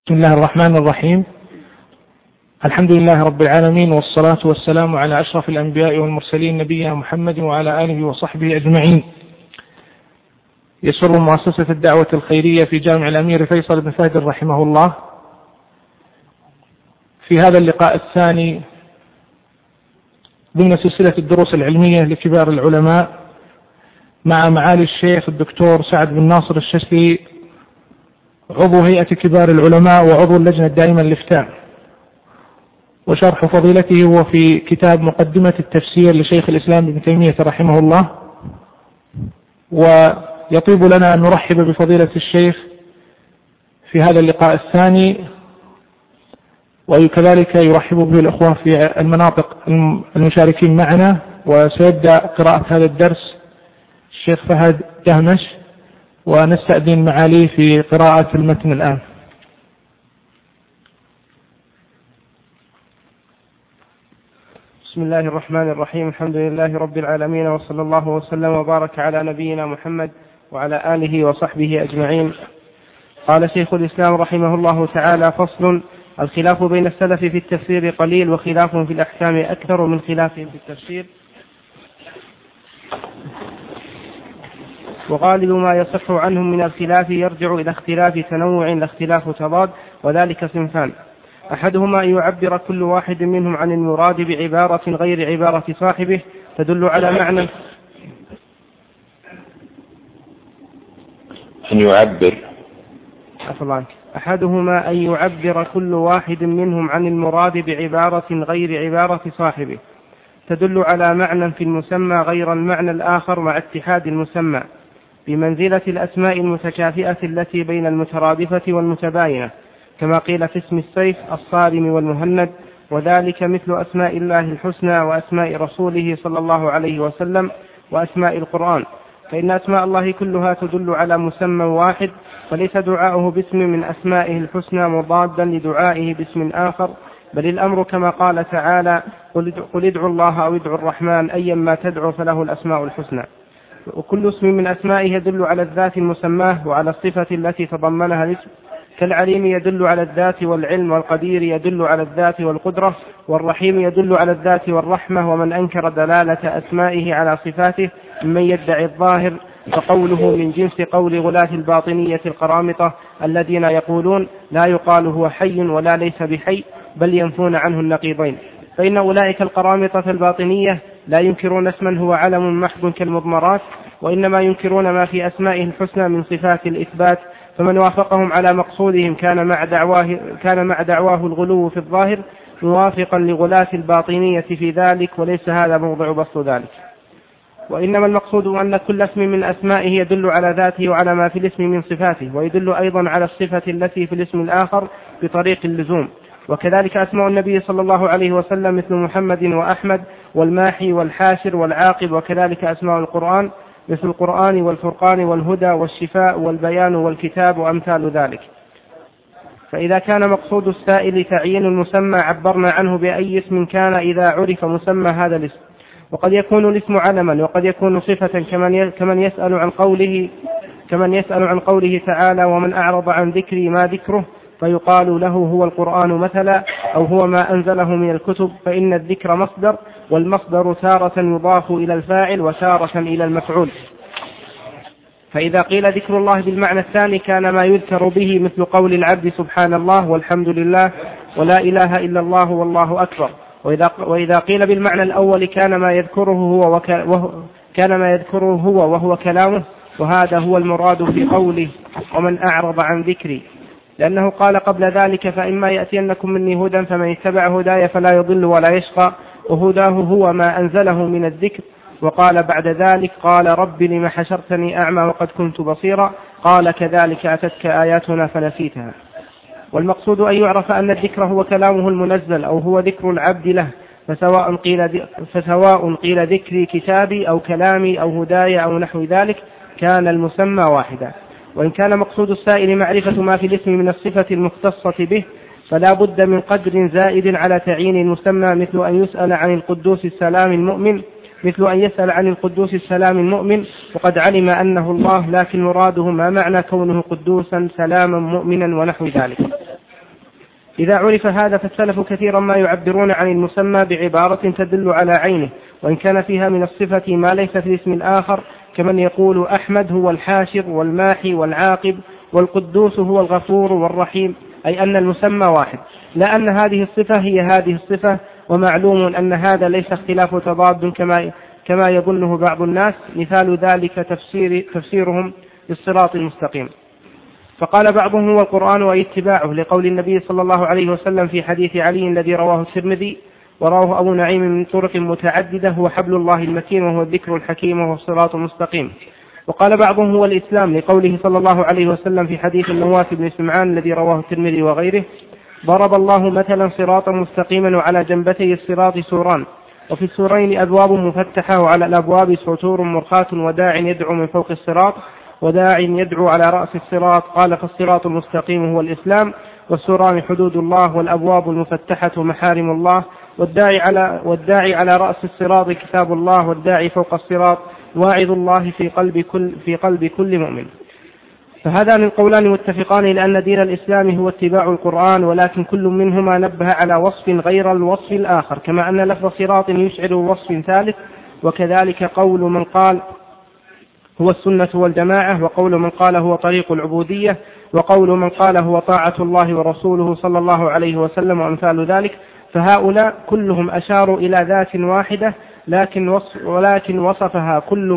بسم الله الرحمن الرحيم. الحمد لله رب العالمين، والصلاة والسلام على أشرف الأنبياء والمرسلين نبينا محمد وعلى آله وصحبه أجمعين. يسر مؤسسة الدعوة الخيرية في جامع الأمير فيصل بن فهد رحمه الله في هذا اللقاء الثاني ضمن سلسلة الدروس العلمية لكبار العلماء مع معالي الشيخ الدكتور سعد بن ناصر الششري، عضو هيئة كبار العلماء وعضو اللجنة الدائمة للإفتاء، وشرح فضيلته هو في كتاب مقدمة التفسير لشيخ الإسلام ابن تيمية رحمه الله. ويطيب لنا أن نرحب بفضيلة الشيخ في هذا اللقاء الثاني، وكذلك يرحب به الأخوة في المناطق المشاركين معنا. وسيبدأ قراءة هذا الدرس الشيخ فهد دهمش، ونستأذن معاليه في قراءة المتن الآن. بسم الله الرحمن الرحيم. الحمد لله رب العالمين، وصلى الله وسلم وبارك على نبينا محمد وعلى آله وصحبه أجمعين. قال شيخ الإسلام رحمه الله تعالى: فصل: الخلاف بين السلف في التفسير قليل، وخلافهم في الأحكام أكثر من خلافهم في التفسير، وغالب ما يصح عنهم من الخلاف يرجع إلى اختلاف تنوع لا اختلاف تضاد، وذلك صنفان: أحدهما أن يعبر كل واحد منهم عن المراد بعبارة غير عبارة صاحبه تدل على معنى. أحدهما أن يعبر كل واحد منهم عن المراد بعبارة غير عبارة صاحبه تدل على معنى في المسمى غير المعنى الآخر مع اتحاد المسمى، بمنزلة الأسماء المتكافئة التي بين المترادفة والمتباينة، كما قيل في اسم السيف الصارم والمهند، وذلك مثل أسماء الله الحسنى وأسماء رسوله صلى الله عليه وسلم وأسماء القرآن، فإن أسماء الله كلها تدل على مسمى واحد، وليس دعاؤه باسم من أسمائه الحسنى مضادا لدعائه باسم آخر، بل الأمر كما قال تعالى: قل ادعوا الله أو ادعوا الرحمن أيما تدعو فله الأسماء الحسنى. وكل اسم من أسمائه يدل على الذات المسماه وعلى الصفة التي تضمنها الاسم، كالعليم يدل على الذات والعلم، والقدير يدل على الذات والقدرة، والرحيم يدل على الذات والرحمة. ومن أنكر دلالة أسمائه على صفاته ممن يدعي الظاهر، فقوله من جنس قول غلاة الباطنية القرامطة الذين يقولون لا يقال هو حي ولا ليس بحي، بل ينفون عنه النقيضين. فإن أولئك القرامطة الباطنية لا ينكرون اسما هو علم محض كالمضمرات، وإنما ينكرون ما في أسمائه الحسنى من صفات الإثبات. فمن وافقهم على مقصودهم كان مع دعواه الغلو في الظاهر موافقا لغلاة الباطنية في ذلك، وليس هذا موضع بسط ذلك. وإنما المقصود أن كل اسم من أسمائه يدل على ذاته وعلى ما في الاسم من صفاته، ويدل أيضا على الصفة التي في الاسم الآخر بطريق اللزوم. وكذلك أسماء النبي صلى الله عليه وسلم مثل محمد وأحمد والماحي والحاشر والعاقب، وكذلك أسماء القرآن مثل القرآن والفرقان والهدى والشفاء والبيان والكتاب وأمثال ذلك. فإذا كان مقصود السائل تعيين المسمى عبرنا عنه بأي اسم كان إذا عرف مسمى هذا الاسم. وقد يكون الاسم علما، وقد يكون صفة، كمن يسأل عن قوله تعالى: ومن أعرض عن ذكري ما ذكره، فيقال له هو القرآن مثلا، أو هو ما أنزله من الكتب. فإن الذكر مصدر، والمصدر تارة يضاف إلى الفاعل وتارة إلى المفعول. فإذا قيل ذكر الله بالمعنى الثاني كان ما يذكر به مثل قول العبد سبحان الله والحمد لله ولا إله إلا الله والله أكبر. وإذا قيل بالمعنى الأول كان ما يذكره هو وهو كلامه، وهذا هو المراد في قوله ومن أعرض عن ذكري، لأنه قال قبل ذلك: فإما يأتينكم مني هدى فمن اتبع هداي فلا يضل ولا يشقى، وهداه هو ما أنزله من الذكر. وقال بعد ذلك: قال رب لم حشرتني أعمى وقد كنت بصيرا، قال كذلك أتتك آياتنا فنسيتها. والمقصود أن يعرف أن الذكر هو كلامه المنزل، أو هو ذكر العبد له، فسواء قيل ذكري كتابي أو كلامي أو هداي أو نحو ذلك كان المسمى واحدا. وإن كان مقصود السائل معرفة ما في الاسم من الصفة المختصة به، فلا بد من قدر زائد على تعيين المسمى، مثل أن يسأل عن القدوس السلام المؤمن وقد علم أنه الله، لكن مراده ما معنى كونه قدوسا سلاما مؤمنا ونحو ذلك. إذا عرف هذا فالسلف كثيرا ما يعبرون عن المسمى بعبارة تدل على عينه، وإن كان فيها من الصفة ما ليس في الاسم الآخر، كمن يقول أحمد هو الحاشر والماحي والعاقب، والقدوس هو الغفور والرحيم، أي أن المسمى واحد، لا أن هذه الصفة هي هذه الصفة. ومعلوم أن هذا ليس اختلاف تضاد كما يظنه بعض الناس. مثال ذلك تفسيرهم للصراط المستقيم. فقال بعضهم هو القرآن وأي اتباعه، لقول النبي صلى الله عليه وسلم في حديث علي الذي رواه الترمذي ورواه أبو نعيم من طرق متعددة: هو حبل الله المتين وهو الذكر الحكيم وهو الصراط المستقيم. وقال بعضهم هو الإسلام، لقوله صلى الله عليه وسلم في حديث النواس بن سمعان الذي رواه الترمذي وغيره: ضرب الله مثلا صراطا مستقيما وعلى جنبتي الصراط سوران، وفي السورين أبواب مفتحة وعلى الأبواب سطور مرخاة وداع يدعو من فوق الصراط وداع يدعو على رأس الصراط. قال: فالصراط المستقيم هو الإسلام، والسوران حدود الله، والأبواب المفتحة محارم الله، والداعي على رأس الصراط كتاب الله، والداعي فوق الصراط واعظ الله في قلب كل مؤمن. فهذان القولان متفقان لأن دين الإسلام هو اتباع القرآن، ولكن كل منهما نبه على وصف غير الوصف الآخر، كما أن لفظ صراط يشعر وصف ثالث. وكذلك قول من قال هو السنة والجماعة، وقول من قال هو طريق العبودية، وقول من قال هو طاعة الله ورسوله صلى الله عليه وسلم، وأمثال ذلك. فهؤلاء كلهم أشاروا إلى ذات واحدة، لكن وصفها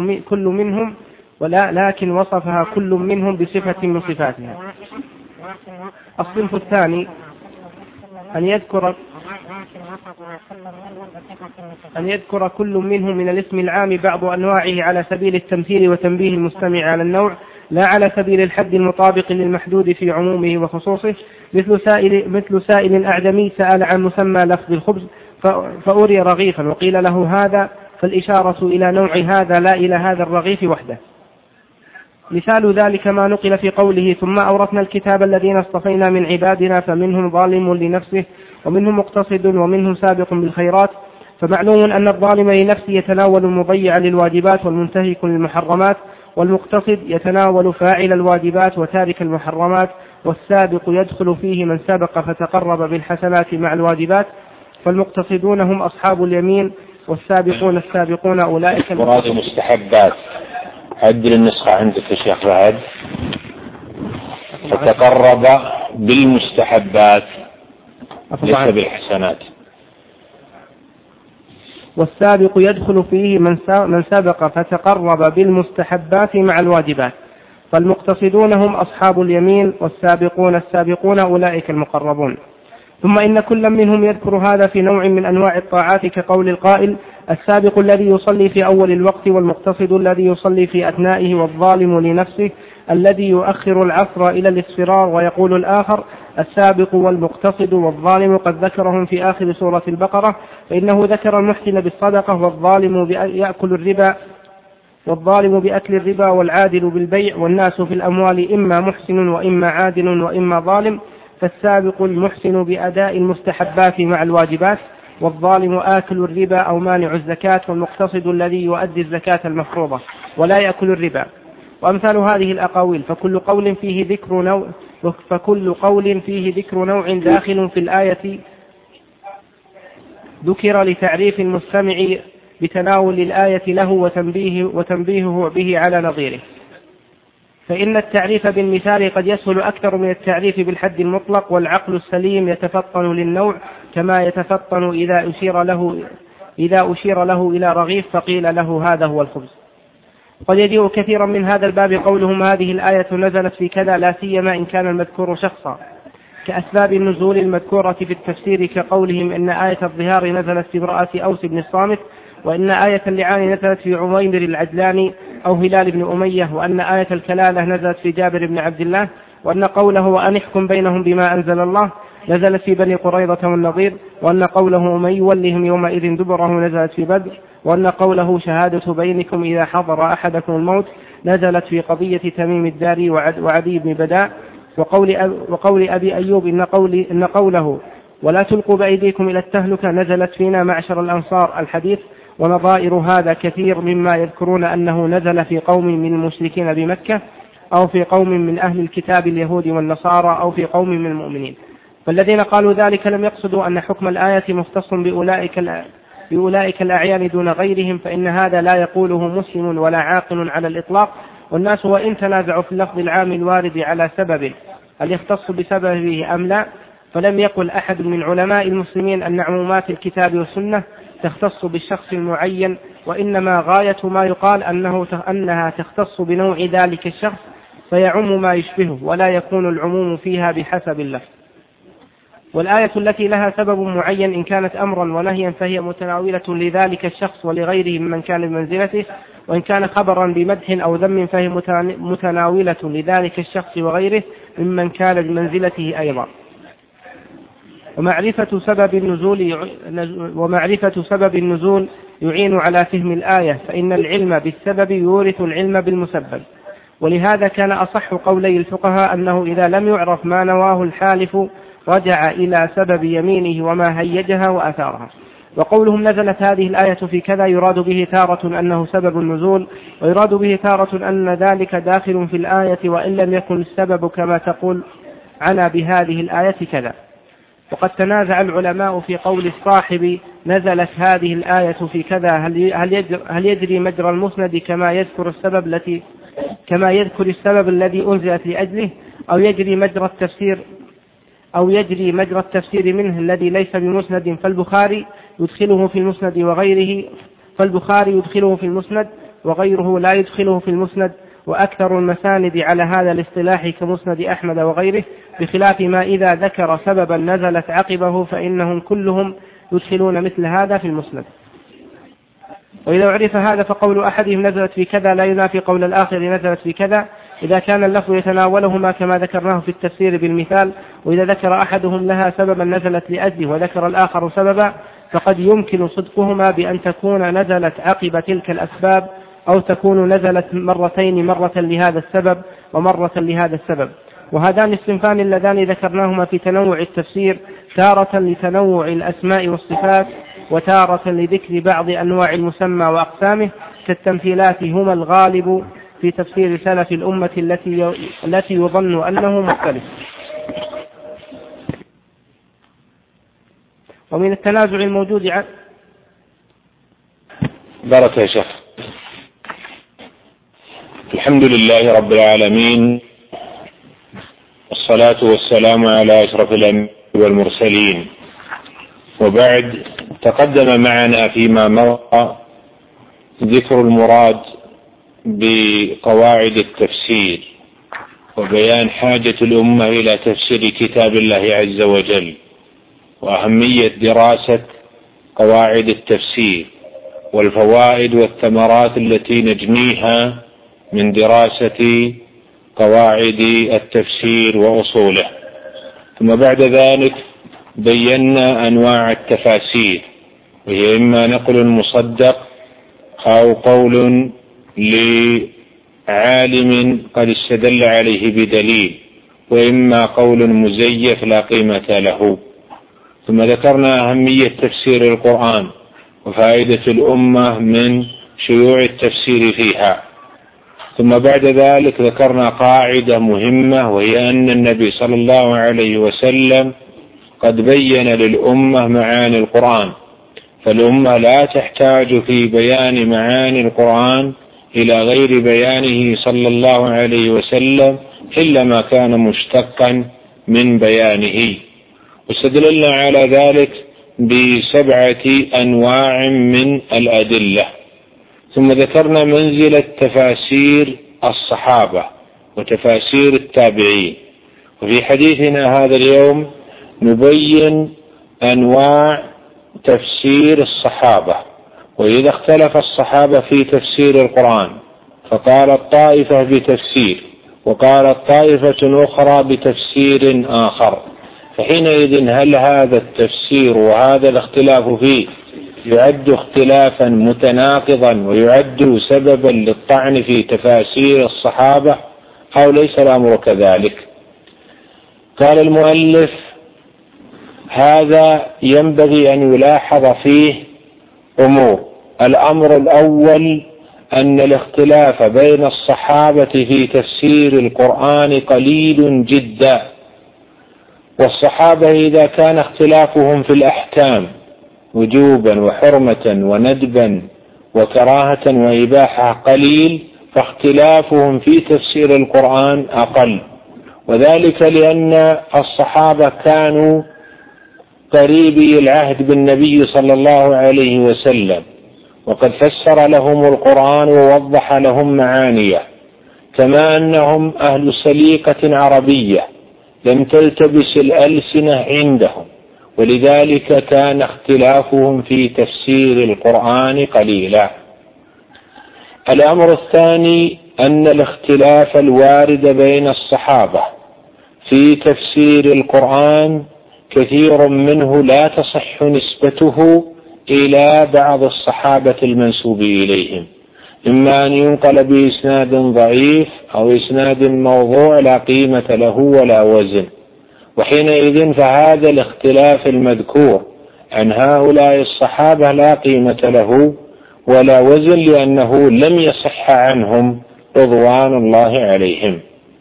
كل منهم بصفة من صفاتها. الصنف الثاني أن يذكر كل منهم من الاسم العام بعض أنواعه على سبيل التمثيل وتنبيه المستمع على النوع، لا على سبيل الحد المطابق للمحدود في عمومه وخصوصه. مثل سائل أعجمي سأل عن مسمى لفظ الخبز فأري رغيفا وقيل له هذا، فالإشارة إلى نوع هذا لا إلى هذا الرغيف وحده. مثال ذلك ما نقل في قوله: ثم أورثنا الكتاب الذين اصطفينا من عبادنا فمنهم ظالم لنفسه ومنهم مقتصد ومنهم سابق بالخيرات. فمعلوم أن الظالم لنفسه يتناول المضيع للواجبات والمنتهك للمحرمات، والمقتصد يتناول فاعل الواجبات وتارك المحرمات، والسابق يدخل فيه من سبق فتقرب بالحسنات مع الواجبات. فالمقتصدون هم أصحاب اليمين، والسابقون السابقون أولئك مراد مستحبات. عدل النسخة عندك يا شيخ فهد. فتقرب بالمستحبات ليس بالحسنات. والسابق يدخل فيه من سبق فتقرب بالمستحبات مع الواجبات. فالمقتصدون هم أصحاب اليمين، والسابقون السابقون أولئك المقربون. ثم إن كل منهم يذكر هذا في نوع من أنواع الطاعات، كقول القائل: السابق الذي يصلي في أول الوقت، والمقتصد الذي يصلي في أثنائه، والظالم لنفسه الذي يؤخر العصر إلى الاصفرار. ويقول الآخر: السابق والمقتصد والظالم قد ذكرهم في آخر سورة البقرة، فإنه ذكر المحسن بالصدقة، والظالم بأكل الربا، والعادل بالبيع، والناس في الأموال إما محسن وإما عادل وإما ظالم. فالسابق المحسن بأداء المستحبات مع الواجبات، والظالم آكل الربا أو مانع الزكاة، والمقتصد الذي يؤدي الزكاة المفروضة ولا يأكل الربا. وأمثال هذه الأقاويل. فكل قول فيه ذكر نوع داخل في الآية ذكر لتعريف المستمع بتناول الآية له وتنبيهه به على نظيره. فإن التعريف بالمثال قد يسهل أكثر من التعريف بالحد المطلق، والعقل السليم يتفطن للنوع كما يتفطن إذا أشير له إلى رغيف فقيل له هذا هو الخبز. قد يجيء كثيرا من هذا الباب قولهم: هذه الآية نزلت في كذا، لا سيما إن كان المذكور شخصا، كأسباب النزول المذكورة في التفسير، كقولهم إن آية الظهار نزلت في امرأة أوس بن الصامت، وإن آية اللعان نزلت في عمير العجلاني أو هلال بن أمية، وأن آية الكلالة نزلت في جابر بن عبد الله، وأن قوله وأن احكم بينهم بما أنزل الله نزلت في بني قريظة والنضير، وأن قوله من يولهم يومئذ دبره نزلت في بدر، وأن قوله شهادة بينكم إذا حضر أحدكم الموت نزلت في قضية تميم الداري وعدي بن بداء. وقول أبي أيوب إن قوله ولا تلقوا بأيديكم إلى التهلكة نزلت فينا معشر الأنصار الحديث. ونظائر هذا كثير مما يذكرون أنه نزل في قوم من المشركين بمكة، أو في قوم من أهل الكتاب اليهود والنصارى، أو في قوم من المؤمنين. فالذين قالوا ذلك لم يقصدوا أن حكم الآية مختص بأولئك الأعيان دون غيرهم، فإن هذا لا يقوله مسلم ولا عاقل على الإطلاق. والناس وإن تنازعوا في اللفظ العام الوارد على سببه هل يختص بسببه أم لا، فلم يقل أحد من علماء المسلمين أن عمومات الكتاب والسنة تختص بالشخص المعين، وإنما غاية ما يقال أنها تختص بنوع ذلك الشخص فيعم ما يشبهه، ولا يكون العموم فيها بحسب اللفظ. والآية التي لها سبب معين إن كانت أمرا ونهيا فهي متناولة لذلك الشخص ولغيره ممن كان بمنزلته، وإن كان خبرا بمدح أو ذم فهي متناولة لذلك الشخص وغيره ممن كان بمنزلته أيضا. ومعرفة سبب النزول يعين على فهم الآية، فإن العلم بالسبب يورث العلم بالمسبب. ولهذا كان أصح قولي الفقهاء أنه إذا لم يعرف ما نواه الحالف رجع إلى سبب يمينه وما هيجها وأثارها. وقولهم نزلت هذه الآية في كذا يراد به تارة أنه سبب النزول، ويراد به تارة أن ذلك داخل في الآية وإن لم يكن السبب كما تقول عنا بهذه الآية كذا. وقد تنازع العلماء في قول الصاحب نزلت هذه الآية في كذا هل يجري مجرى المسند كما يذكر السبب الذي أنزلت لأجله، أو يجري مجرى التفسير منه الذي ليس بمسند فالبخاري يدخله في المسند وغيره لا يدخله في المسند. وأكثر المساند على هذا الاصطلاح كمسند أحمد وغيره، بخلاف ما إذا ذكر سببا نزلت عقبه فإنهم كلهم يدخلون مثل هذا في المسند. وإذا عرف هذا فقول أحدهم نزلت في كذا لا ينافي قول الآخر نزلت في كذا، إذا كان اللفظ يتناولهما كما ذكرناه في التفسير بالمثال. وإذا ذكر أحدهم لها سببا نزلت لأجله وذكر الآخر سببا، فقد يمكن صدقهما بأن تكون نزلت عقب تلك الأسباب، أو تكون نزلت مرتين، مرة لهذا السبب ومرة لهذا السبب. وهذان الصنفان اللذان ذكرناهما في تنوع التفسير، تارة لتنوع الأسماء والصفات، وتارة لذكر بعض أنواع المسمى وأقسامه، كالتمثيلات هما الغالب في تفسير سلف الأمة التي يظن أنه مختلف. ومن التنازع الموجود بارك يا شيخ. الحمد لله رب العالمين، والصلاة والسلام على أشرف الأنبياء والمرسلين، وبعد. تقدم معنا فيما مضى ذكر المراد بقواعد التفسير وبيان حاجة الأمة إلى تفسير كتاب الله عز وجل، وأهمية دراسة قواعد التفسير والفوائد والثمرات التي نجنيها من دراسة قواعد التفسير وأصوله. ثم بعد ذلك بينا أنواع التفاسير، وهي إما نقل مصدق أو قول لعالم قد استدل عليه بدليل، وإما قول مزيف لا قيمة له. ثم ذكرنا أهمية تفسير القرآن وفائدة الأمة من شيوع التفسير فيها. ثم بعد ذلك ذكرنا قاعدة مهمة، وهي أن النبي صلى الله عليه وسلم قد بين للأمة معاني القرآن، فالأمة لا تحتاج في بيان معاني القرآن إلى غير بيانه صلى الله عليه وسلم إلا ما كان مشتقا من بيانه. واستدللنا على ذلك ب7 أنواع من الأدلة. ثم ذكرنا منزلة تفاسير الصحابة وتفاسير التابعين. وفي حديثنا هذا اليوم نبين أنواع تفسير الصحابة. وإذا اختلف الصحابة في تفسير القرآن فقالت طائفة بتفسير وقالت طائفة أخرى بتفسير آخر، فحينئذ هل هذا التفسير وهذا الاختلاف فيه يعد اختلافا متناقضا ويعد سببا للطعن في تفاسير الصحابة، أو ليس الأمر كذلك؟ قال المؤلف: هذا ينبغي أن يلاحظ فيه أمور. الأمر الأول أن الاختلاف بين الصحابة في تفسير القرآن قليل جدا، والصحابة إذا كان اختلافهم في الأحكام وجوبا وحرمة وندبا وكراهة وإباحة قليل، فاختلافهم في تفسير القرآن أقل، وذلك لأن الصحابة كانوا قريبي العهد بالنبي صلى الله عليه وسلم، وقد فسر لهم القرآن ووضح لهم معانيه، كما أنهم أهل سليقة عربية لم تلتبس الألسنة عندهم، ولذلك كان اختلافهم في تفسير القرآن قليلا. الأمر الثاني أن الاختلاف الوارد بين الصحابة في تفسير القرآن كثير منه لا تصح نسبته إلى بعض الصحابة المنسوب إليهم، إما أن ينقل بإسناد ضعيف أو إسناد موضوع لا قيمة له ولا وزن، وحينئذ فهذا الاختلاف المذكور عن هؤلاء الصحابة لا قيمة له ولا وزن، لأنه لم يصح عنهم رضوان الله عليهم.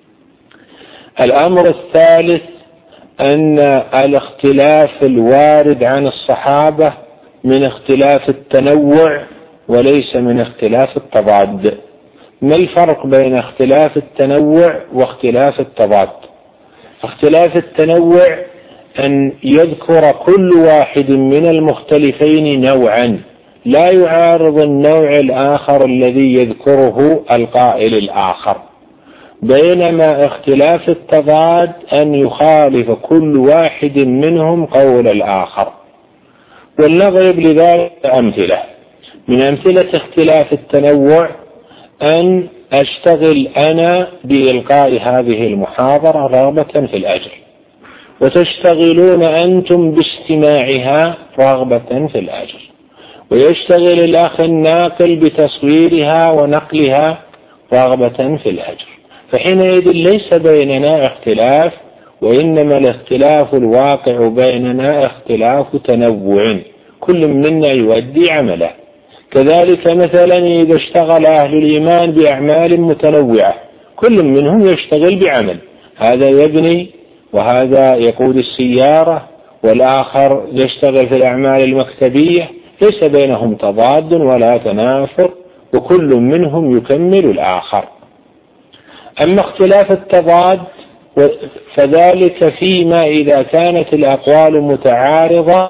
الأمر الثالث أن الاختلاف الوارد عن الصحابة من اختلاف التنوع وليس من اختلاف التضاد. ما الفرق بين اختلاف التنوع واختلاف التضاد؟ اختلاف التنوع أن يذكر كل واحد من المختلفين نوعا لا يعارض النوع الآخر الذي يذكره القائل الآخر، بينما اختلاف التضاد أن يخالف كل واحد منهم قول الآخر. ولنضرب لذلك أمثلة. من أمثلة اختلاف التنوع أن أشتغل أنا بإلقاء هذه المحاضرة رغبة في الأجر، وتشتغلون أنتم باستماعها رغبة في الأجر، ويشتغل الأخ الناقل بتصويرها ونقلها رغبة في الأجر، فحينئذ ليس بيننا اختلاف، وإنما الاختلاف الواقع بيننا اختلاف تنوع، كل منا يؤدي عمله. كذلك مثلا إذا اشتغل أهل الإيمان بأعمال متنوعة، كل منهم يشتغل بعمل، هذا يبني وهذا يقود السيارة والآخر يشتغل في الأعمال المكتبية، ليس بينهم تضاد ولا تنافر، وكل منهم يكمل الآخر. أما اختلاف التضاد فذلك فيما إذا كانت الأقوال متعارضة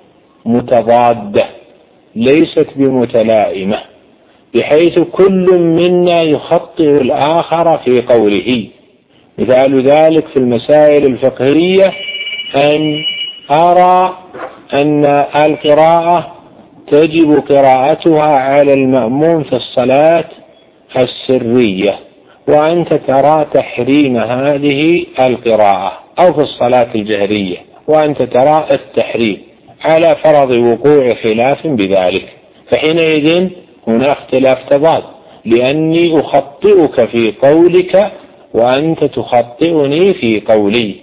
متضادة ليست بمتلائمة، بحيث كل منا يخطئ الآخر في قوله. مثال ذلك في المسائل الفقهية أن أرى أن القراءة تجب قراءتها على المأموم في الصلاة السرية، وأنت ترى تحريم هذه القراءة، أو في الصلاة الجهرية وأنت ترى التحريم، على فرض وقوع خلاف بذلك، فحينئذ هنا اختلاف تضاد، لأني أخطئك في قولك وأنت تخطئني في قولي.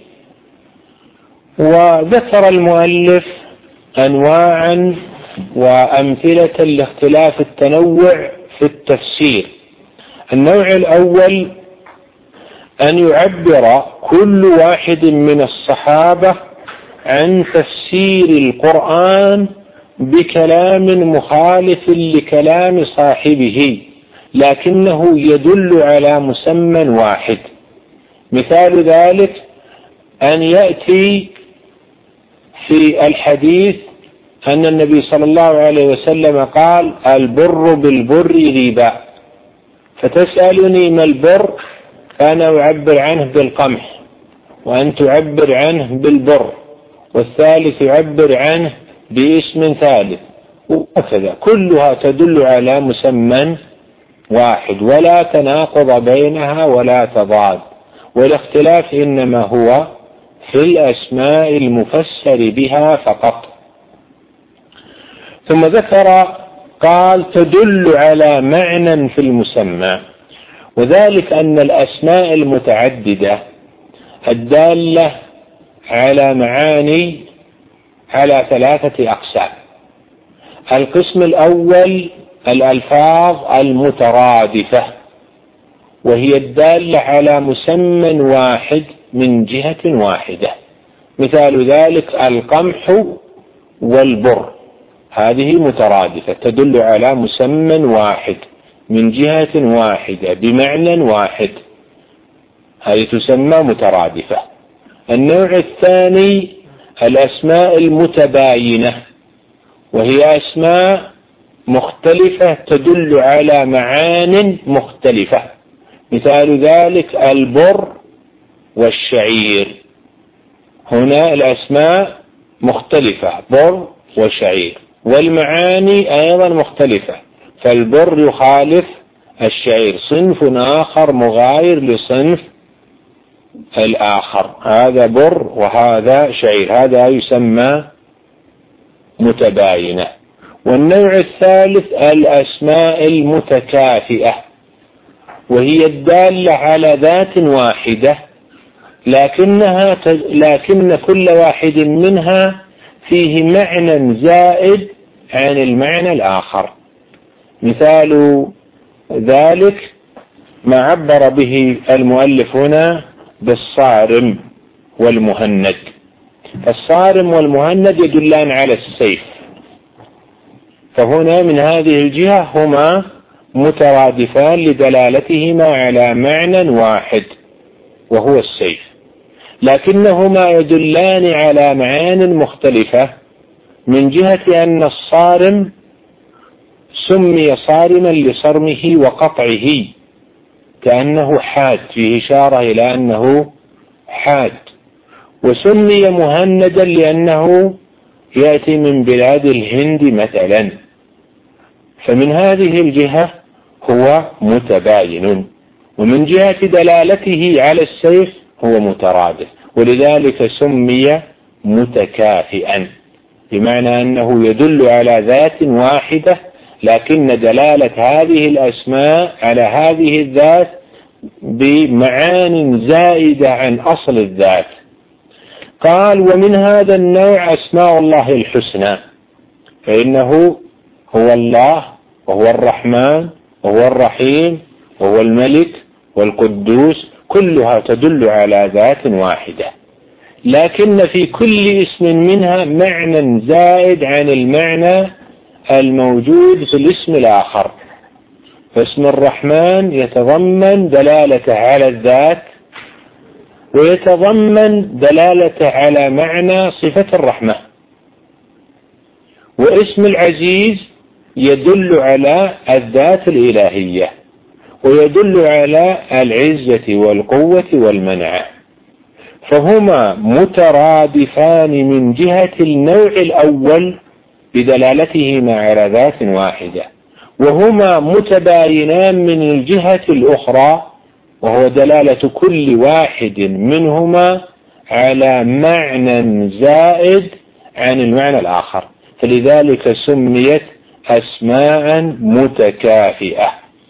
وذكر المؤلف أنواعا وأمثلة لاختلاف التنوع في التفسير. النوع الأول أن يعبر كل واحد من الصحابة عن تفسير القرآن بكلام مخالف لكلام صاحبه، لكنه يدل على مسمى واحد. مثال ذلك أن يأتي في الحديث أن النبي صلى الله عليه وسلم قال: البر بالبر ربا، فتسألني ما البر، فأنا أعبر عنه بالقمح، وأن تعبر عنه بالبر، والثالث يعبر عنه باسم ثالث، وهكذا كلها تدل على مسمى واحد، ولا تناقض بينها ولا تضاد، والاختلاف إنما هو في الأسماء المفسر بها فقط. ثم ذكر قال: تدل على معنى في المسمى، وذلك أن الأسماء المتعددة الدالة على معاني على 3 أقسام. القسم الأول الألفاظ المترادفة، وهي الدالة على مسمى واحد من جهة واحدة، مثال ذلك القمح والبر، هذه مترادفة تدل على مسمى واحد من جهة واحدة بمعنى واحد، هذه تسمى مترادفة. النوع الثاني الأسماء المتباينة، وهي أسماء مختلفة تدل على معان مختلفة، مثال ذلك البر والشعير، هنا الأسماء مختلفة بر وشعير، والمعاني أيضا مختلفة، فالبر يخالف الشعير، صنف آخر مغاير لصنف الآخر، هذا بر وهذا شعير، هذا يسمى متباينة. والنوع الثالث الأسماء المتكافئة، وهي الدالة على ذات واحدة لكن كل واحد منها فيه معنى زائد عن المعنى الآخر. مثال ذلك ما عبر به المؤلف هنا بالصارم والمهند. الصارم والمهند يدلان على السيف، فهنا من هذه الجهة هما مترادفان لدلالتهما على معنى واحد وهو السيف، لكنهما يدلان على معان مختلفة، من جهة أن الصارم سمي صارما لصرمه وقطعه كأنه حاد، فيه إشارة إلى أنه حاد، وسمي مهندا لأنه يأتي من بلاد الهند مثلا، فمن هذه الجهة هو متباين، ومن جهة دلالته على السيف هو مترادف، ولذلك سمي متكافئا، بمعنى أنه يدل على ذات واحدة، لكن دلالة هذه الأسماء على هذه الذات بمعان زائدة عن أصل الذات. قال ومن هذا النوع أسماء الله الحسنى، فإنه هو الله وهو الرحمن وهو الرحيم وهو الملك والقدوس، كلها تدل على ذات واحدة، لكن في كل اسم منها معنى زائد عن المعنى الموجود في الاسم الآخر. فاسم الرحمن يتضمن دلالة على الذات، ويتضمن دلالة على معنى صفة الرحمة. واسم العزيز يدل على الذات الإلهية، ويدل على العزة والقوة والمنعة، فهما مترادفان من جهة النوع الأول بدلالتهما على ذات واحدة، وهما متباينان من الجهة الأخرى، وهو دلالة كل واحد منهما على معنى زائد عن المعنى الآخر، فلذلك سميت أسماء متكافئة.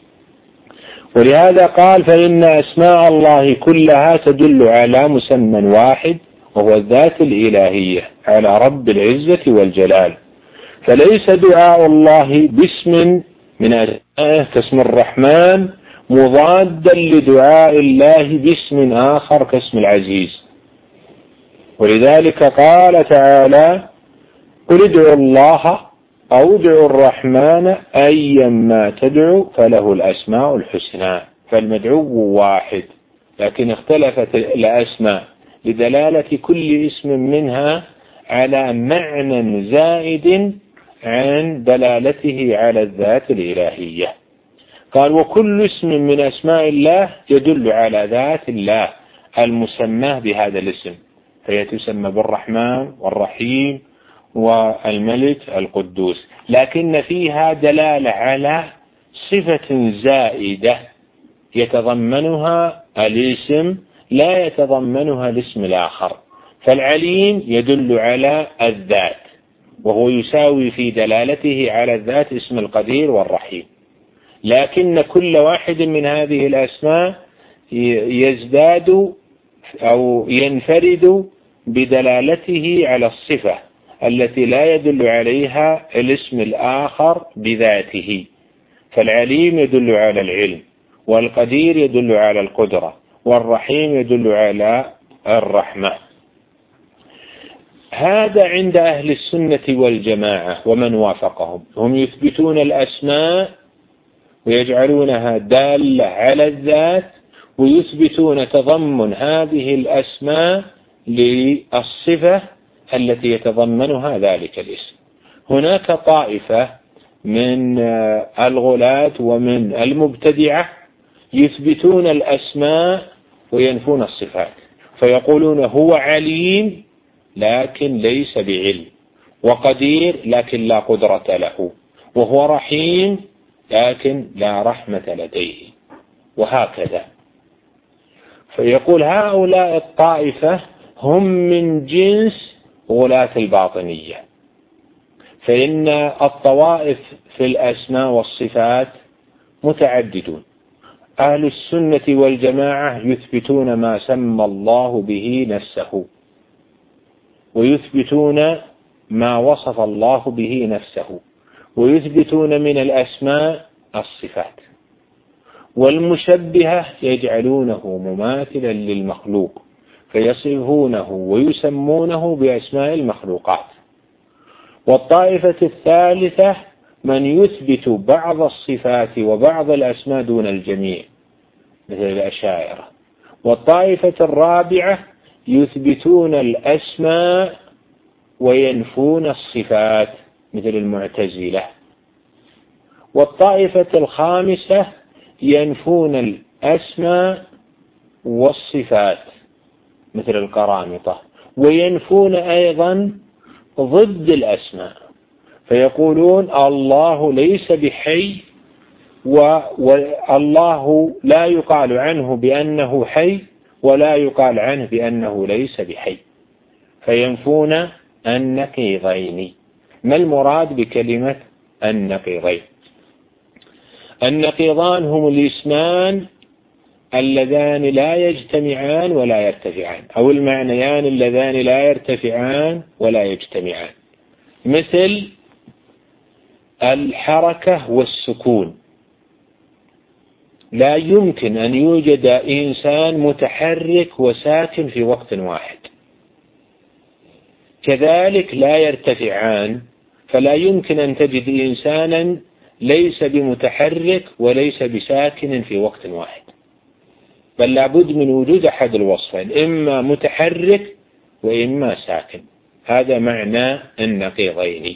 ولهذا قال فإن أسماء الله كلها تدل على مسمى واحد وهو الذات الإلهية على رب العزة والجلال، فليس دعاء الله باسم من أسمائه كاسم الرحمن مضادا لدعاء الله باسم آخر كاسم العزيز. ولذلك قال تعالى قل ادعوا الله أو ادعوا الرحمن أيما تدعوا فله الأسماء الحسنى، فالمدعو واحد لكن اختلفت الأسماء لدلالة كل اسم منها على معنى زائد عن دلالته على الذات الإلهية. قال وكل اسم من أسماء الله يدل على ذات الله المسماه بهذا الاسم، فهي تسمى بالرحمن والرحيم والملك القدوس، لكن فيها دلالة على صفة زائدة يتضمنها الاسم لا يتضمنها الاسم الآخر. فالعليم يدل على الذات، وهو يساوي في دلالته على الذات اسم القدير والرحيم، لكن كل واحد من هذه الأسماء يزداد أو ينفرد بدلالته على الصفة التي لا يدل عليها الاسم الآخر بذاته، فالعليم يدل على العلم، والقدير يدل على القدرة، والرحيم يدل على الرحمة. هذا عند أهل السنة والجماعة ومن وافقهم، هم يثبتون الأسماء ويجعلونها دالة على الذات، ويثبتون تضمن هذه الأسماء للصفة التي يتضمنها ذلك الاسم. هناك طائفة من الغلاة ومن المبتدعة يثبتون الأسماء وينفون الصفات، فيقولون هو عليم لكن ليس بعلم، وقدير لكن لا قدرة له، وهو رحيم لكن لا رحمة لديه، وهكذا. فيقول هؤلاء الطائفة هم من جنس غلاة الباطنية، فإن الطوائف في الأسماء والصفات متعددون. أهل السنة والجماعة يثبتون ما سمى الله به نفسه، ويثبتون ما وصف الله به نفسه، ويثبتون من الأسماء الصفات. والمشبهة يجعلونه مماثلا للمخلوق، فيصفونه ويسمونه بأسماء المخلوقات. والطائفة الثالثة من يثبت بعض الصفات وبعض الأسماء دون الجميع مثل الأشاعرة. والطائفة الرابعة يثبتون الأسماء وينفون الصفات مثل المعتزلة. والطائفة الخامسة ينفون الأسماء والصفات مثل القرامطة، وينفون أيضا ضد الأسماء، فيقولون الله ليس بحي، والله لا يقال عنه بأنه حي ولا يقال عنه بأنه ليس بحي، فينفون النقيضين. ما المراد بكلمة النقيضين؟ النقيضان هم الاسمان اللذان لا يجتمعان ولا يرتفعان، أو المعنيان اللذان لا يرتفعان ولا يجتمعان، مثل الحركة والسكون. لا يمكن أن يوجد إنسان متحرك وساكن في وقت واحد، كذلك لا يرتفعان، فلا يمكن أن تجد إنسانا ليس بمتحرك وليس بساكن في وقت واحد، بل لابد من وجود أحد الوصفين، إما متحرك وإما ساكن. هذا معنى النقيضين.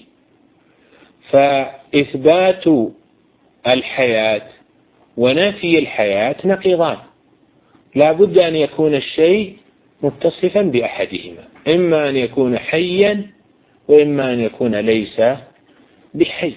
فإثبات الحياة ونفي الحياة نقيضان، لابد أن يكون الشيء متصفا بأحدهما، إما أن يكون حيا وإما أن يكون ليس بحي.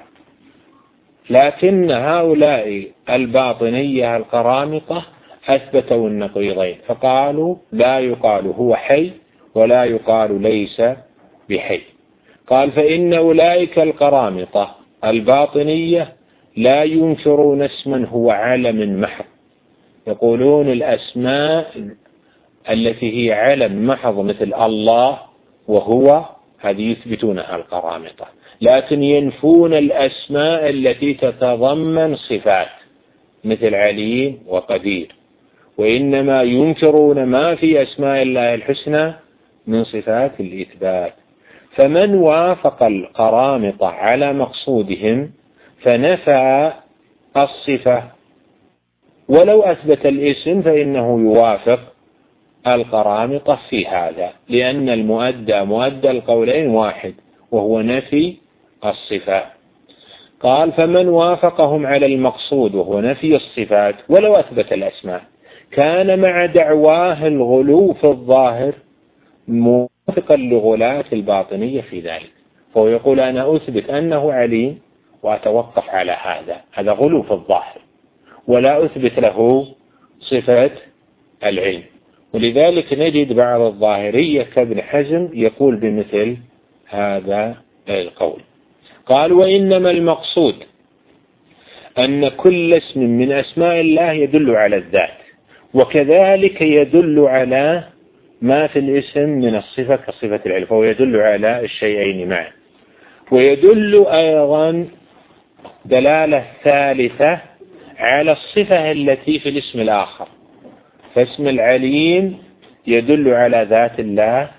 لكن هؤلاء الباطنية القرامطة أثبتوا النقيضين، فقالوا لا يقال هو حي ولا يقال ليس بحي. قال فإن أولئك القرامطة الباطنية لا ينكرون اسما هو علم محض، يقولون الأسماء التي هي علم محض مثل الله وهو، هذه يثبتونها القرامطة، لكن ينفون الأسماء التي تتضمن صفات مثل عليم وقدير، وإنما ينكرون ما في أسماء الله الحسنى من صفات الإثبات. فمن وافق القرامطة على مقصودهم فنفى الصفة، ولو أثبت الاسم فإنه يوافق القرامطة في هذا، لأن مؤدى القولين واحد وهو نفي الصفات. قال فمن وافقهم على المقصود وهو نفي الصفات ولو أثبت الأسماء كان مع دعواه الغلو في الظاهر موافقا لغلاة الباطنية في ذلك، فهو يقول أنا أثبت أنه عليم وأتوقف على هذا غلو في الظاهر، ولا أثبت له صفة العلم. ولذلك نجد بعض الظاهرية كابن حزم يقول بمثل هذا القول. قال وإنما المقصود أن كل اسم من أسماء الله يدل على الذات، وكذلك يدل على ما في الاسم من الصفة كصفة العلم، فهو يدل على الشيئين معا. ويدل أيضا دلالة ثالثة على الصفة التي في الاسم الآخر، فاسم العليم يدل على ذات الله،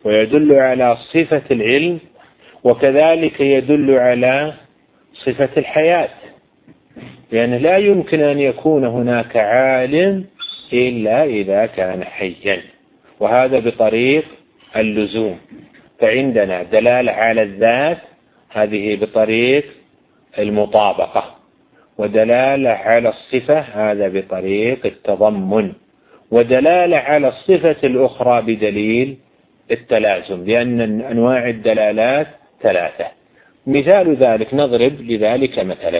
ويدل على صفة العلم، وكذلك يدل على صفة الحياة، لأن لا يمكن أن يكون هناك عالم إلا إذا كان حيا، وهذا بطريق اللزوم. فعندنا دلالة على الذات، هذه بطريق المطابقة، ودلالة على الصفة هذا بطريق التضمن، ودلالة على الصفة الأخرى بدليل التلازم، لأن أنواع الدلالات ثلاثة. مثال ذلك نضرب لذلك مثلا،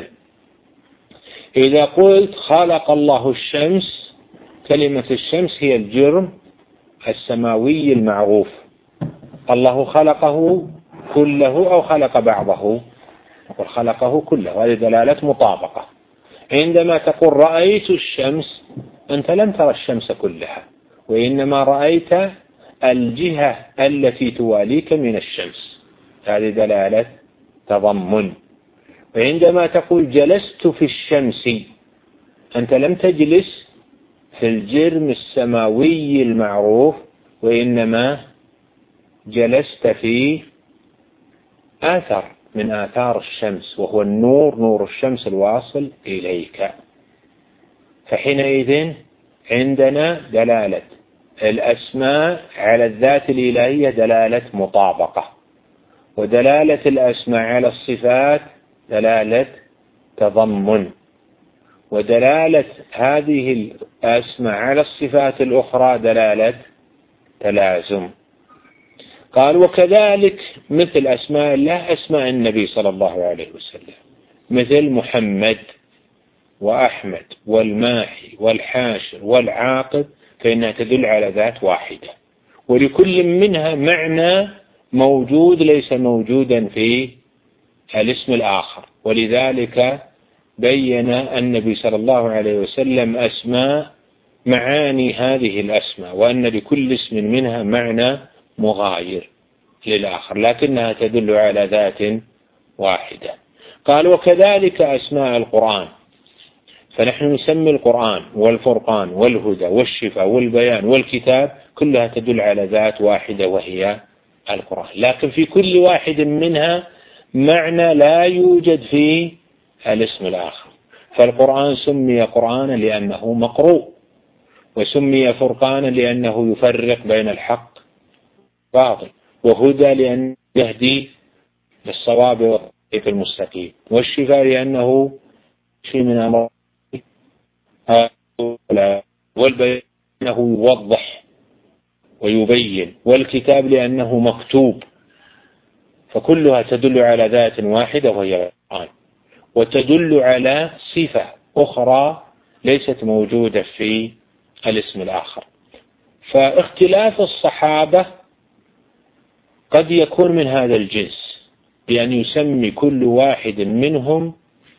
إذا قلت خلق الله الشمس، كلمة الشمس هي الجرم السماوي المعروف، الله خلقه كله أو خلق بعضه؟ نقول خلقه كله، هذه دلالة مطابقة. عندما تقول رأيت الشمس، أنت لم ترى الشمس كلها، وإنما رأيت الجهة التي تواليك من الشمس، هذه دلالة تضمن. وعندما تقول جلست في الشمس، أنت لم تجلس في الجرم السماوي المعروف، وإنما جلست في آثر من آثار الشمس، وهو النور، نور الشمس الواصل إليك. فحينئذ عندنا دلالة الأسماء على الذات الإلهية دلالة مطابقة، ودلالة الأسماء على الصفات دلالة تضمن، ودلالة هذه الأسماء على الصفات الأخرى دلالة تلازم. قال وكذلك مثل أسماء الله أسماء النبي صلى الله عليه وسلم، مثل محمد وأحمد والماحي والحاشر والعاقب، فإنها تدل على ذات واحدة، ولكل منها معنى موجود ليس موجودا في الاسم الآخر. ولذلك بين النبي صلى الله عليه وسلم أسماء معاني هذه الأسماء، وأن لكل اسم منها معنى مغاير للآخر، لكنها تدل على ذات واحدة. قال وكذلك أسماء القرآن، فنحن نسمي القرآن والفرقان والهدى والشفاء والبيان والكتاب كلها تدل على ذات واحدة وهي القرآن، لكن في كل واحد منها معنى لا يوجد في الاسم الآخر. فالقرآن سمي قرآنا لأنه مقروء، وسمي فرقانا لأنه يفرق بين الحق والباطل، وهدى لأنه يهدي للصواب والطريق المستقيم، والشفاء لأنه شيء من أمر، والبيان لأنه يوضح ويبين، والكتاب لأنه مكتوب. فكلها تدل على ذات واحدة وهي القرآن، وتدل على صفة أخرى ليست موجودة في الاسم الآخر. فاختلاف الصحابة قد يكون من هذا الجنس، بأن يسمي كل واحد منهم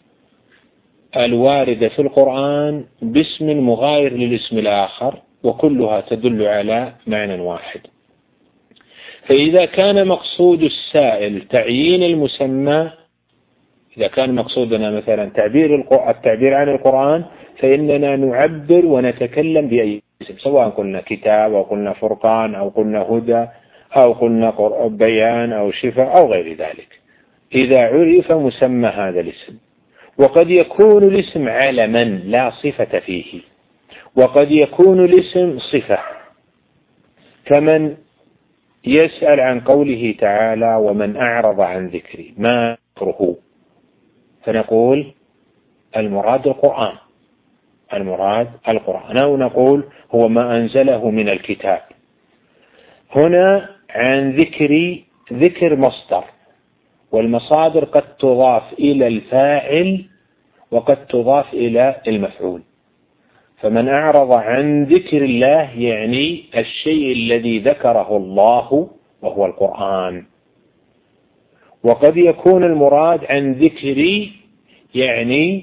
الواردة في القرآن باسم مغاير للاسم الآخر، وكلها تدل على معنى واحد. فإذا كان مقصود السائل تعيين المسمى، إذا كان مقصودنا مثلا التعبير عن القرآن، فإننا نعبر ونتكلم بأي اسم، سواء قلنا كتاب أو قلنا فرقان أو قلنا هدى أو قلنا بيان أو شفاء أو غير ذلك، إذا عرف مسمى هذا الاسم. وقد يكون الاسم علما لا صفة فيه، وقد يكون الاسم صفة، كمن يسأل عن قوله تعالى ومن أعرض عن ذكري ما ذكره، فنقول المراد القرآن، المراد القرآن، أو نقول هو ما أنزله من الكتاب. هنا عن ذكري ذكر مصدر، والمصادر قد تضاف إلى الفاعل وقد تضاف إلى المفعول. فمن أعرض عن ذكر الله يعني الشيء الذي ذكره الله وهو القرآن. وقد يكون المراد عن ذكري يعني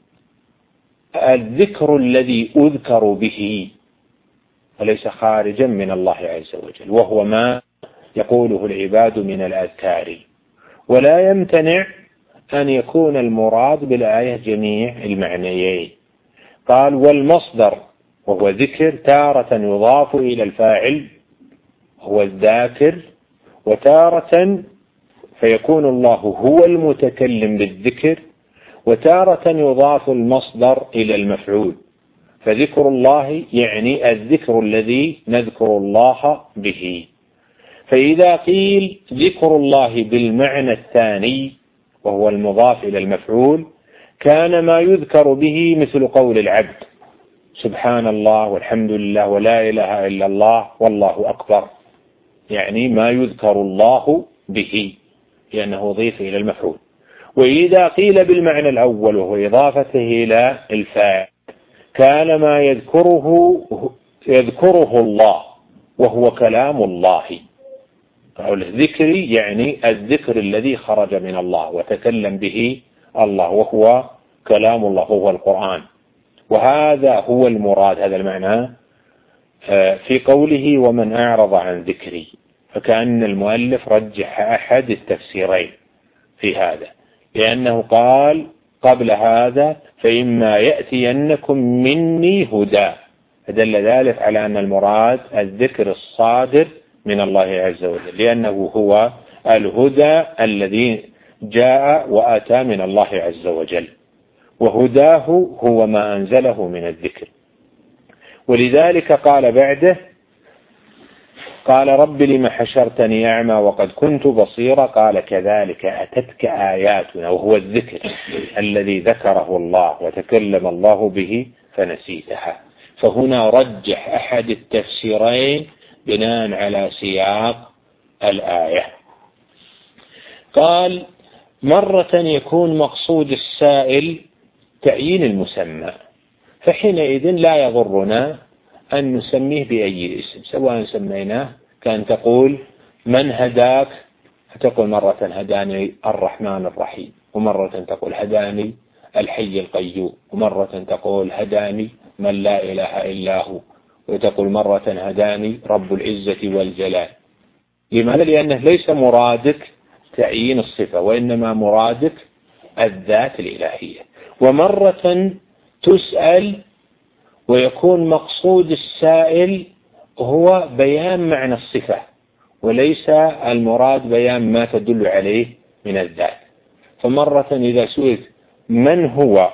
الذكر الذي أذكر به وليس خارجا من الله عز وجل، وهو ما يقوله العباد من الأذكار. ولا يمتنع أن يكون المراد بالآية جميع المعنيين. قال والمصدر وهو ذكر تارة يضاف إلى الفاعل هو الذاكر وتارة فيكون الله هو المتكلم بالذكر، وتارة يضاف المصدر إلى المفعول. فذكر الله يعني الذكر الذي نذكر الله به. فإذا قيل ذكر الله بالمعنى الثاني وهو المضاف إلى المفعول كان ما يذكر به مثل قول العبد سبحان الله والحمد لله ولا إله إلا الله والله أكبر، يعني ما يذكر الله به لأنه أضيف إلى المفعول. وإذا قيل بالمعنى الأول وهو إضافته إلى الفاعل كان ما يذكره الله وهو كلام الله. الذكر يعني الذكر الذي خرج من الله وتكلم به الله وهو كلام الله وهو القرآن. وهذا هو المراد، هذا المعنى في قوله ومن أعرض عن ذكري، فكأن المؤلف رجح أحد التفسيرين في هذا، لأنه قال قبل هذا فإما يأتينكم مني هدى، فدل ذلك على أن المراد الذكر الصادر من الله عز وجل، لأنه هو الهدى الذي جاء وأتى من الله عز وجل، وهداه هو ما أنزله من الذكر. ولذلك قال بعده قال رب لم حشرتني أعمى وقد كنت بصيرا، قال كذلك أتتك آياتنا، وهو الذكر الذي ذكره الله وتكلم الله به فنسيتها. فهنا رجح أحد التفسيرين بناء على سياق الآية. قال مرة يكون مقصود السائل تعيين المسمى، فحينئذ لا يضرنا أن نسميه بأي اسم، سواء سميناه كان تقول من هداك، فتقول مرة هداني الرحمن الرحيم، ومرة تقول هداني الحي القيوم، ومرة تقول هداني من لا إله إلا هو، وتقول مرة هداني رب العزة والجلال. لماذا؟ لأنه ليس مرادك تعيين الصفة، وإنما مرادك الذات الإلهية. ومرة تسأل ويكون مقصود السائل هو بيان معنى الصفة، وليس المراد بيان ما تدل عليه من الذات. فمرة إذا سئلت من هو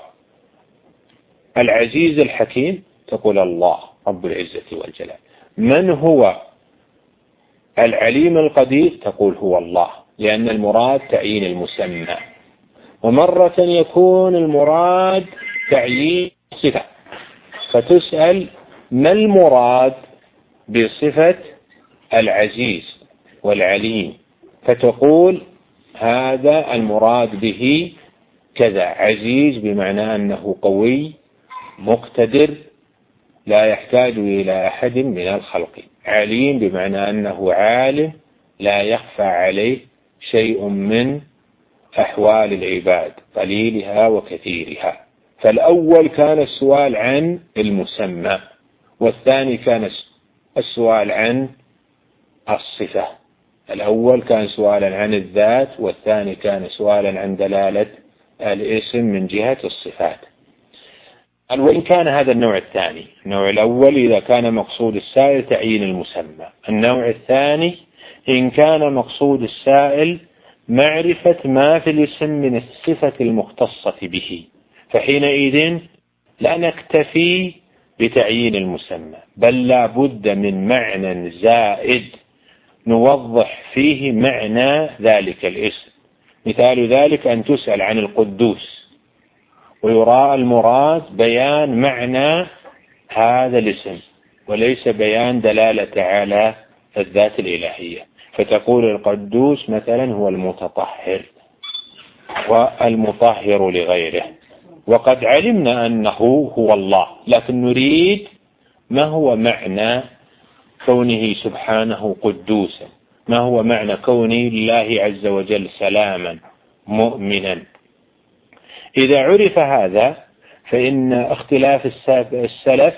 العزيز الحكيم تقول الله رب العزة والجلال. من هو العليم القدير تقول هو الله، لأن المراد تعيين المسمى. ومرة يكون المراد تعيين صفة، فتسأل ما المراد بصفة العزيز والعليم، فتقول هذا المراد به كذا، عزيز بمعنى أنه قوي مقتدر لا يحتاج إلى أحد من الخلق، عليم بمعنى أنه عالم لا يخفى عليه شيء من أحوال العباد قليلها وكثيرها. فالأول كان السؤال عن المسمى، والثاني كان السؤال عن الصفة. الأول كان سؤالا عن الذات، والثاني كان سؤالا عن دلالة الاسم من جهة الصفات. وإن كان هذا النوع الثاني، النوع الأول إذا كان مقصود السائل تعيين المسمى، النوع الثاني إن كان مقصود السائل معرفة ما في الاسم من الصفة المختصة به، فحينئذ لا نكتفي بتعيين المسمى، بل لا بد من معنى زائد نوضح فيه معنى ذلك الاسم. مثال ذلك أن تسأل عن القدوس ويرى المراد بيان معنى هذا الاسم وليس بيان دلالة على الذات الإلهية، فتقول القدوس مثلا هو المتطهر والمطهر لغيره، وقد علمنا أنه هو الله، لكن نريد ما هو معنى كونه سبحانه قدوسا، ما هو معنى كونه الله عز وجل سلاما مؤمنا. إذا عرف هذا فإن اختلاف السلف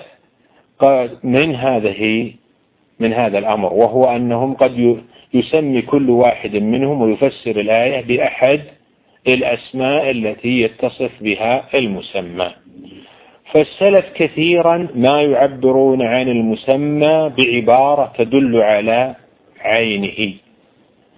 من هذا الأمر، وهو أنهم قد يسمي كل واحد منهم ويفسر الآية بأحد الأسماء التي يتصف بها المسمى. فالسلف كثيرا ما يعبرون عن المسمى بعبارة تدل على عينه،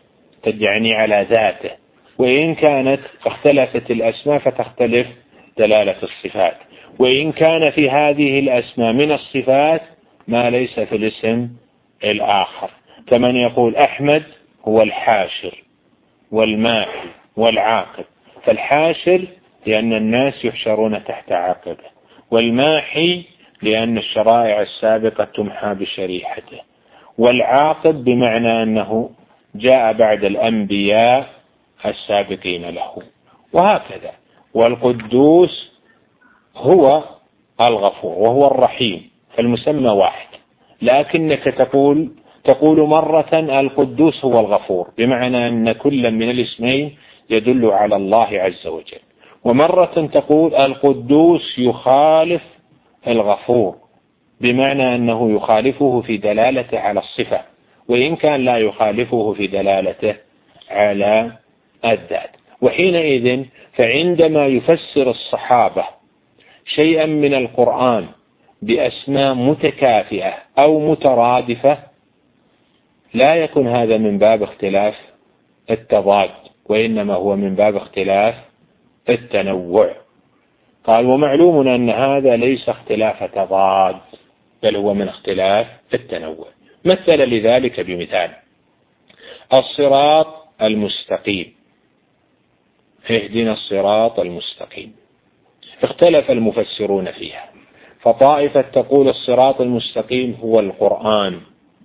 تجعني على ذاته، وإن كانت اختلفت الأسماء فتختلف دلالة الصفات، وإن كان في هذه الأسماء من الصفات ما ليس في الاسم الآخر، كمن يقول أحمد هو الحاشر والماحي والعاقب، فالحاشر لأن الناس يحشرون تحت عاقبه، والماحي لأن الشرائع السابقة تمحى بشريحته، والعاقب بمعنى أنه جاء بعد الأنبياء السابقين له، وهكذا. والقدوس هو الغفور وهو الرحيم، فالمسمى واحد، لكنك تقول مرة القدوس هو الغفور بمعنى أن كل من الاسمين يدل على الله عز وجل، ومرة تقول القدوس يخالف الغفور بمعنى أنه يخالفه في دلالته على الصفة، وإن كان لا يخالفه في دلالته على الذات. وحينئذ فعندما يفسر الصحابة شيئا من القرآن بأسماء متكافئة أو مترادفة لا يكون هذا من باب اختلاف التضاد، وإنما هو من باب اختلاف التنوع. قال ومعلوم أن هذا ليس اختلاف تضاد، بل هو من اختلاف التنوع. مثل لذلك بمثال الصراط المستقيم، اهدنا الصراط المستقيم، اختلف المفسرون فيها، فطائفة تقول الصراط المستقيم هو القرآن،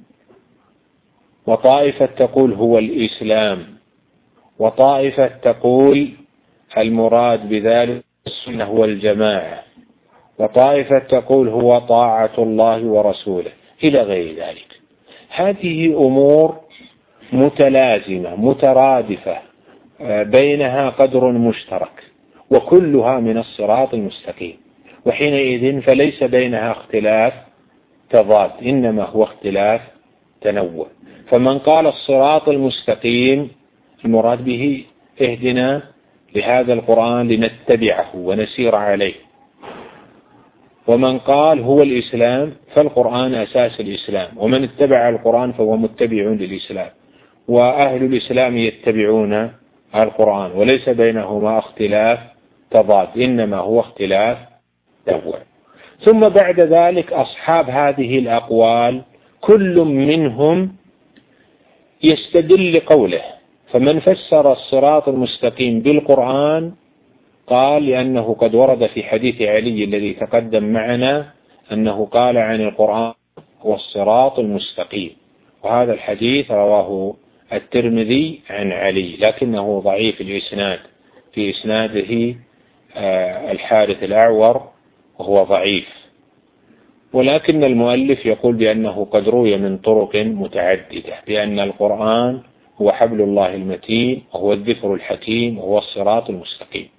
وطائفة تقول هو الإسلام، وطائفة تقول المراد بذلك السنة هو الجماعة، وطائفة تقول هو طاعة الله ورسوله، إلى غير ذلك. هذه أمور متلازمة مترادفة بينها قدر مشترك، وكلها من الصراط المستقيم، وحينئذ فليس بينها اختلاف تضاد، إنما هو اختلاف تنوع. فمن قال الصراط المستقيم المراد به اهدنا لهذا القرآن لنتبعه ونسير عليه، ومن قال هو الإسلام فالقرآن أساس الإسلام، ومن اتبع القرآن فهو متبع للإسلام، وأهل الإسلام يتبعون القرآن، وليس بينهما اختلاف تضاد، إنما هو اختلاف تنوع. ثم بعد ذلك أصحاب هذه الأقوال كل منهم يستدل قوله، فمن فسر الصراط المستقيم بالقرآن قال لأنه قد ورد في حديث علي الذي تقدم معنا أنه قال عن القرآن هو الصراط المستقيم، وهذا الحديث رواه الترمذي عن علي لكنه ضعيف الإسناد، في إسناده الحارث الأعور وهو ضعيف، ولكن المؤلف يقول بأنه قد روي من طرق متعددة بأن القرآن هو حبل الله المتين وهو الذكر الحكيم وهو الصراط المستقيم.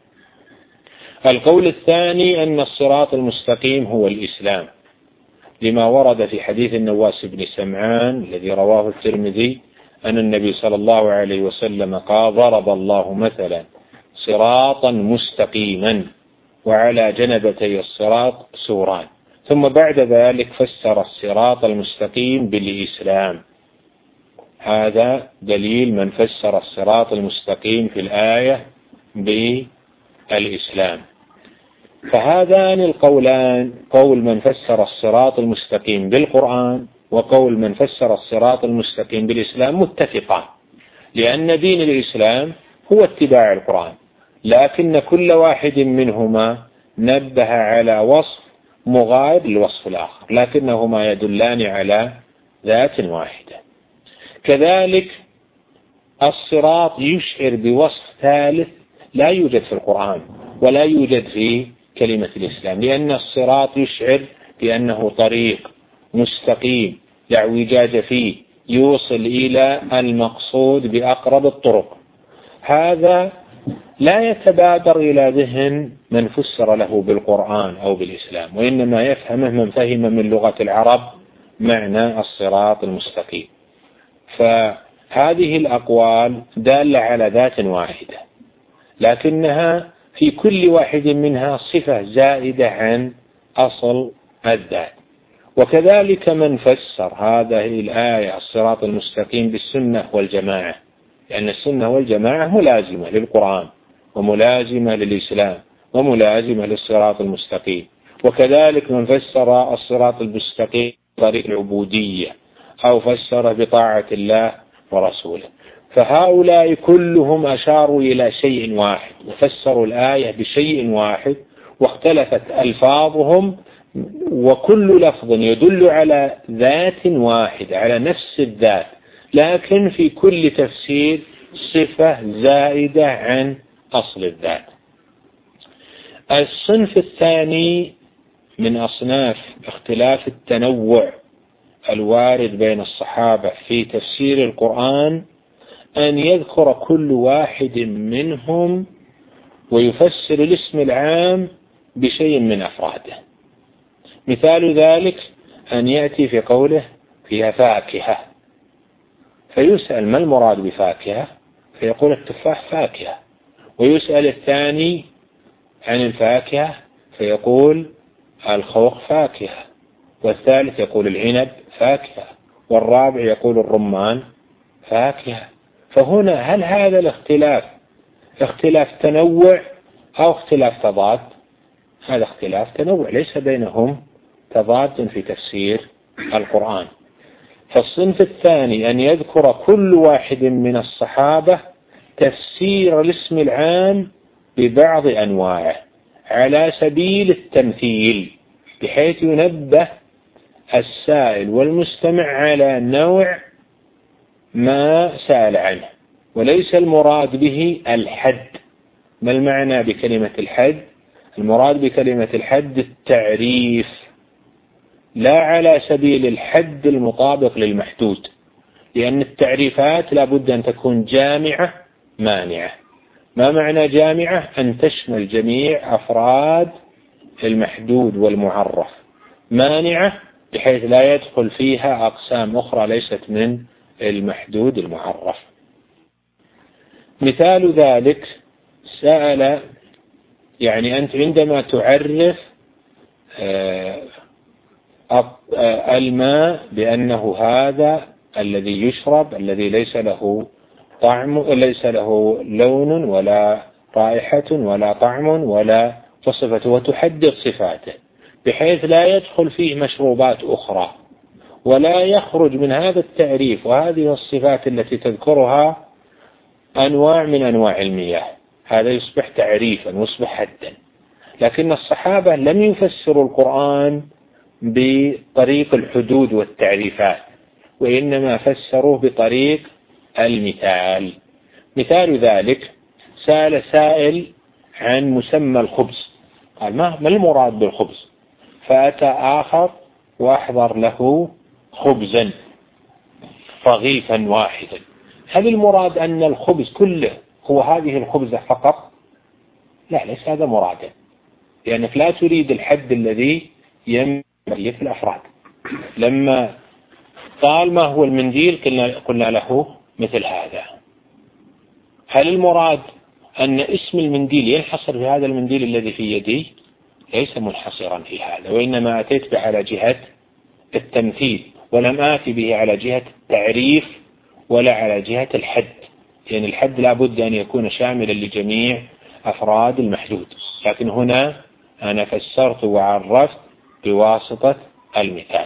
القول الثاني أن الصراط المستقيم هو الإسلام، لما ورد في حديث النواس بن سمعان الذي رواه الترمذي أن النبي صلى الله عليه وسلم قال ضرب الله مثلا صراطا مستقيما وعلى جنبتي الصراط سوران، ثم بعد ذلك فسر الصراط المستقيم بالإسلام. هذا دليل من فسر الصراط المستقيم في الآية بالإسلام. فهذان القولان، قول من فسر الصراط المستقيم بالقرآن وقول من فسر الصراط المستقيم بالإسلام، متفقان، لأن دين الإسلام هو اتباع القرآن، لكن كل واحد منهما نبه على وصف مغاير للوصف الآخر، لكنهما يدلان على ذات واحدة. كذلك الصراط يشعر بوصف ثالث لا يوجد في القرآن ولا يوجد في كلمة الإسلام، لأن الصراط يشعر بأنه طريق مستقيم لا اعوجاج فيه يوصل إلى المقصود بأقرب الطرق. هذا لا يتبادر إلى ذهن من فسر له بالقرآن أو بالإسلام، وإنما يفهمه من فهم من لغة العرب معنى الصراط المستقيم. فهذه الأقوال دالة على ذات واحدة، لكنها في كل واحد منها صفة زائدة عن أصل الذات. وكذلك من فسر هذه الآية الصراط المستقيم بالسنة والجماعة لأن السنة والجماعة ملازمة للقرآن وملازمة للإسلام وملازمة للصراط المستقيم. وكذلك من فسر الصراط المستقيم بطريق العبودية أو فسر بطاعة الله ورسوله، فهؤلاء كلهم أشاروا إلى شيء واحد وفسروا الآية بشيء واحد، واختلفت ألفاظهم، وكل لفظ يدل على ذات واحدة، على نفس الذات، لكن في كل تفسير صفة زائدة عن أصل الذات. الصنف الثاني من أصناف اختلاف التنوع الوارد بين الصحابة في تفسير القرآن أن يذكر كل واحد منهم ويفسر الاسم العام بشيء من أفراده. مثال ذلك أن يأتي في قوله فيها فاكهة، فيسأل ما المراد بفاكهة، فيقول التفاح فاكهة، ويسأل الثاني عن الفاكهة فيقول الخوخ فاكهة، والثالث يقول العنب فاكهة، والرابع يقول الرمان فاكهة. فهنا هل هذا الاختلاف اختلاف تنوع أو اختلاف تضاد؟ هذا اختلاف تنوع، ليس بينهم تضاد في تفسير القرآن. فالصنف الثاني أن يذكر كل واحد من الصحابة تفسير الاسم العام ببعض أنواعه على سبيل التمثيل، بحيث ينبه السائل والمستمع على نوع ما سأل عنه، وليس المراد به الحد. ما المعنى بكلمة الحد؟ المراد بكلمة الحد التعريف، لا على سبيل الحد المطابق للمحدود، لأن التعريفات لا بد أن تكون جامعة مانعة. ما معنى جامعة؟ أن تشمل جميع أفراد المحدود والمعرف، مانعة بحيث لا يدخل فيها أقسام أخرى ليست من المحدود المعرف. مثال ذلك سأل، يعني أنت عندما تعرف الماء بأنه هذا الذي يشرب الذي ليس له طعم، ليس له لون ولا رائحة ولا طعم ولا صفة، وتحدد صفاته بحيث لا يدخل فيه مشروبات أخرى، ولا يخرج من هذا التعريف وهذه الصفات التي تذكرها أنواع من أنواع المياه، هذا يصبح تعريفا ويصبح حدا. لكن الصحابة لم يفسروا القرآن بطريق الحدود والتعريفات، وإنما فسروه بطريق المثال. مثال ذلك سأل سائل عن مسمى الخبز، قال ما المراد بالخبز؟ فأتى آخر وأحضر له خبزا رغيفا واحدا. هل المراد أن الخبز كله هو هذه الخبزة فقط؟ لا، ليس هذا مرادا، لأنك لا تريد الحد الذي ينبغي في الأفراد. لما قال ما هو المنديل قلنا له مثل هذا. هل المراد أن اسم المنديل ينحصر في هذا المنديل الذي في يدي؟ ليس منحصرا في هذا، وإنما أتيت به على جهة التمثيل، ولم آتي به على جهة التعريف ولا على جهة الحد، لأن الحد لا بد أن يكون شاملا لجميع أفراد المحدود. لكن هنا أنا فسرت وعرفت بواسطة المثال.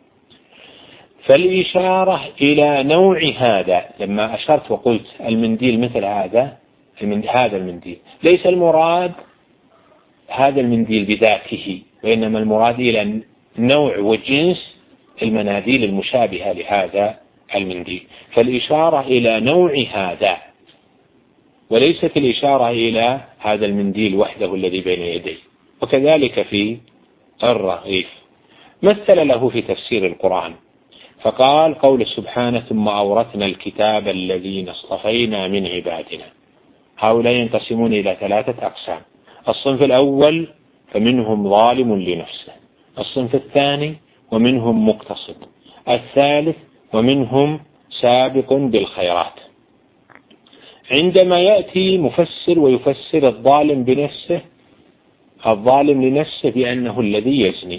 فالإشارة إلى نوع هذا، لما أشرت وقلت المنديل مثل هذا المنديل، ليس المراد هذا المنديل بذاته، وإنما المراد إلى نوع وجنس المناديل المشابهة لهذا المنديل. فالإشارة إلى نوع هذا، وليست الإشارة إلى هذا المنديل وحده الذي بين يديه. وكذلك في الرغيف. مثل له في تفسير القرآن فقال قول سبحانه ثم أورثنا الكتاب الذين اصطفينا من عبادنا. هؤلاء ينقسمون إلى 3 أقسام. الصنف الأول فمنهم ظالم لنفسه، الصنف الثاني ومنهم مقتصد، الثالث ومنهم سابق بالخيرات. عندما يأتي مفسر ويفسر الظالم بنفسه، الظالم لنفسه بأنه الذي يزني،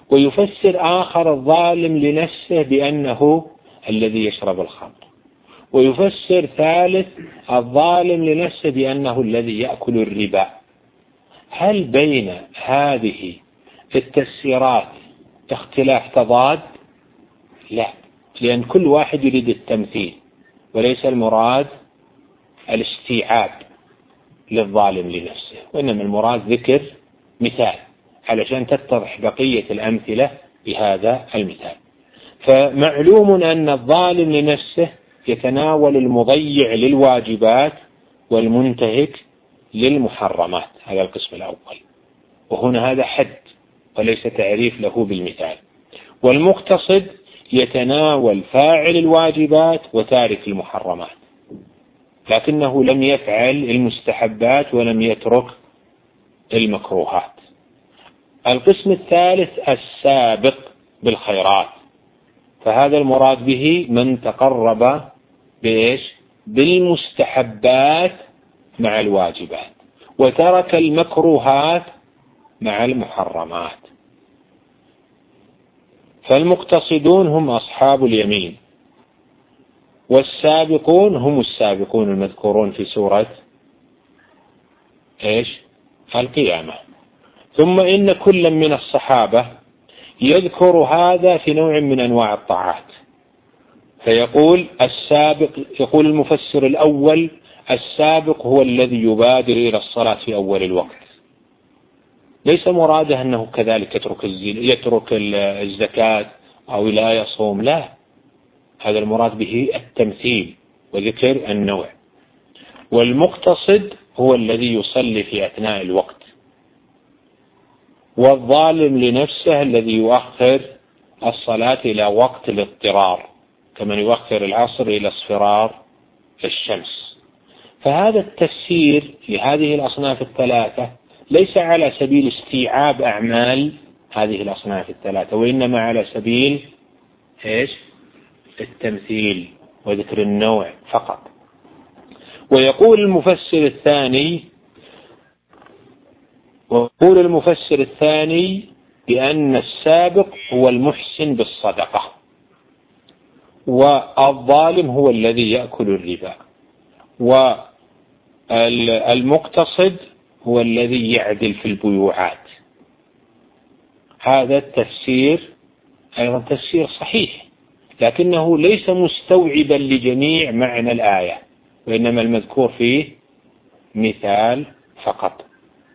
ويفسر آخر الظالم لنفسه بأنه الذي يشرب الخمر، ويفسر ثالث الظالم لنفسه بأنه الذي يأكل الربا. هل بين هذه التفسيرات اختلاف تضاد؟ لا، لأن كل واحد يريد التمثيل، وليس المراد الاستيعاب للظالم لنفسه، وإنما المراد ذكر مثال علشان تتضح بقية الأمثلة بهذا المثال. فمعلوم أن الظالم لنفسه يتناول المضيع للواجبات والمنتهك للمحرمات، هذا القسم الأول، وهنا هذا حد وليس تعريف له بالمثال. والمقتصد يتناول فاعل الواجبات وتارك المحرمات، لكنه لم يفعل المستحبات ولم يترك المكروهات. القسم الثالث السابق بالخيرات، فهذا المراد به من تقرب بإيش؟ بالمستحبات مع الواجبات وترك المكروهات مع المحرمات. فالمقتصدون هم أصحاب اليمين، والسابقون هم السابقون المذكورون في سورة إيش؟ القيامة. ثم إن كل من الصحابة يذكر هذا في نوع من أنواع الطاعات، فيقول السابق، يقول المفسر الأول السابق هو الذي يبادر إلى الصلاة في أول الوقت، ليس مراده أنه كذلك يترك الزكاة أو لا يصوم، لا، هذا المراد به التمثيل وذكر النوع. والمقتصد هو الذي يصلي في أثناء الوقت، والظالم لنفسه الذي يؤخر الصلاة إلى وقت الاضطرار، كمن يؤخر العصر إلى اصفرار الشمس. فهذا التفسير لهذه الأصناف الثلاثة ليس على سبيل استيعاب أعمال هذه الأصناف الثلاثة، وإنما على سبيل إيش؟ التمثيل وذكر النوع فقط. ويقول المفسر الثاني بأن السابق هو المحسن بالصدقة، والظالم هو الذي يأكل الربا، والمقتصد هو الذي يعدل في البيوعات. هذا التفسير أيضا تفسير صحيح، لكنه ليس مستوعبا لجميع معنى الآية، وإنما المذكور فيه مثال فقط.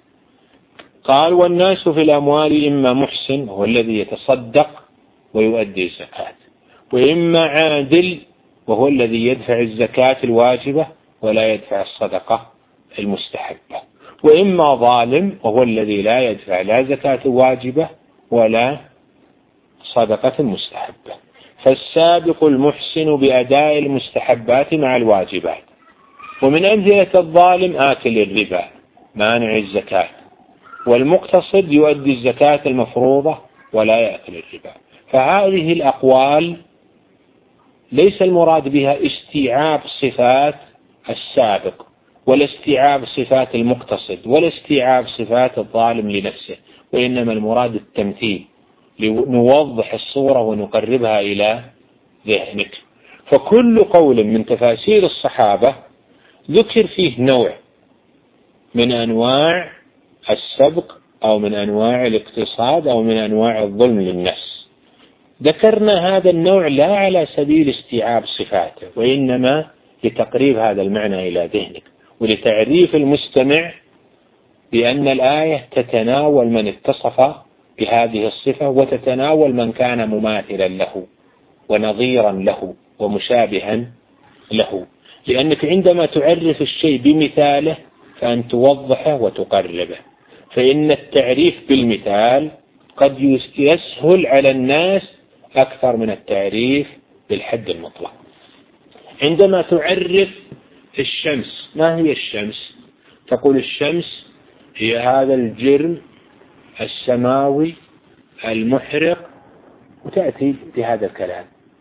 قال والناس في الأموال إما محسن هو الذي يتصدق ويؤدي الزكاة، وإما عادل وهو الذي يدفع الزكاة الواجبة ولا يدفع الصدقة المستحبة، وإما ظالم وهو الذي لا يدفع لا زكاة واجبة ولا صدقة مستحبة. فالسابق المحسن بأداء المستحبات مع الواجبات. ومن أمثلة الظالم آكل الربا مانع الزكاة، والمقتصد يؤدي الزكاة المفروضة ولا يأكل الربا. فهذه الأقوال ليس المراد بها استيعاب صفات السابق ولا استيعاب صفات المقتصد ولا استيعاب صفات الظالم لنفسه، وإنما المراد التمثيل لنوضح الصورة ونقربها إلى ذهنك. فكل قول من تفاسير الصحابة ذكر فيه نوع من أنواع السبق أو من أنواع الاقتصاد أو من أنواع الظلم للنفس. ذكرنا هذا النوع لا على سبيل استيعاب صفاته، وإنما لتقريب هذا المعنى إلى ذهنك ولتعريف المستمع بأن الآية تتناول من اتصف بهذه الصفة وتتناول من كان مماثلا له ونظيرا له ومشابها له، لأنك عندما تعرف الشيء بمثاله فأن توضحه وتقربه. فإن التعريف بالمثال قد يسهل على الناس أكثر من التعريف بالحد المطلق. عندما تعرف الشمس، ما هي الشمس؟ تقول الشمس هي هذا الجرم السماوي المحرق، وتأتي بهذا الكلام.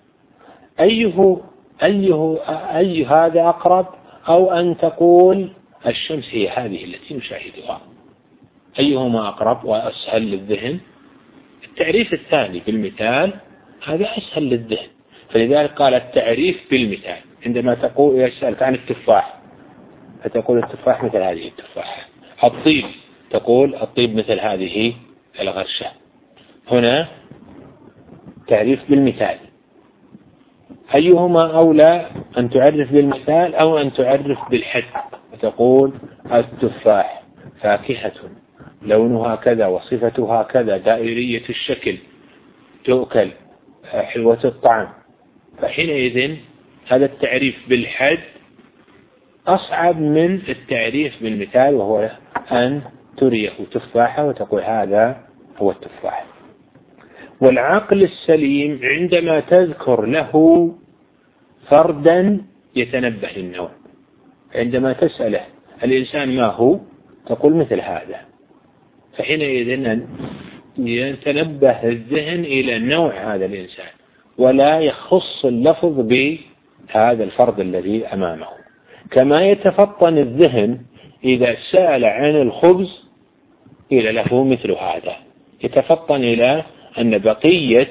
أي هذا أقرب، أو أن تقول الشمس هي هذه التي نشاهدها؟ أيهما أقرب وأسهل للذهن؟ التعريف الثاني بالمثال هذا أسهل للذهن، فلذلك قال التعريف بالمثال. عندما تقول يسألك عن التفاح فتقول التفاح مثل هذه التفاحة. الطيب تقول الطيب مثل هذه الغرشة. هنا تعريف بالمثال، أيهما أولى أن تعرف بالمثال أو أن تعرف بالحد؟ وتقول التفاح فاكهة لونها كذا وصفتها كذا دائرية الشكل تؤكل حلوة الطعم. فحينئذ هذا التعريف بالحد أصعب من التعريف بالمثال، وهو أن تريه تفاحة وتقول هذا هو التفاح. والعقل السليم عندما تذكر له فردا يتنبه للنوع، عندما تسأله الإنسان ما هو تقول مثل هذا، فحينئذ يتنبه الذهن إلى نوع هذا الإنسان ولا يخص اللفظ بهذا الفرد الذي أمامه. كما يتفطن الذهن إذا سأل عن الخبز إلى له مثل هذا، يتفطن إلى أن بقية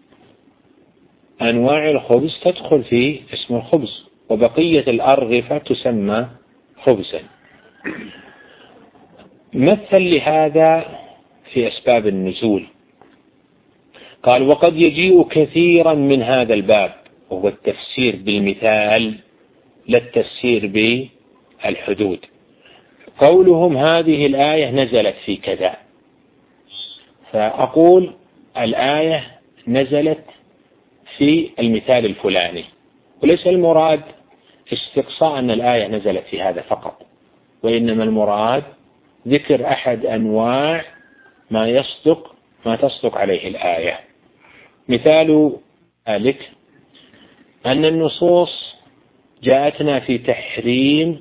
أنواع الخبز تدخل في اسم الخبز وبقية الأرغفة تسمى خبزا. مثل لهذا في أسباب النزول، قال وقد يجيء كثيرا من هذا الباب، وهو التفسير بالمثال لا التفسير بالحدود. قولهم هذه الآية نزلت في كذا، فأقول الآية نزلت في المثال الفلاني، وليس المراد استقصاء أن الآية نزلت في هذا فقط، وإنما المراد ذكر أحد أنواع ما تصدق عليه الآية. مثال ذلك أن النصوص جاءتنا في تحريم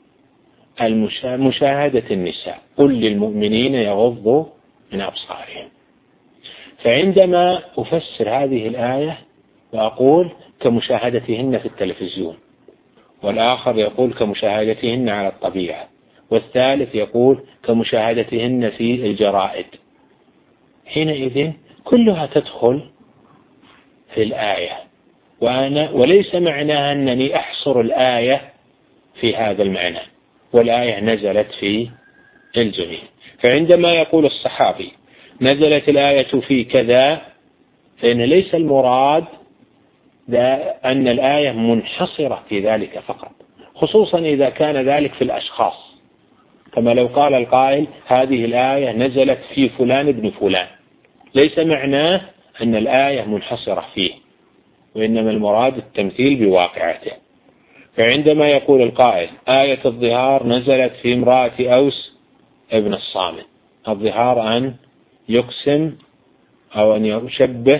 مشاهدة النساء، قل للمؤمنين يغضوا من أبصارهم. فعندما أفسر هذه الآية وأقول كمشاهدتهن في التلفزيون، والآخر يقول كمشاهدتهن على الطبيعة، والثالث يقول كمشاهدتهن في الجرائد، حينئذ كلها تدخل في الآية، وليس معناها أنني أحصر الآية في هذا المعنى، والآية نزلت في الجميع. فعندما يقول الصحابي نزلت الآية في كذا، فإن ليس المراد أن الآية منحصرة في ذلك فقط، خصوصا إذا كان ذلك في الأشخاص، كما لو قال القائل هذه الآية نزلت في فلان ابن فلان، ليس معناه أن الآية منحصرة فيه، وإنما المراد التمثيل بواقعته. فعندما يقول القائل آية الظهار نزلت في امرأة أوس ابن الصامت، الظهار أن يقسم أو أن يشبه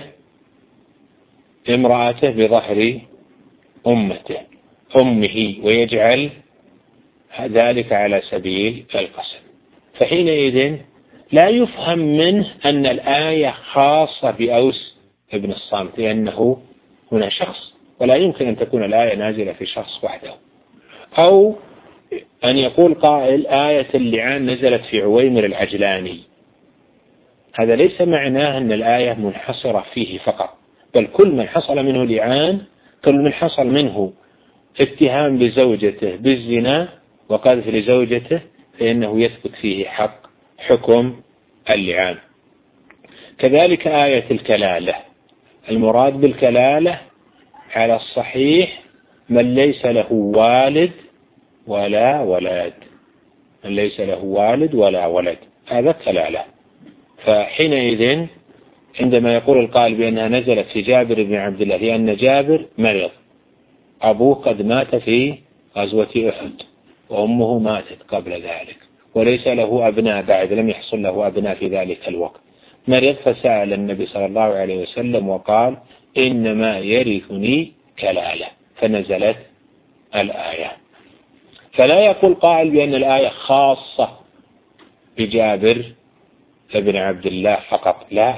امرأته بظهر أمه ويجعل ذلك على سبيل القسم، فحينئذ لا يفهم منه أن الآية خاصة بأوس ابن الصامت، لأنه هنا شخص ولا يمكن أن تكون الآية نازلة في شخص وحده. أو أن يقول قائل آية اللعان نزلت في عويمر العجلاني، هذا ليس معناه أن الآية منحصرة فيه فقط، بل كل من حصل منه لعان، كل من حصل منه اتهام لزوجته بالزنا وقذف لزوجته، فإنه يثبت فيه حكم اللعان. كذلك آية الكلالة، المراد بالكلالة على الصحيح من ليس له والد ولا ولد، من ليس له والد ولا ولد، هذا كلالة. فحينئذ عندما يقول القائل بأنها نزلت في جابر بن عبد الله، لأن جابر مرض، أبوه قد مات في غزوة أحد وأمه ماتت قبل ذلك، وليس له أبناء بعد، لم يحصل له أبناء في ذلك الوقت، مرض، فسأل النبي صلى الله عليه وسلم وقال إنما يرثني كلالة، فنزلت الآية. فلا يقول قائل بأن الآية خاصة بجابر ابن عبد الله فقط، لا،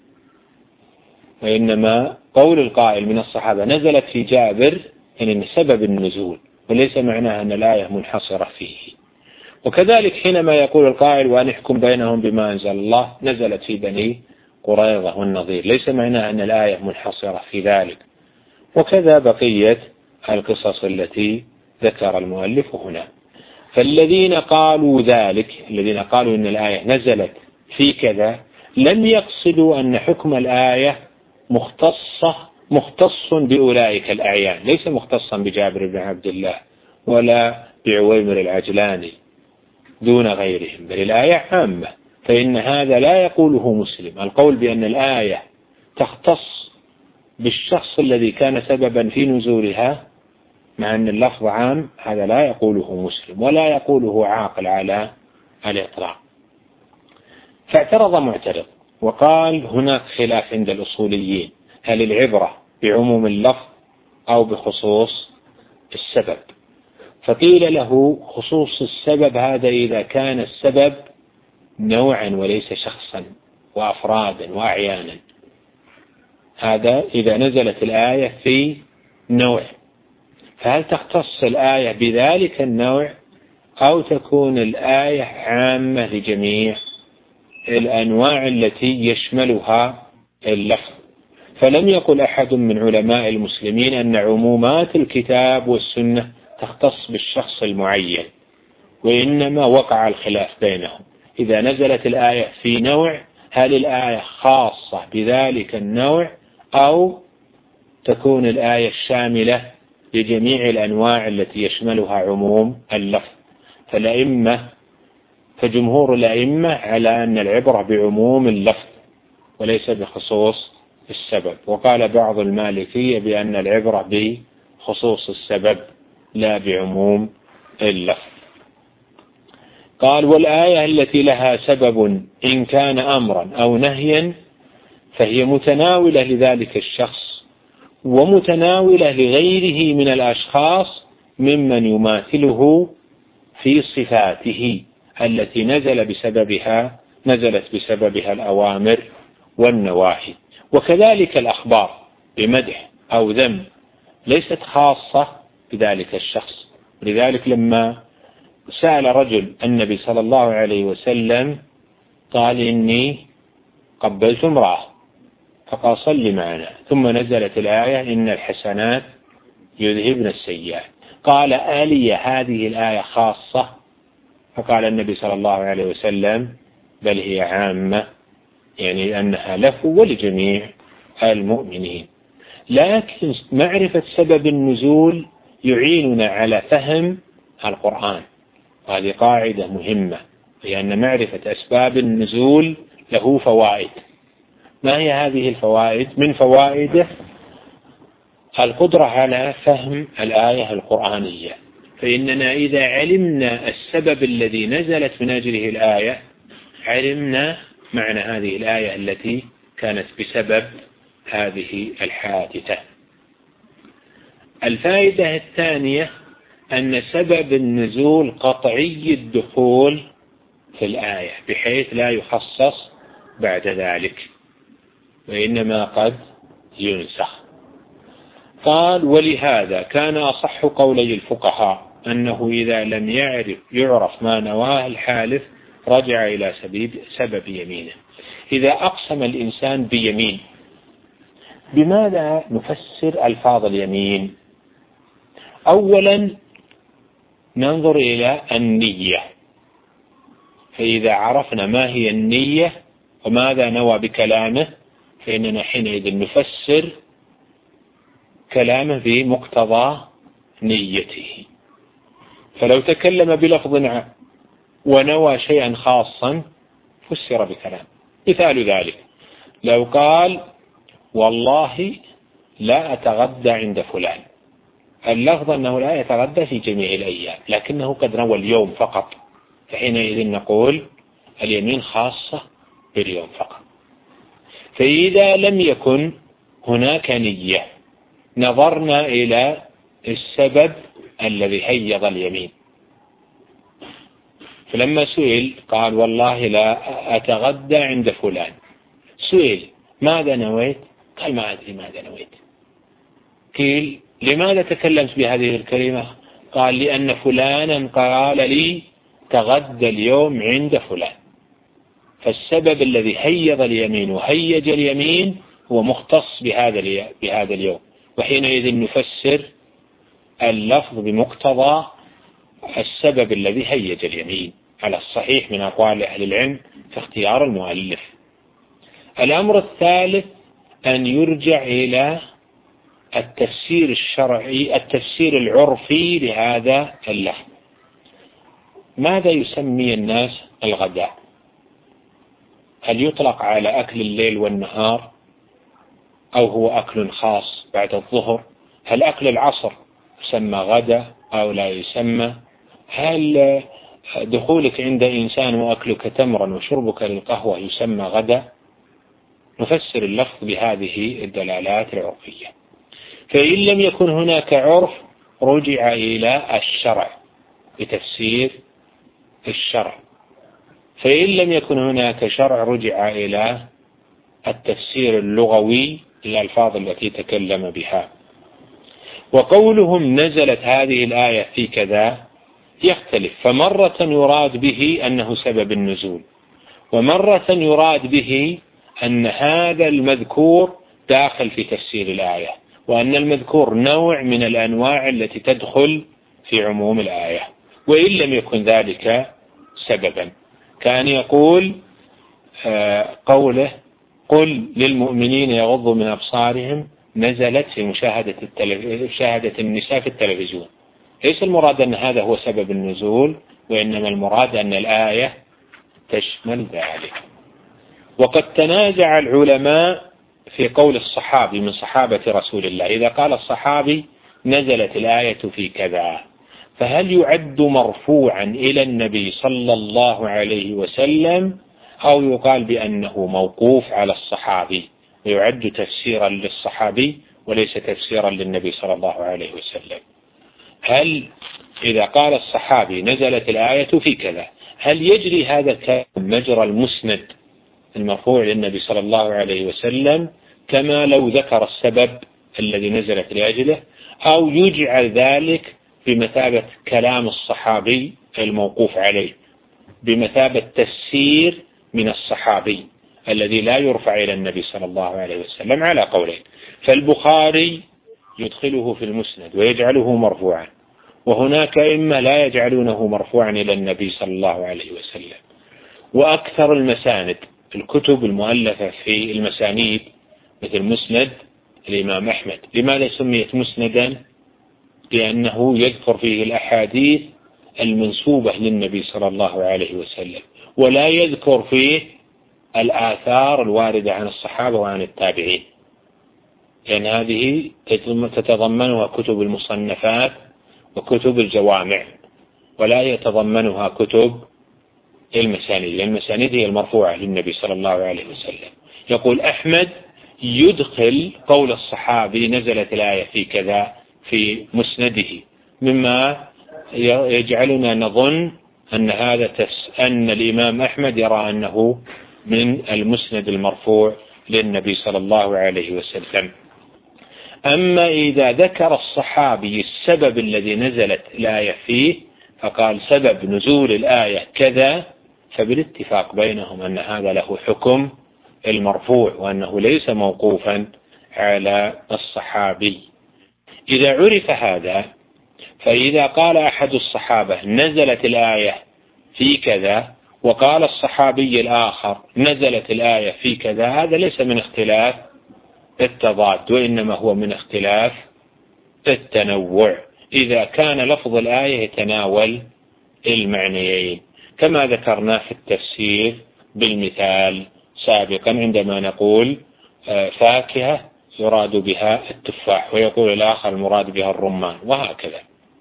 وإنما قول القائل من الصحابة نزلت في جابر يعني سبب النزول، وليس معناها أن الآية منحصرة فيه. وكذلك حينما يقول القائل وأن يحكم بينهم بما أنزل الله، نزلت في بني قريظة والنضير، ليس معناها أن الآية منحصرة في ذلك. وكذا بقية القصص التي ذكر المؤلف هنا. فالذين قالوا ذلك، الذين قالوا إن الآية نزلت في كذا، لم يقصدوا أن حكم الآية مختص بأولئك الأعيان، ليس مختصا بجابر بن عبد الله ولا بعويمر العجلاني دون غيرهم، بل الآية عامة. فإن هذا لا يقوله مسلم، القول بأن الآية تختص بالشخص الذي كان سببا في نزولها مع أن اللفظ عام، هذا لا يقوله مسلم ولا يقوله عاقل على الإطلاق. فاعترض معترض وقال هناك خلاف عند الأصوليين، هل العبرة بعموم اللفظ أو بخصوص السبب؟ فقيل له خصوص السبب هذا إذا كان السبب نوعا وليس شخصا وأفرادا وأعيانا، هذا إذا نزلت الآية في نوع، فهل تختص الآية بذلك النوع أو تكون الآية عامة لجميع الأنواع التي يشملها اللفظ؟ فلم يقل أحد من علماء المسلمين أن عمومات الكتاب والسنة تختص بالشخص المعين، وإنما وقع الخلاف بينهم. إذا نزلت الآية في نوع، هل الآية خاصة بذلك النوع أو تكون الآية الشاملة لجميع الأنواع التي يشملها عموم اللفظ؟ فجمهور الأئمة على أن العبرة بعموم اللفظ وليس بخصوص السبب، وقال بعض المالكية بأن العبرة بخصوص السبب لا بعموم اللفظ. قال والآية التي لها سبب إن كان أمرا أو نهيا فهي متناولة لذلك الشخص ومتناولة لغيره من الأشخاص ممن يماثله في صفاته التي نزلت بسببها الأوامر والنواهي. وكذلك الأخبار بمدح أو ذم ليست خاصة بذلك الشخص. لذلك لما سأل رجل النبي صلى الله عليه وسلم قال إني قبلت امرأة، فقال صل معنا، ثم نزلت الآية إن الحسنات يذهبن السيئات، قال ألي هذه الآية خاصة؟ فقال النبي صلى الله عليه وسلم بل هي عامة، يعني أنها له ولجميع المؤمنين. لكن معرفة سبب النزول يعيننا على فهم القرآن، هذه قاعدة مهمة، لأن معرفة أسباب النزول له فوائد. ما هي هذه الفوائد؟ من فوائده القدرة على فهم الآية القرآنية، فإننا إذا علمنا السبب الذي نزلت من أجله الآية علمنا معنى هذه الآية التي كانت بسبب هذه الحادثة. الفائدة الثانية أن سبب النزول قطعي الدخول في الآية بحيث لا يخصص بعد ذلك، وإنما قد ينسخ. قال ولهذا كان أصح قولي الفقهاء أنه إذا لم يعرف ما نواه الحالف رجع إلى سبب يمينه. إذا أقسم الإنسان بيمين، بماذا نفسر ألفاظ اليمين؟ أولا ننظر إلى النية، فإذا عرفنا ما هي النية وماذا نوى بكلامه فإننا حينئذ نفسر كلامه بمقتضى نيته. فلو تكلم بلفظ ونوى شيئا خاصا فسر بكلام. مثال ذلك لو قال والله لا أتغدى عند فلان، اللفظ أنه لا يتغدى في جميع الأيام لكنه قد نوى اليوم فقط، فحينئذ نقول اليمين خاصة باليوم فقط. فإذا لم يكن هناك نية نظرنا إلى السبب الذي هيض اليمين، فلما سئل قال والله لا أتغدى عند فلان، سئل ماذا نويت؟ قال ما أدري ماذا نويت. قيل لماذا تكلمت بهذه الكلمة؟ قال لأن فلانا قال لي تغدى اليوم عند فلان. فالسبب الذي هيض اليمين وهيج اليمين هو مختص بهذا اليوم، وحينئذ نفسر اللفظ بمقتضى السبب الذي هيج اليمين على الصحيح من أقوال أهل العلم في اختيار المؤلف. الأمر الثالث أن يرجع إلى التفسير الشرعي، التفسير العرفي لهذا اللفظ. ماذا يسمي الناس الغداء؟ هل يطلق على أكل الليل والنهار، أو هو أكل خاص بعد الظهر؟ هل أكل العصر يسمى غدا أو لا يسمى؟ هل دخولك عند إنسان وأكلك تمرا وشربك للقهوة يسمى غدا؟ نفسر اللفظ بهذه الدلالات العرفية. فإن لم يكن هناك عرف رجع إلى الشرع بتفسير الشرع، فإن لم يكن هناك شرع رجع إلى التفسير اللغوي للألفاظ التي تكلم بها. وقولهم نزلت هذه الآية في كذا يختلف، فمرة يراد به أنه سبب النزول، ومرة يراد به أن هذا المذكور داخل في تفسير الآية، وأن المذكور نوع من الأنواع التي تدخل في عموم الآية. وإن لم يكن ذلك سببا، كان يقول قوله قل للمؤمنين يغضوا من أبصارهم نزلت في مشاهدة النساء في التلفزيون. ليس المراد أن هذا هو سبب النزول، وإنما المراد أن الآية تشمل ذلك. وقد تنازع العلماء في قول الصحابي من صحابة رسول الله، إذا قال الصحابي نزلت الآية في كذا، فهل يعد مرفوعا إلى النبي صلى الله عليه وسلم، أو يقال بأنه موقوف على الصحابي ويعد تفسيرا للصحابي وليس تفسيرا للنبي صلى الله عليه وسلم؟ هل إذا قال الصحابي نزلت الآية في كذا، هل يجري هذا الكلام مجرى المسند المرفوع للنبي صلى الله عليه وسلم كما لو ذكر السبب الذي نزلت لأجله، أو يجعل ذلك بمثابة كلام الصحابي الموقوف عليه، بمثابة تفسير من الصحابي الذي لا يرفع إلى النبي صلى الله عليه وسلم على قولين؟ فالبخاري يدخله في المسند ويجعله مرفوعا، وهناك إما لا يجعلونه مرفوعا إلى النبي صلى الله عليه وسلم. وأكثر المساند الكتب المؤلفة في المسانيد مثل مسند الإمام أحمد، لماذا سميت مسندا؟ لأنه يذكر فيه الأحاديث المنسوبة للنبي صلى الله عليه وسلم، ولا يذكر فيه الآثار الواردة عن الصحابة وعن التابعين، لأن هذه تتضمنها كتب المصنفات وكتب الجوامع، ولا يتضمنها كتب المسانيد. المسانيد هي المرفوعة للنبي صلى الله عليه وسلم. يقول أحمد يدخل قول الصحابي نزلت الآية في كذا في مسنده، مما يجعلنا نظن أن الإمام أحمد يرى أنه من المسند المرفوع للنبي صلى الله عليه وسلم. أما إذا ذكر الصحابي السبب الذي نزلت الآية فيه فقال سبب نزول الآية كذا، فبالاتفاق بينهم أن هذا له حكم المرفوع، وأنه ليس موقوفا على الصحابي. إذا عرف هذا، فإذا قال أحد الصحابة نزلت الآية في كذا، وقال الصحابي الآخر نزلت الآية في كذا، هذا ليس من اختلاف التضاد، وإنما هو من اختلاف التنوع، إذا كان لفظ الآية يتناول المعنيين، كما ذكرنا في التفسير بالمثال سابقا عندما نقول فاكهة يراد بها التفاح، ويقول الآخر المراد بها الرمان، وهكذا.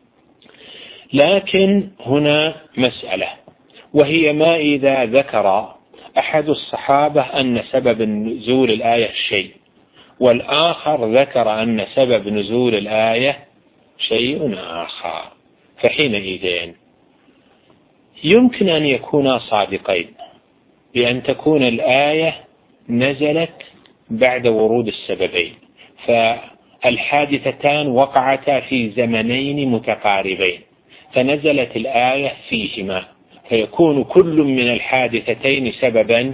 لكن هنا مسألة، وهي ما إذا ذكر أحد الصحابة أن سبب نزول الآية شيء، والآخر ذكر أن سبب نزول الآية شيء آخر، فحينئذ يمكن أن يكونا صادقين بأن تكون الآية نزلت بعد ورود السببين، فالحادثتان وقعتا في زمنين متقاربين، فنزلت الآية فيهما، فيكون كل من الحادثتين سببا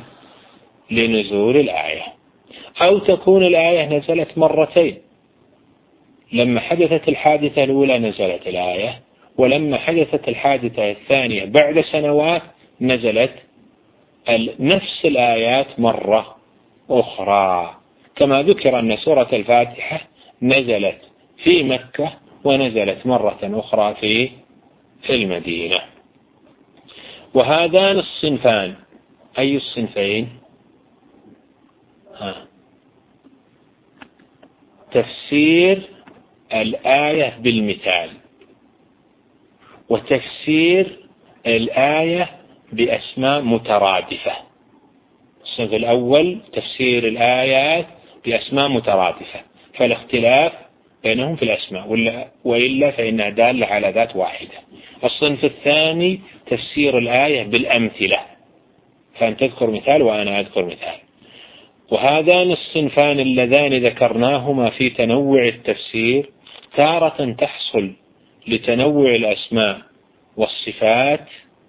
لنزول الآية. أو تكون الآية نزلت مرتين، لما حدثت الحادثة الأولى نزلت الآية، ولما حدثت الحادثة الثانية بعد سنوات نزلت نفس الآيات مرة أخرى، كما ذكر أن سورة الفاتحة نزلت في مكة ونزلت مرة أخرى في المدينة. وهذان الصنفان، أي الصنفين؟ تفسير الآية بالمثال، وتفسير الآية بأسماء مترادفة. الصنف الأول تفسير الآيات بأسماء مترادفة، فالاختلاف بينهم في الأسماء، وإلا فإنها دالة على ذات واحدة. الصنف الثاني تفسير الآية بالأمثلة، فأنت تذكر مثال وأنا أذكر مثال. وهذان الصنفان اللذان ذكرناهما في تنوع التفسير تارة تحصل لتنوع الأسماء والصفات،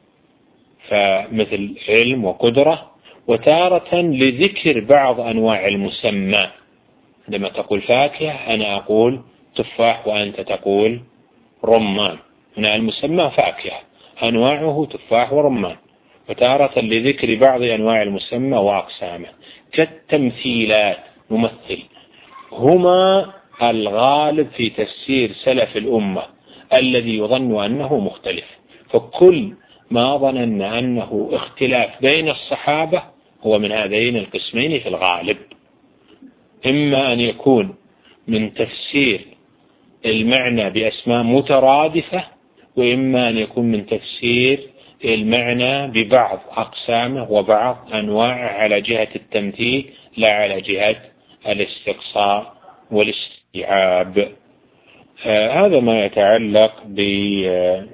فمثل علم وقدرة، وتارة لذكر بعض أنواع المسمى. عندما تقول فاكهة أنا أقول تفاح وأنت تقول رمان، هنا المسمى فاكهة، أنواعه تفاح ورمان. وتارة لذكر بعض أنواع المسمى وأقسامه، كالتمثيلات، ممثل، هما الغالب في تفسير سلف الأمة الذي يظن أنه مختلف. فكل ما ظننا أنه اختلاف بين الصحابة هو من هذين القسمين في الغالب، إما أن يكون من تفسير المعنى بأسماء مترادفة، وإما أن يكون من تفسير المعنى ببعض أقسامه وبعض أنواعه على جهة التمثيل لا على جهة الاستقصاء والاستيعاب. هذا ما يتعلق بهذه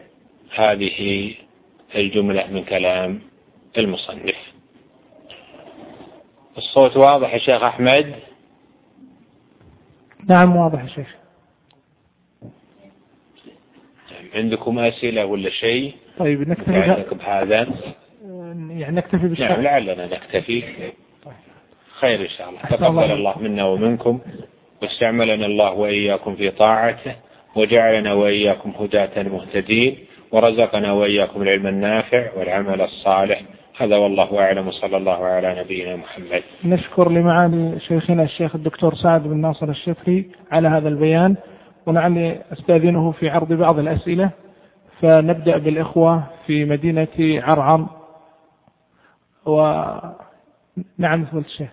الجملة من كلام المصنف. الصوت واضح يا شيخ أحمد؟ نعم واضح يا شيخ. عندكم أسئلة ولا شيء؟ طيب نكتفي بهذا، يعني نكتفي بالشرح. نعم لعلنا نكتفي. خير إن شاء الله. تقبل الله منا ومنكم، واستعملنا الله وإياكم في طاعته، وجعلنا وإياكم هداة مهتدين، ورزقنا وإياكم العلم النافع والعمل الصالح. هذا والله أعلم، صلى الله على نبينا محمد. نشكر لمعالي شيخنا الشيخ الدكتور سعد بن ناصر الشفري على هذا البيان، ولعلي أستاذنه في عرض بعض الأسئلة. فنبدأ بالإخوة في مدينة عرعر. نعم فضيلة الشيخ.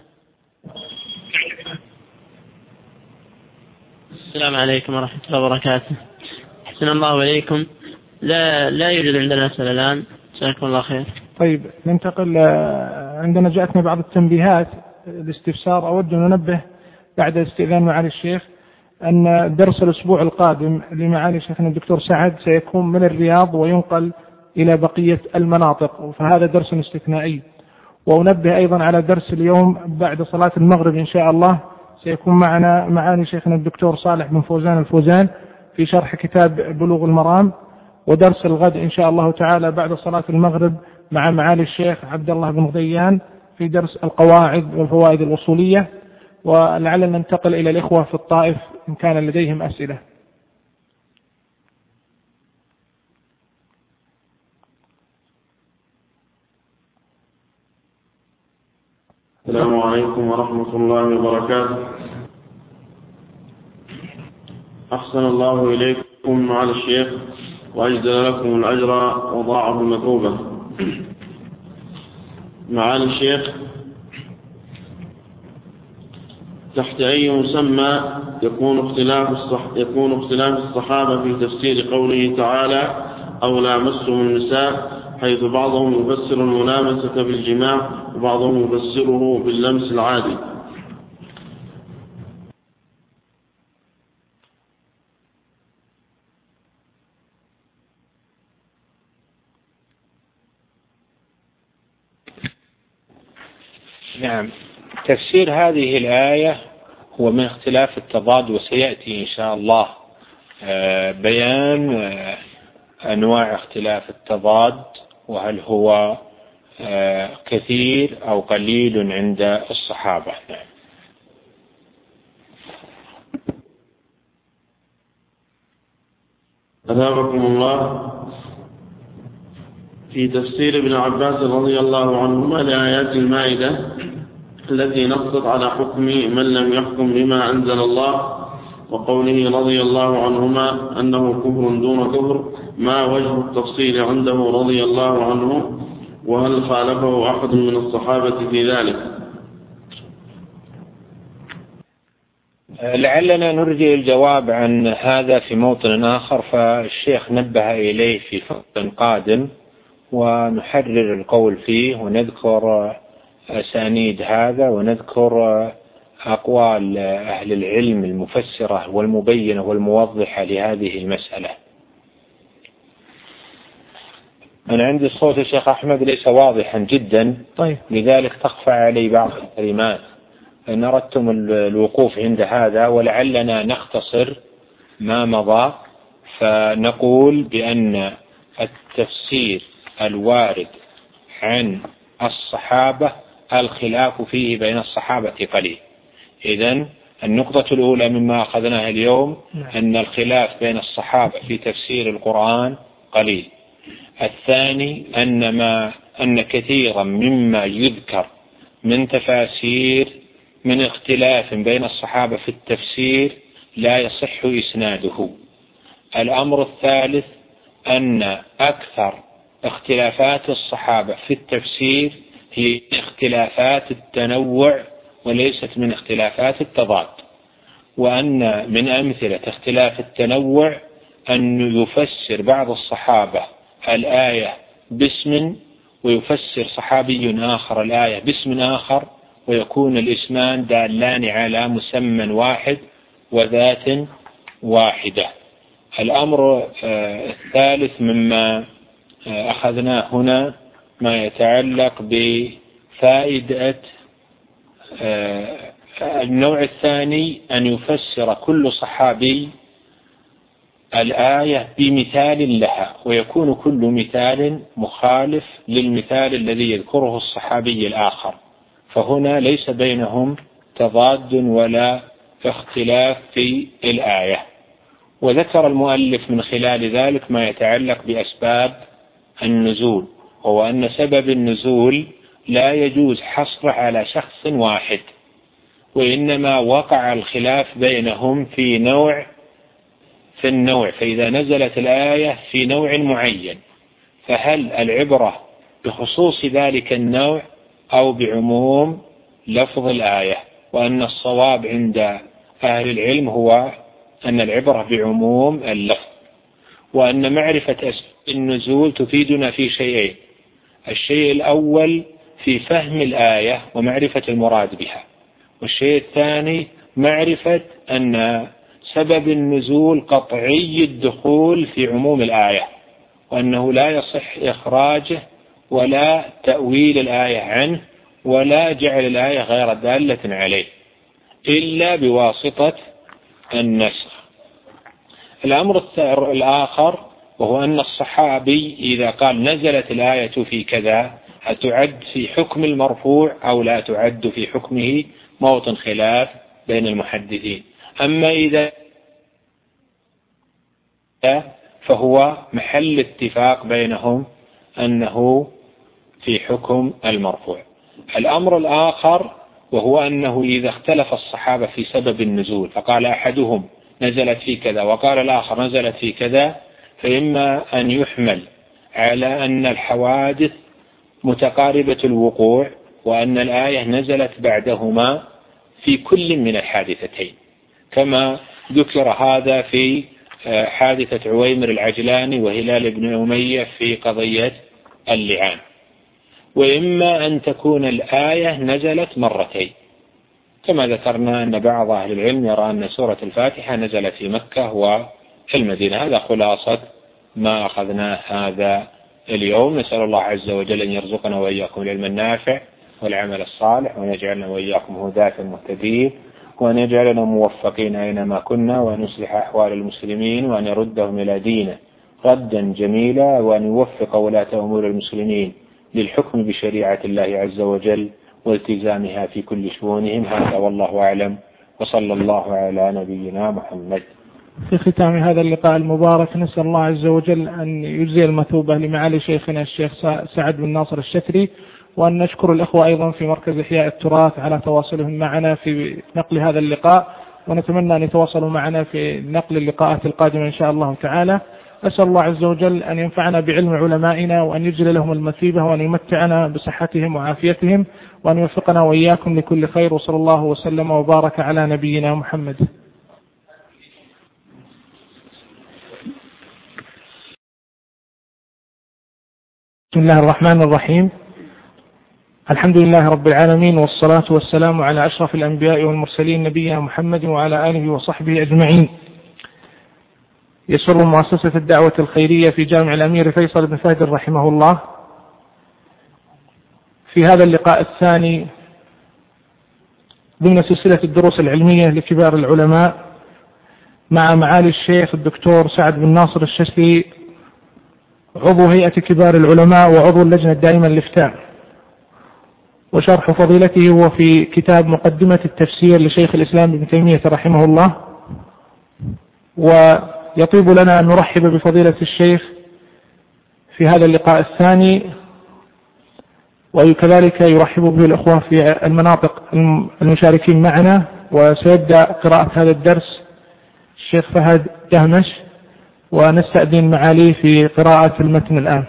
السلام عليكم ورحمة الله وبركاته. أحسن الله إليكم. لا يوجد عندنا أسئلة الآن، جزاكم الله خير. طيب ننتقل. عندنا جاءتنا بعض التنبيهات الاستفسار. أود أن ننبه بعد استئذان معالي الشيخ أن درس الأسبوع القادم لمعالي شيخنا الدكتور سعد سيكون من الرياض وينقل إلى بقية المناطق، فهذا درس استثنائي. وأنبه أيضا على درس اليوم بعد صلاة المغرب إن شاء الله سيكون معنا معالي شيخنا الدكتور صالح بن فوزان الفوزان في شرح كتاب بلوغ المرام. ودرس الغد إن شاء الله تعالى بعد صلاة المغرب مع معالي الشيخ عبد الله بن غديان في درس القواعد والفوائد الأصولية. ولعلنا ننتقل إلى الإخوة في الطائف إن كان لديهم أسئلة. السلام عليكم ورحمة الله وبركاته. أحسن الله إليكم معالي الشيخ، وأجزل لكم الأجر وضاعف المثوبة. معالي الشيخ، تحت أي مسمى يكون اختلاف الصحابة في تفسير قوله تعالى أو لامستم النساء، حيث بعضهم يفسر الملامسة بالجماع وبعضهم يفسره باللمس العادي؟ نعم، تفسير هذه الآية هو من اختلاف التضاد، وسيأتي إن شاء الله بيان أنواع اختلاف التضاد، وهل هو كثير أو قليل عند الصحابة. أثابكم الله، في تفسير ابن عباس رضي الله عنهما لآيات المائدة التي نصت على حكم من لم يحكم بما أنزل الله، وقوله رضي الله عنهما أنه كفر دون كفر، ما وجه التفصيل عنده رضي الله عنه، وهل خالفه أحد من الصحابة في ذلك؟ لعلنا نرجع الجواب عن هذا في موطن آخر، فالشيخ نبه إليه في فصل قادم ونحرر القول فيه ونذكر أسانيد هذا ونذكر أقوال أهل العلم المفسرة والمبينة والموضحة لهذه المسألة. أنا عندي صوت الشيخ أحمد ليس واضحا جدا، طيب. لذلك تخفى علي بعض الكلمات، إن أردتم الوقوف عند هذا ولعلنا نختصر ما مضى، فنقول بأن التفسير الوارد عن الصحابة الخلاف فيه بين الصحابة قليل. إذن النقطة الأولى مما أخذناها اليوم أن الخلاف بين الصحابة في تفسير القرآن قليل. الثاني أن كثيرا مما يذكر من تفاسير من اختلاف بين الصحابة في التفسير لا يصح إسناده. الأمر الثالث أن أكثر اختلافات الصحابة في التفسير هي اختلافات التنوع وليست من اختلافات التضاد، وأن من أمثلة اختلاف التنوع أن يفسر بعض الصحابة الآية باسم ويفسر صحابي آخر الآية باسم آخر، ويكون الاسمان دالان على مسمى واحد وذات واحدة. الأمر الثالث مما أخذناه هنا ما يتعلق بفائدة النوع الثاني، أن يفسر كل صحابي الآية بمثال لها، ويكون كل مثال مخالف للمثال الذي يذكره الصحابي الآخر، فهنا ليس بينهم تضاد ولا اختلاف في الآية. وذكر المؤلف من خلال ذلك ما يتعلق بأسباب النزول، وهو أن سبب النزول لا يجوز حصره على شخص واحد، وإنما وقع الخلاف بينهم في النوع، فإذا نزلت الآية في نوع معين فهل العبرة بخصوص ذلك النوع أو بعموم لفظ الآية؟ وأن الصواب عند أهل العلم هو أن العبرة بعموم اللفظ، وأن معرفة أسباب النزول تفيدنا في شيئين: الشيء الأول في فهم الآية ومعرفة المراد بها، والشيء الثاني معرفة أن سبب النزول قطعي الدخول في عموم الآية، وأنه لا يصح إخراجه ولا تأويل الآية عنه ولا جعل الآية غير دالة عليه إلا بواسطة النسخ. الأمر الآخر وهو أن الصحابي إذا قال نزلت الآية في كذا هتعد في حكم المرفوع أو لا تعد في حكمه، موطن خلاف بين المحدثين. أما إذا فهو محل اتفاق بينهم أنه في حكم المرفوع. الأمر الآخر وهو أنه إذا اختلف الصحابة في سبب النزول، فقال أحدهم نزلت في كذا وقال الآخر نزلت في كذا، فإما أن يحمل على أن الحوادث متقاربة الوقوع وأن الآية نزلت بعدهما في كل من الحادثتين، كما ذكر هذا في حادثة عويمر العجلاني وهلال بن أمية في قضية اللعان. وإما أن تكون الآية نزلت مرتين، كما ذكرنا أن بعض أهل العلم يرى أن سورة الفاتحة نزلت في مكة وفي المدينة. هذا خلاصة ما أخذناه هذا اليوم. نسأل الله عز وجل أن يرزقنا وإياكم العلم النافع والعمل الصالح، وأن يجعلنا وإياكم هداة مهتدين، وأن يجعلنا موفقين أينما كنا، وأن يصلح أحوال المسلمين، وأن يردهم إلى دينه ردا جميلا، وأن يوفق ولاة أمور المسلمين للحكم بشريعة الله عز وجل والتزامها في كل شؤونهم. هذا والله أعلم، وصلى الله على نبينا محمد. في ختام هذا اللقاء المبارك نسأل الله عز وجل أن يجزي المثوبة لمعالي شيخنا الشيخ سعد بن ناصر الشتري، وأن نشكر الأخوة أيضا في مركز إحياء التراث على تواصلهم معنا في نقل هذا اللقاء، ونتمنى أن يتواصلوا معنا في نقل اللقاءات القادمة إن شاء الله تعالى. أسأل الله عز وجل أن ينفعنا بعلم علمائنا، وأن يجزل لهم المثيبة، وأن يمتعنا بصحتهم وعافيتهم، وأن يوفقنا وإياكم لكل خير، وصلى الله وسلم وبارك على نبينا محمد. بسم الله الرحمن الرحيم. الحمد لله رب العالمين، والصلاة والسلام على أشرف الأنبياء والمرسلين نبينا محمد وعلى آله وصحبه أجمعين. يسر مؤسسة الدعوة الخيرية في جامع الأمير فيصل بن فهد رحمه الله في هذا اللقاء الثاني ضمن سلسلة الدروس العلمية لكبار العلماء مع معالي الشيخ الدكتور سعد بن ناصر الشسلي، عضو هيئة كبار العلماء وعضو اللجنة الدائمة للإفتاء، وشرح فضيلته هو في كتاب مقدمة التفسير لشيخ الإسلام ابن تيمية رحمه الله. ويطيب لنا أن نرحب بفضيلة الشيخ في هذا اللقاء الثاني، وكذلك يرحب به الأخوة في المناطق المشاركين معنا. وسيبدأ قراءة هذا الدرس الشيخ فهد دهمش، ونستأذن معاليه في قراءة المتن الآن.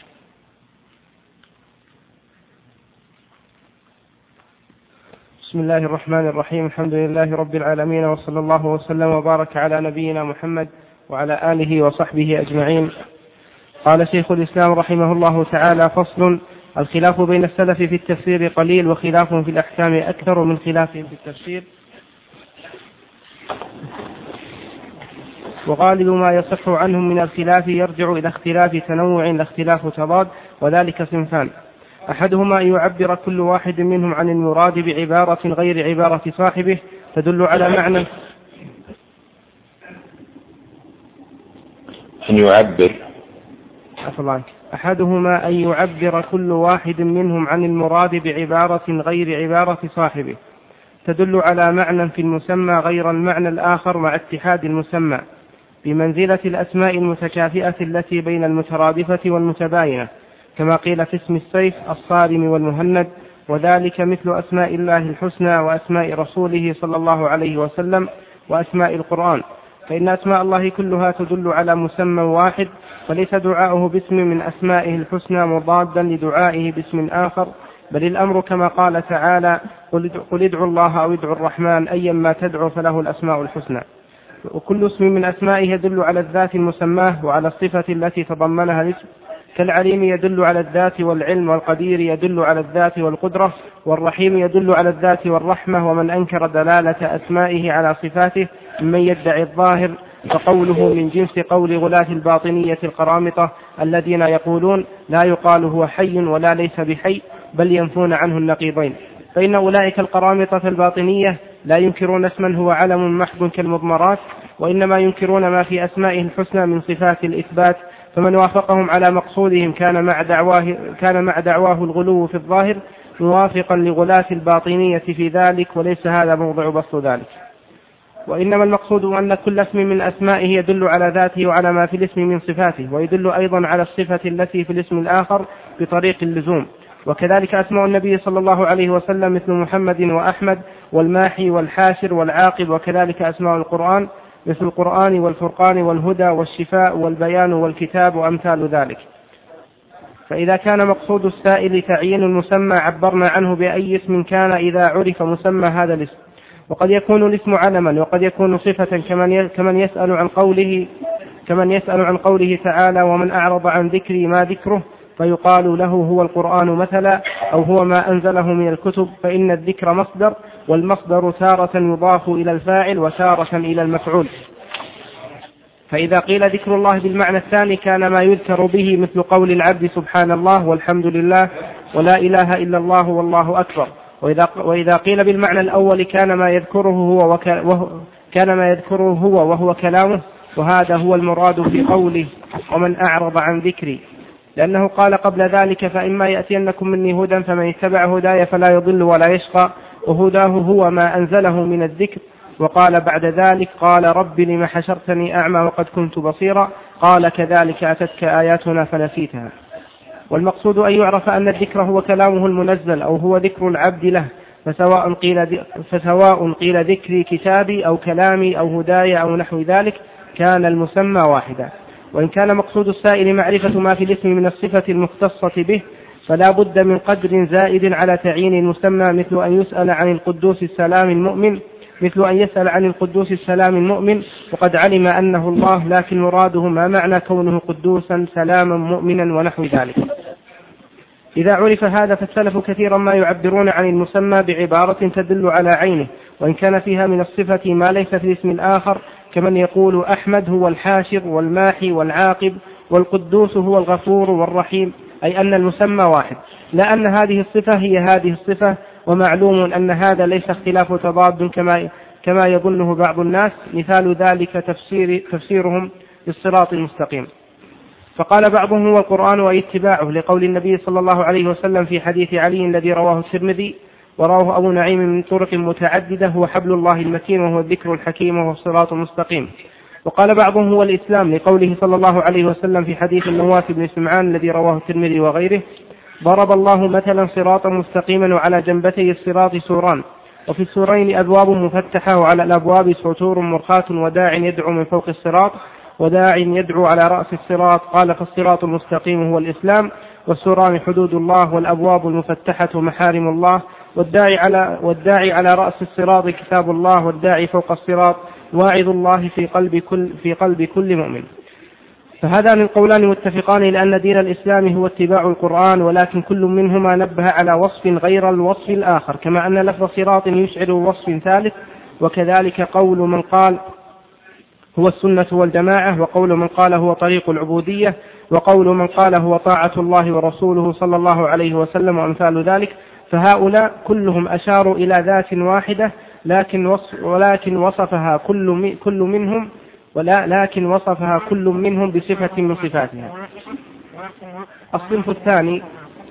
بسم الله الرحمن الرحيم. الحمد لله رب العالمين، وصلى الله وسلم وبارك على نبينا محمد وعلى آله وصحبه أجمعين. قال شيخ الإسلام رحمه الله تعالى: فصل: الخلاف بين السلف في التفسير قليل، وخلافهم في الأحكام أكثر من خلافهم في التفسير، وغالب ما يصح عنهم من الخلاف يرجع إلى اختلاف تنوع لا اختلاف تضاد، وذلك صنفان: أحدهما أن يعبر كل واحد منهم عن المراد بعبارة غير عبارة صاحبه تدل على معنى. أن يعبر أحدهما أن يعبر كل واحد منهم عن المراد بعبارة غير عبارة صاحبه تدل على معنى في المسمى غير المعنى الآخر مع اتحاد المسمى، بمنزلة الأسماء المتكافئة التي بين المترادفة والمتباينة، كما قيل في اسم السيف الصارم والمهند، وذلك مثل أسماء الله الحسنى وأسماء رسوله صلى الله عليه وسلم وأسماء القرآن، فإن أسماء الله كلها تدل على مسمى واحد، فليس دعاؤه باسم من أسمائه الحسنى مضادا لدعائه باسم آخر، بل الأمر كما قال تعالى: قل ادعوا الله أو ادعوا الرحمن أيما تدعو فله الأسماء الحسنى. وكل اسم من أسمائه يدل على الذات المسماه وعلى الصفة التي تضمنها الاسم، كالعليم يدل على الذات والعلم، والقدير يدل على الذات والقدرة، والرحيم يدل على الذات والرحمة. ومن أنكر دلالة أسمائه على صفاته ممن يدعي الظاهر، فقوله من جنس قول غلاة الباطنية القرامطة الذين يقولون لا يقال هو حي ولا ليس بحي، بل ينفون عنه النقيضين. فإن أولئك القرامطة الباطنية لا ينكرون اسما هو علم محض كالمضمرات، وإنما ينكرون ما في أسمائه الحسنى من صفات الإثبات. فمن وافقهم على مقصودهم كان مع دعواه الغلو في الظاهر موافقا لغلاة الباطنية في ذلك، وليس هذا موضع بسط ذلك. وإنما المقصود أن كل اسم من أسمائه يدل على ذاته وعلى ما في الاسم من صفاته، ويدل أيضا على الصفة التي في الاسم الآخر بطريق اللزوم. وكذلك أسماء النبي صلى الله عليه وسلم مثل محمد وأحمد والماحي والحاشر والعاقب، وكذلك أسماء القرآن مثل القرآن والفرقان والهدى والشفاء والبيان والكتاب وأمثال ذلك. فإذا كان مقصود السائل تعيين المسمى عبرنا عنه بأي اسم كان إذا عرف مسمى هذا الاسم. وقد يكون الاسم علما، وقد يكون صفة، كمن يسأل عن قوله تعالى: ومن أعرض عن ذكري ما ذكره، فيقال له هو القرآن مثلا، أو هو ما أنزله من الكتب. فإن الذكر مصدر، والمصدر تارة يضاف إلى الفاعل وتارة إلى المفعول. فإذا قيل ذكر الله بالمعنى الثاني كان ما يذكر به مثل قول العبد سبحان الله والحمد لله ولا إله إلا الله والله أكبر. وإذا قيل بالمعنى الأول كان ما يذكره هو وهو كلامه، وهذا هو المراد في قوله ومن أعرض عن ذكري، لأنه قال قبل ذلك: فإما يأتينكم مني هدى فمن اتبع هداي فلا يضل ولا يشقى، وهداه هو ما أنزله من الذكر، وقال بعد ذلك قال رب لم حشرتني أعمى وقد كنت بصيرا قال كذلك أتتك آياتنا فنسيتها. والمقصود أن يعرف أن الذكر هو كلامه المنزل أو هو ذكر العبد له، فسواء قيل ذكري كتابي أو كلامي أو هداي أو نحو ذلك كان المسمى واحدا. وإن كان مقصود السائل معرفة ما في الاسم من الصفة المختصة به فلا بد من قدر زائد على تعيين المسمى، مثل أن يسأل عن القدوس السلام المؤمن وقد علم أنه الله، لكن مراده ما معنى كونه قدوسا سلاما مؤمنا ونحو ذلك. إذا عرف هذا فالسلف كثيرا ما يعبرون عن المسمى بعبارة تدل على عينه، وإن كان فيها من الصفة ما ليس في الاسم الآخر، كمن يقول أحمد هو الحاشر والماحي والعاقب، والقدوس هو الغفور والرحيم، أي أن المسمى واحد، لا أن هذه الصفة هي هذه الصفة. ومعلوم أن هذا ليس اختلاف تضاد كما يظنه بعض الناس. مثال ذلك تفسيرهم بالصراط المستقيم. فقال بعضهم هو القرآن واتباعه، لقول النبي صلى الله عليه وسلم في حديث علي الذي رواه الترمذي ورواه أبو نعيم من طرق متعددة: هو حبل الله المتين وهو الذكر الحكيم وهو الصراط المستقيم. وقال بعضهم هو الإسلام، لقوله صلى الله عليه وسلم في حديث النواس بن سمعان الذي رواه الترمذي وغيره: ضرب الله مثلا صراطا مستقيما وعلى جنبتي الصراط سوران، وفي السورين أبواب مفتحة وعلى الأبواب سطور مرخاة وداع يدعو من فوق الصراط وداع يدعو على رأس الصراط. قال: فالصراط المستقيم هو الإسلام، والسوران حدود الله، والأبواب المفتحة محارم الله، والداعي على رأس الصراط كتاب الله، والداعي فوق الصراط واعظ الله في قلب كل مؤمن. فهذان القولان متفقان لأن دين الإسلام هو اتباع القرآن، ولكن كل منهما نبه على وصف غير الوصف الآخر، كما أن لفظ صراط يشعر وصف ثالث. وكذلك قول من قال هو السنة والجماعة، وقول من قال هو طريق العبودية، وقول من قال هو طاعة الله ورسوله صلى الله عليه وسلم وأمثال ذلك. فهؤلاء كلهم أشاروا إلى ذات واحدة، لكن وصفها كل منهم بصفة من صفاتها. الصنف الثاني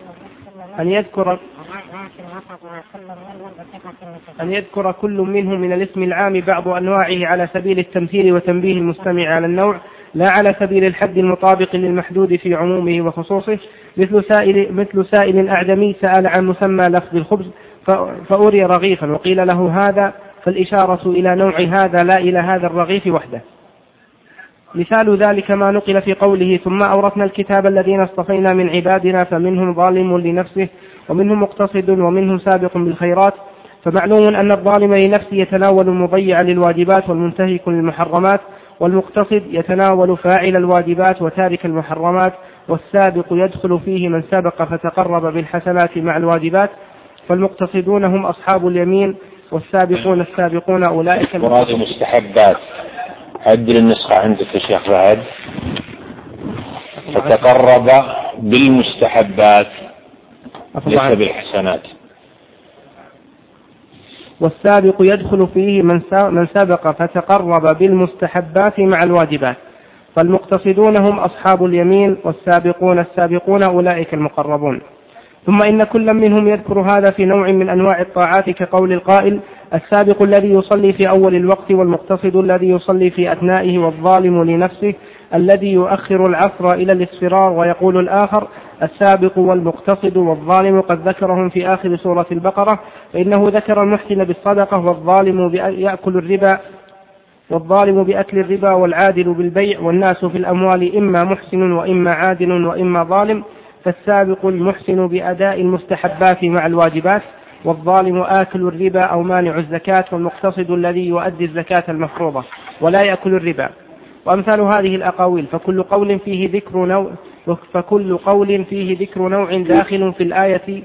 أن يذكر كل منهم من الاسم العام بعض أنواعه على سبيل التمثيل وتنبيه المستمع على النوع، لا على سبيل الحد المطابق للمحدود في عمومه وخصوصه، مثل سائل أعجمي سأل عن مسمى لفظ الخبز فأري رغيفا وقيل له هذا، فالإشارة إلى نوع هذا لا إلى هذا الرغيف وحده. مثال ذلك ما نقل في قوله: ثم أورثنا الكتاب الذين اصطفينا من عبادنا فمنهم ظالم لنفسه ومنهم مقتصد ومنهم سابق بالخيرات. فمعلوم أن الظالم لنفسه يتناول المضيع للواجبات والمنتهك للمحرمات، والمقتصد يتناول فاعل الواجبات وتارك المحرمات، والسابق يدخل فيه من سبق فتقرب بالحسنات مع الواجبات. فالمقتصدون هم أصحاب اليمين، والسابقون السابقون أولئك مراد مستحبات. عدل النسخة عندك يا شيخ فهد، فتقرب بالمستحبات ليس بالحسنات. والسابق يدخل فيه من سبق فتقرب بالمستحبات مع الواجبات. فالمقتصدون هم أصحاب اليمين، والسابقون السابقون أولئك المقربون. ثم إن كل منهم يذكر هذا في نوع من أنواع الطاعات، كقول القائل: السابق الذي يصلي في أول الوقت، والمقتصد الذي يصلي في أثنائه، والظالم لنفسه الذي يؤخر العصر إلى الاصفرار. ويقول الآخر: السابق والمقتصد والظالم قد ذكرهم في آخر سورة البقرة، فإنه ذكر المحسن بالصدقة والظالم بأكل الربا والعادل بالبيع، والناس في الأموال إما محسن وإما عادل وإما ظالم. فالسابق المحسن بأداء المستحبات مع الواجبات، والظالم آكل الربا أو مانع الزكاة، والمقتصد الذي يؤدي الزكاة المفروضة ولا يأكل الربا. وأمثال هذه الأقاويل. فكل قول فيه ذكر نوع داخل في الآية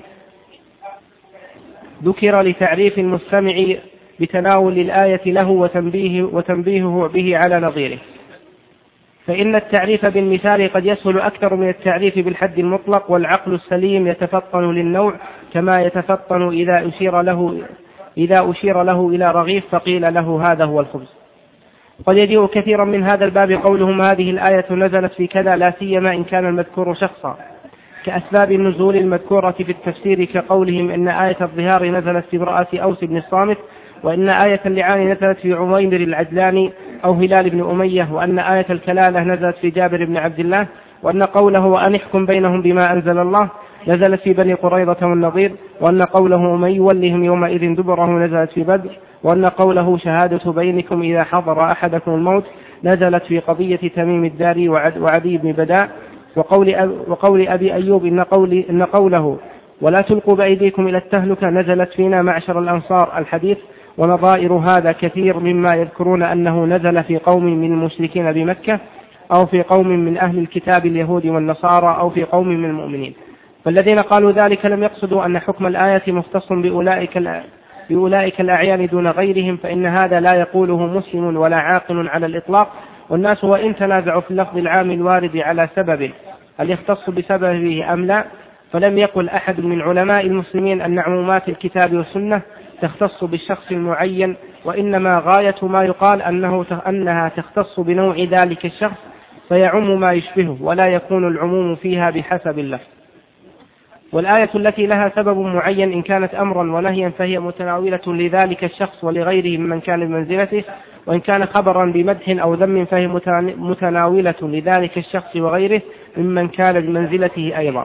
ذكر لتعريف المستمع بتناول الآية له وتنبيهه به على نظيره. فإن التعريف بالمثال قد يسهل أكثر من التعريف بالحد المطلق، والعقل السليم يتفطن للنوع كما يتفطن إذا أشير له إلى رغيف فقيل له هذا هو الخبز. قد يجيء كثيرا من هذا الباب قولهم: هذه الآية نزلت في كذا، لا سيما إن كان المذكور شخصا، كأسباب النزول المذكورة في التفسير، كقولهم إن آية الظهار نزلت في امرأة أوس بن الصامت، وإن آية اللعان نزلت في عمير العجلاني أو هلال بن أمية، وأن آية الكلالة نزلت في جابر بن عبد الله، وأن قوله وأن احكم بينهم بما أنزل الله نزلت في بني قريظة والنضير، وأن قوله ومن يولهم يومئذ دبره نزلت في بدر، وأن قوله شهادة بينكم إذا حضر أحدكم الموت نزلت في قضية تميم الداري وعدي بن بداء، وقول أبي أيوب إن قوله ولا تلقوا بأيديكم إلى التهلكة نزلت فينا معشر الأنصار الحديث. ونظائر هذا كثير مما يذكرون أنه نزل في قوم من المشركين بمكة أو في قوم من أهل الكتاب اليهود والنصارى أو في قوم من المؤمنين. فالذين قالوا ذلك لم يقصدوا أن حكم الآية مختص بأولئك الأعيان دون غيرهم، فإن هذا لا يقوله مسلم ولا عاقل على الإطلاق. والناس وإن تنازعوا في اللفظ العام الوارد على سببه هل يختص بسببه أم لا، فلم يقل أحد من علماء المسلمين أن عمومات الكتاب والسنة تختص بالشخص المعين، وإنما غاية ما يقال أنها تختص بنوع ذلك الشخص فيعم ما يشبهه، ولا يكون العموم فيها بحسب اللفظ. والآية التي لها سبب معين إن كانت أمرا ونهيا فهي متناولة لذلك الشخص ولغيره ممن كان بمنزلته، وإن كان خبرا بمدح أو ذم فهي متناولة لذلك الشخص وغيره ممن كان بمنزلته أيضا.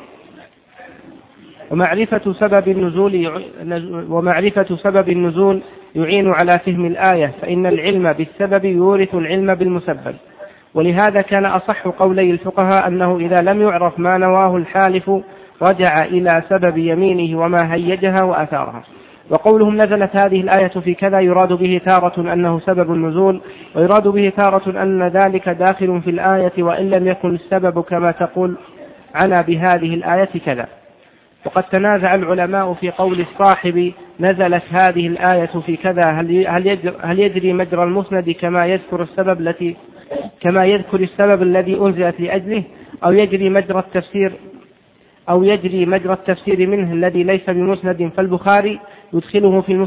ومعرفة سبب النزول يعين على فهم الآية، فإن العلم بالسبب يورث العلم بالمسبب. ولهذا كان أصح قولي الفقهاء أنه إذا لم يعرف ما نواه الحالف رجع إلى سبب يمينه وما هيجها وأثارها. وقولهم نزلت هذه الآية في كذا يراد به تارة أنه سبب النزول، ويراد به تارة أن ذلك داخل في الآية وإن لم يكن السبب كما تقول عنا بهذه الآية كذا. وقد تنازع العلماء في قول الصاحب نزلت هذه الآية في كذا هل يجري مجرى المسند كما يذكر السبب الذي أنزلت لأجله، أو يجري مجرى التفسير منه الذي ليس بمسند، فالبخاري يدخله في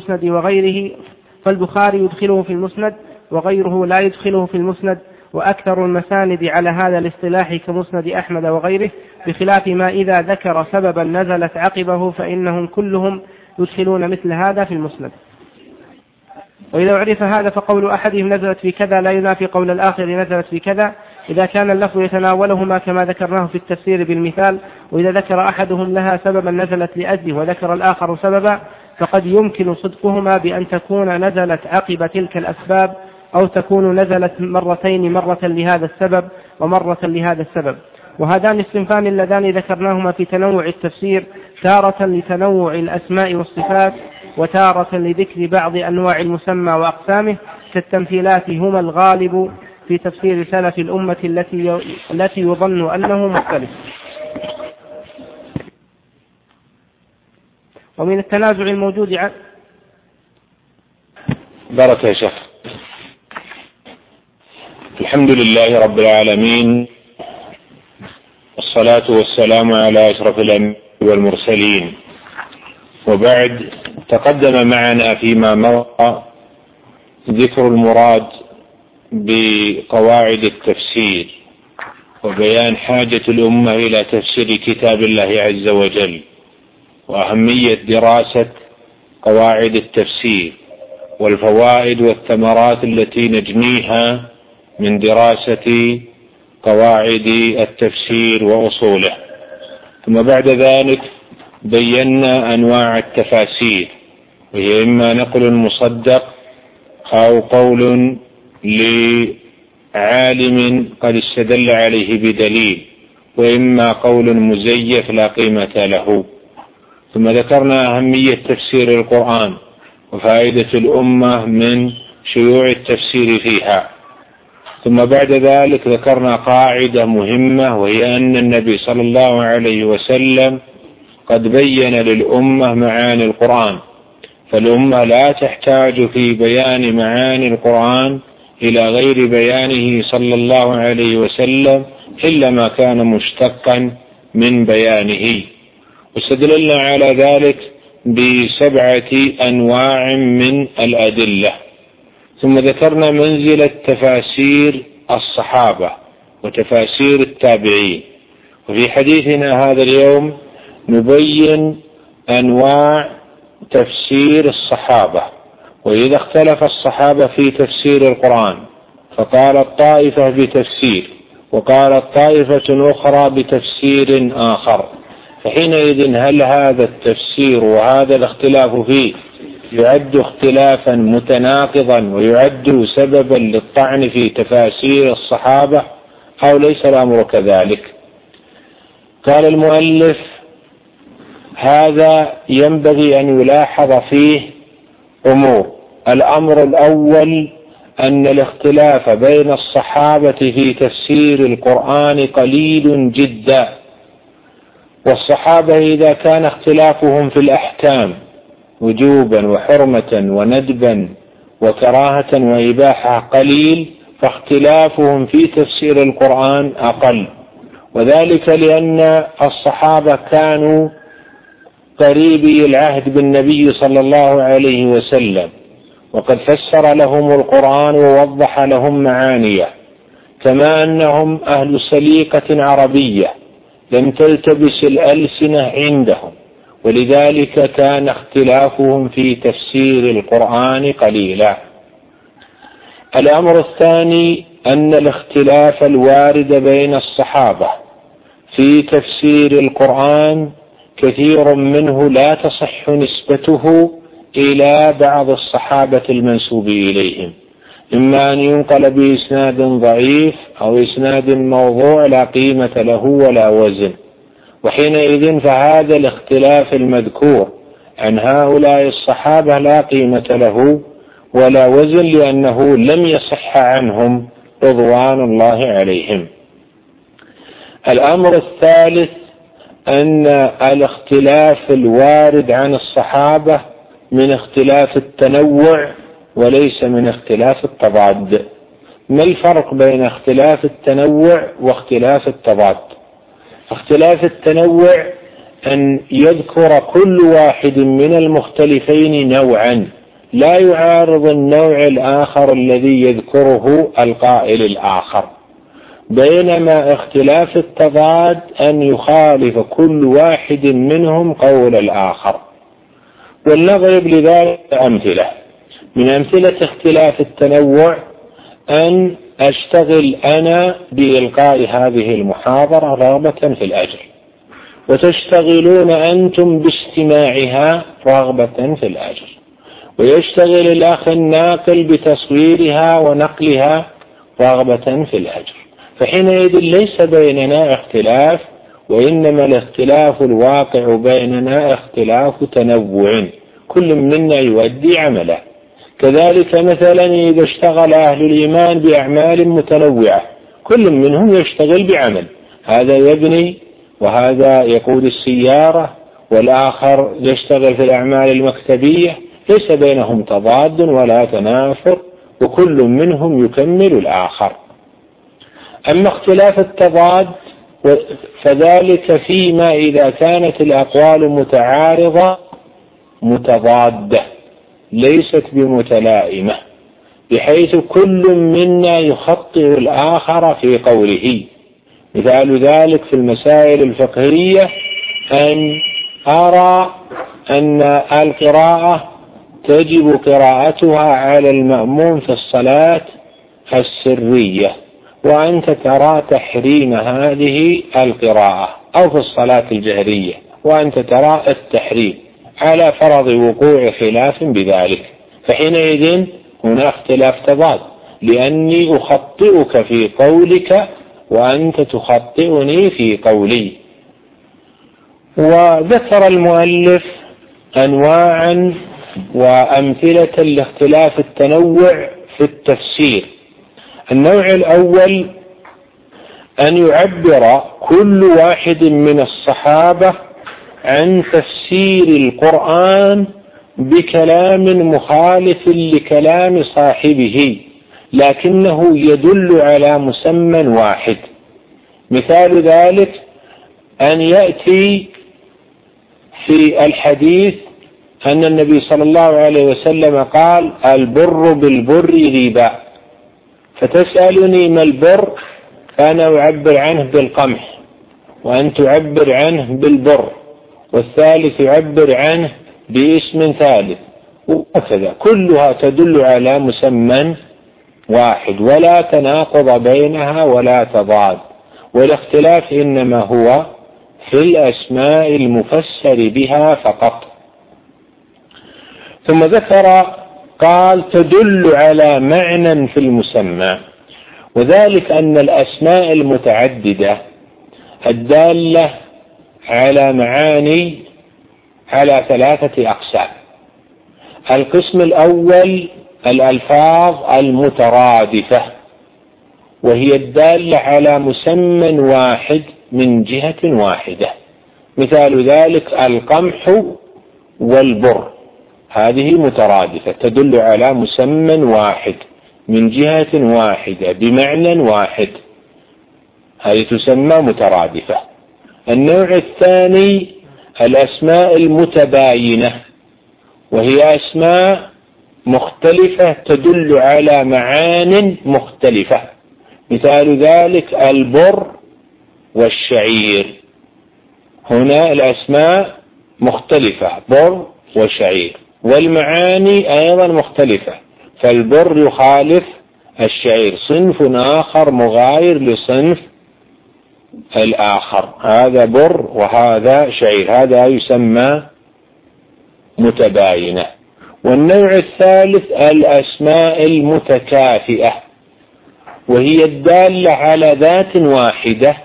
المسند وغيره لا يدخله في المسند. وأكثر المساند على هذا الاصطلاح كمسند أحمد وغيره، بخلاف ما إذا ذكر سببا نزلت عقبه فإنهم كلهم يدخلون مثل هذا في المسند. وإذا عرف هذا فقول أحدهم نزلت في كذا لا ينافي قول الآخر نزلت في كذا، إذا كان اللفظ يتناولهما كما ذكرناه في التفسير بالمثال. وإذا ذكر أحدهم لها سببا نزلت لأجله وذكر الآخر سببا فقد يمكن صدقهما بأن تكون نزلت عقب تلك الأسباب، أو تكون نزلت مرتين، مرة لهذا السبب ومرة لهذا السبب. وهذان الصنفان اللذان ذكرناهما في تنوع التفسير، تارة لتنوع الأسماء والصفات وتارة لذكر بعض أنواع المسمى وأقسامه، كالتمثيلات هما الغالب في تفسير سلف الأمة التي يظن أنه مختلف. ومن التنازع الموجود بارك يا شيخ. الحمد لله رب العالمين، والصلاة والسلام على أشرف الأنبياء والمرسلين، وبعد. تقدم معنا فيما مضى ذكر المراد بقواعد التفسير وبيان حاجة الأمة إلى تفسير كتاب الله عز وجل، وأهمية دراسة قواعد التفسير والفوائد والثمرات التي نجنيها من دراسة قواعد التفسير وأصوله. ثم بعد ذلك بينا أنواع التفاسير، وهي إما نقل مصدق أو قول لعالم قد استدل عليه بدليل، وإما قول مزيف لا قيمة له. ثم ذكرنا أهمية تفسير القرآن وفائدة الأمة من شيوع التفسير فيها. ثم بعد ذلك ذكرنا قاعدة مهمة، وهي أن النبي صلى الله عليه وسلم قد بين للأمة معاني القرآن، فالأمة لا تحتاج في بيان معاني القرآن إلى غير بيانه صلى الله عليه وسلم إلا ما كان مشتقا من بيانه. واستدللنا على ذلك ب7 أنواع من الأدلة. ثم ذكرنا منزلة تفاسير الصحابة وتفاسير التابعين. وفي حديثنا هذا اليوم نبين أنواع تفسير الصحابة وإذا اختلف الصحابة في تفسير القرآن فقالت طائفة بتفسير وقالت طائفة أخرى بتفسير آخر، فحينئذ هل هذا التفسير وهذا الاختلاف فيه يعد اختلافا متناقضا ويعد سببا للطعن في تفاسير الصحابة أو ليس الأمر كذلك؟ قال المؤلف: هذا ينبغي أن يلاحظ فيه أمور. الأمر الأول أن الاختلاف بين الصحابة في تفسير القرآن قليل جدا، والصحابة إذا كان اختلافهم في الأحكام وجوبا وحرمة وندبا وكراهة وإباحة قليل، فاختلافهم في تفسير القرآن أقل، وذلك لأن الصحابة كانوا قريبي العهد بالنبي صلى الله عليه وسلم، وقد فسر لهم القرآن ووضح لهم معانيه، كما أنهم أهل سليقة عربية لم تلتبس الألسنة عندهم، ولذلك كان اختلافهم في تفسير القرآن قليلا. الأمر الثاني أن الاختلاف الوارد بين الصحابة في تفسير القرآن كثير منه لا تصح نسبته إلى بعض الصحابة المنسوب إليهم، إما أن ينقل بإسناد ضعيف أو إسناد موضوع لا قيمة له ولا وزن، وحينئذ فهذا الاختلاف المذكور عن هؤلاء الصحابة لا قيمة له ولا وزن، لأنه لم يصح عنهم رضوان الله عليهم. الأمر الثالث أن الاختلاف الوارد عن الصحابة من اختلاف التنوع وليس من اختلاف التضاد. ما الفرق بين اختلاف التنوع واختلاف التضاد؟ اختلاف التنوع أن يذكر كل واحد من المختلفين نوعا لا يعارض النوع الآخر الذي يذكره القائل الآخر، بينما اختلاف التضاد أن يخالف كل واحد منهم قول الآخر. ولنضرب لذلك أمثلة. من أمثلة اختلاف التنوع أن أشتغل أنا بإلقاء هذه المحاضرة رغبة في الأجر، وتشتغلون أنتم باستماعها رغبة في الأجر، ويشتغل الأخ الناقل بتصويرها ونقلها رغبة في الأجر، فحينئذ ليس بيننا اختلاف، وإنما الاختلاف الواقع بيننا اختلاف تنوع، كل منا يؤدي عمله. كذلك مثلا إذا اشتغل أهل الإيمان بأعمال متنوعة، كل منهم يشتغل بعمل، هذا يبني وهذا يقود السيارة والآخر يشتغل في الأعمال المكتبية، ليس بينهم تضاد ولا تنافر، وكل منهم يكمل الآخر. أما اختلاف التضاد فذلك فيما إذا كانت الأقوال متعارضة متضادة ليست بمتلائمة، بحيث كل منا يخطئ الآخر في قوله. مثال ذلك في المسائل الفقهية أن أرى أن القراءة تجب قراءتها على المأموم في الصلاة السرية، وأنت ترى تحريم هذه القراءة، أو في الصلاة الجهرية وأنت ترى التحريم، على فرض وقوع خلاف بذلك، فحينئذ هنا اختلاف تضاد، لأني أخطئك في قولك وأنت تخطئني في قولي. وذكر المؤلف أنواعا وأمثلة لاختلاف التنوع في التفسير. النوع الأول أن يعبر كل واحد من الصحابة عن تفسير القرآن بكلام مخالف لكلام صاحبه، لكنه يدل على مسمى واحد. مثال ذلك أن يأتي في الحديث أن النبي صلى الله عليه وسلم قال: البر بالبر ربا، فتسألني ما البر، فأنا أعبر عنه بالقمح، وأن تعبر عنه بالبر، والثالث يعبر عنه باسم ثالث، وكذا كلها تدل على مسمى واحد ولا تناقض بينها ولا تضاد، والاختلاف إنما هو في الأسماء المفسر بها فقط. ثم ذكر قال تدل على معنى في المسمى، وذلك أن الأسماء المتعددة الدالة على معاني على 3 أقسام. القسم الأول الألفاظ المترادفة، وهي الدالة على مسمى واحد من جهة واحدة، مثال ذلك القمح والبر، هذه مترادفة تدل على مسمى واحد من جهة واحدة بمعنى واحد، هذه تسمى مترادفة. النوع الثاني الأسماء المتباينة، وهي أسماء مختلفة تدل على معان مختلفة، مثال ذلك البر والشعير، هنا الأسماء مختلفة بر وشعير، والمعاني أيضا مختلفة، فالبر يخالف الشعير، صنف آخر مغاير لصنف الآخر، هذا بر وهذا شعير، هذا يسمى متباينة. والنوع الثالث الأسماء المتكافئة، وهي الدالة على ذات واحدة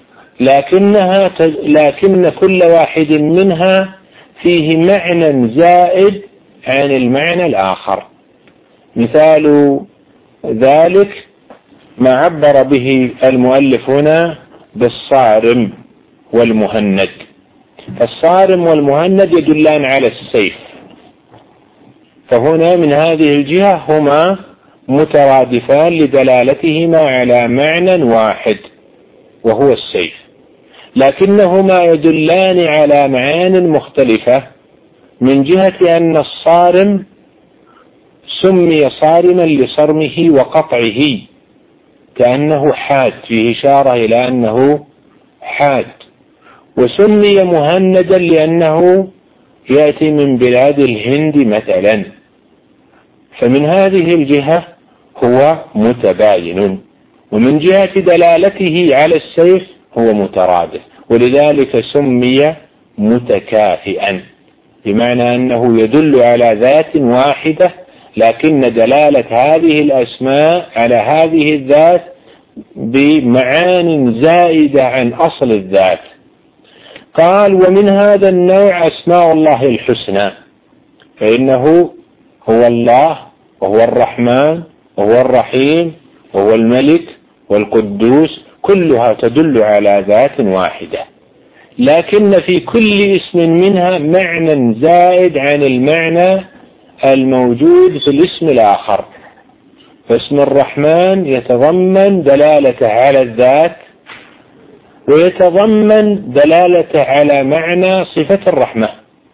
لكن كل واحد منها فيه معنى زائد عن المعنى الآخر، مثال ذلك ما عبر به المؤلف هنا بالصارم والمهند. الصارم والمهند يدلان على السيف، فهنا من هذه الجهة هما مترادفان لدلالتهما على معنى واحد وهو السيف، لكنهما يدلان على معان مختلفة، من جهة أن الصارم سمي صارما لصرمه وقطعه كأنه حاد، فيه إشارة إلى أنه حاد، وسمي مهندا لأنه يأتي من بلاد الهند مثلا، فمن هذه الجهة هو متباين، ومن جهة دلالته على السيف هو مترادف، ولذلك سمي متكافئا، بمعنى أنه يدل على ذات واحدة، لكن دلالة هذه الأسماء على هذه الذات بمعان زائدة عن أصل الذات. قال ومن هذا النوع أسماء الله الحسنى، فإنه هو الله وهو الرحمن وهو الرحيم وهو الملك والقدوس، كلها تدل على ذات واحدة، لكن في كل اسم منها معنى زائد عن المعنى الموجود في الاسم الآخر، فاسم الرحمن يتضمن دلالة على الذات ويتضمن دلالة على معنى صفة الرحمة،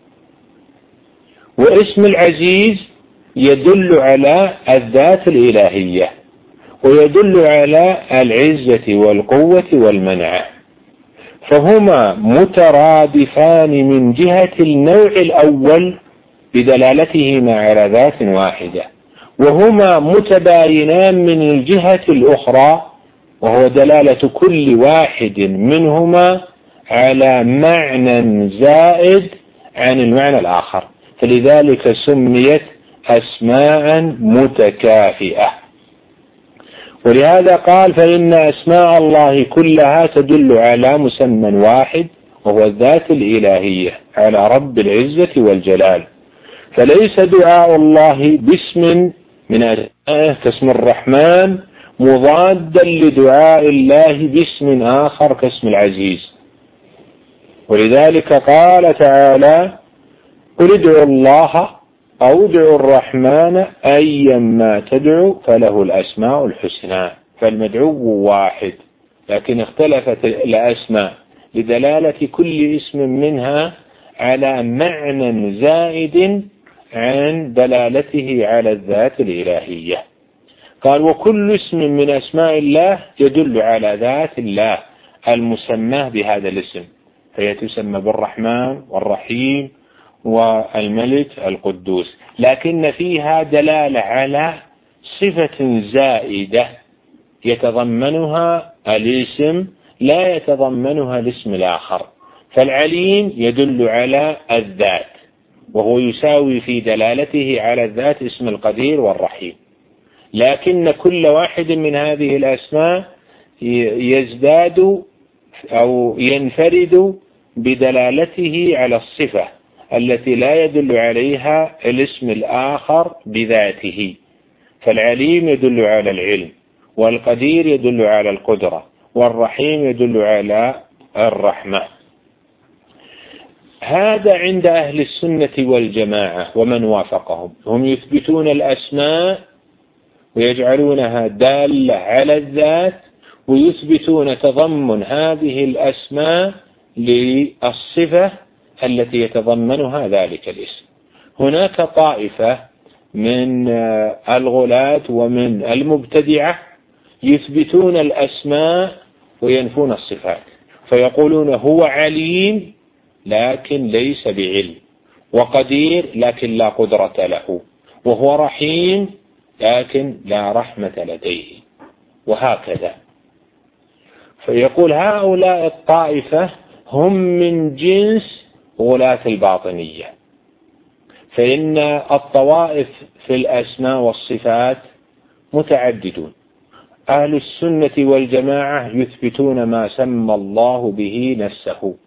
واسم العزيز يدل على الذات الإلهية ويدل على العزة والقوة والمنع، فهما مترادفان من جهة النوع الأول بدلالتهما على ذات واحدة، وهما متباينان من الجهة الأخرى، وهو دلالة كل واحد منهما على معنى زائد عن المعنى الآخر، فلذلك سميت أسماء متكافئة. ولهذا قال فإن أسماء الله كلها تدل على مسمى واحد وهو الذات الإلهية على رب العزة والجلال، فليس دعاء الله باسم من أسمائه كاسم الرحمن مضادا لدعاء الله باسم آخر كاسم العزيز. ولذلك قال تعالى قل ادعوا الله أو ادعوا الرحمن أيما تدعوا فله الأسماء الحسنى، فالمدعو واحد لكن اختلفت الأسماء لدلالة كل اسم منها على معنى زائد عن دلالته على الذات الإلهية. قال وكل اسم من أسماء الله يدل على ذات الله المسمى بهذا الاسم، فهي تسمى بالرحمن والرحيم والملك القدوس، لكن فيها دلالة على صفة زائدة يتضمنها الاسم لا يتضمنها الاسم الآخر. فالعليم يدل على الذات، وهو يساوي في دلالته على الذات اسم القدير والرحيم، لكن كل واحد من هذه الأسماء يزداد أو ينفرد بدلالته على الصفة التي لا يدل عليها الاسم الآخر بذاته. فالعليم يدل على العلم، والقدير يدل على القدرة، والرحيم يدل على الرحمة. هذا عند أهل السنة والجماعة ومن وافقهم، هم يثبتون الأسماء ويجعلونها دالة على الذات، ويثبتون تضمن هذه الأسماء للصفة التي يتضمنها ذلك الاسم. هناك طائفة من الغلاة ومن المبتدعة يثبتون الأسماء وينفون الصفات، فيقولون هو عليم لكن ليس بعلم، وقدير لكن لا قدرة له، وهو رحيم لكن لا رحمة لديه، وهكذا. فيقول هؤلاء الطائفة هم من جنس غلاة الباطنية، فإن الطوائف في الأسماء والصفات متعددون. أهل السنة والجماعة يثبتون ما سمى الله به نفسه،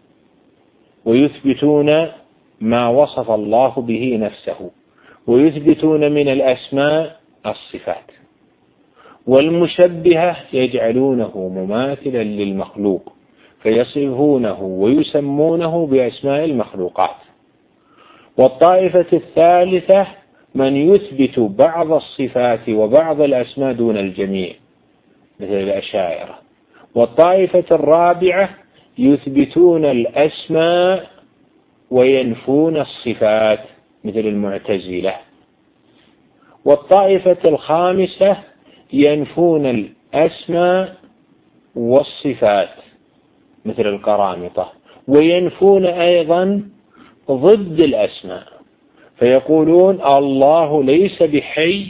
ويثبتون ما وصف الله به نفسه، ويثبتون من الأسماء الصفات. والمشبهة يجعلونه مماثلا للمخلوق، فيصفونه ويسمونه بأسماء المخلوقات. والطائفة الثالثة من يثبت بعض الصفات وبعض الأسماء دون الجميع مثل الأشاعرة. والطائفة الرابعة يثبتون الأسماء وينفون الصفات مثل المعتزلة. والطائفة الخامسة ينفون الأسماء والصفات مثل القرامطة، وينفون أيضا ضد الأسماء، فيقولون الله ليس بحي،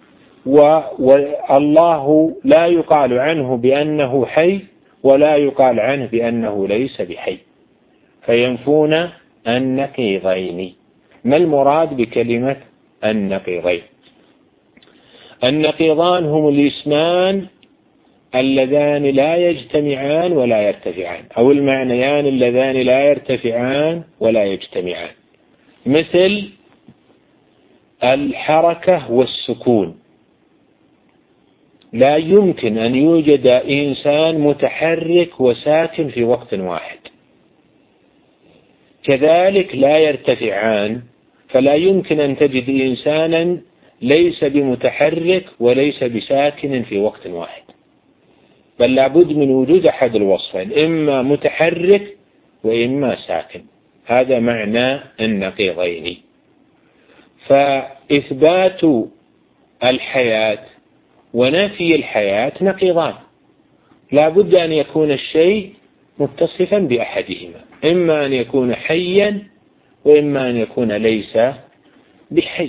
والله لا يقال عنه بأنه حي ولا يقال عنه بأنه ليس بحي، فينفون النقيضين. ما المراد بكلمة النقيضين؟ النقيضان هم الاسمان اللذان لا يجتمعان ولا يرتفعان، أو المعنيان اللذان لا يرتفعان ولا يجتمعان، مثل الحركة والسكون. لا يمكن أن يوجد إنسان متحرك وساكن في وقت واحد، كذلك لا يرتفعان، فلا يمكن أن تجد إنسانا ليس بمتحرك وليس بساكن في وقت واحد، بل لابد من وجود أحد الوصفين، إما متحرك وإما ساكن. هذا معنى النقيضين. فإثبات الحياة ونفي الحياة نقيضان، لابد أن يكون الشيء متصفا بأحدهما، إما أن يكون حيا وإما أن يكون ليس بحي.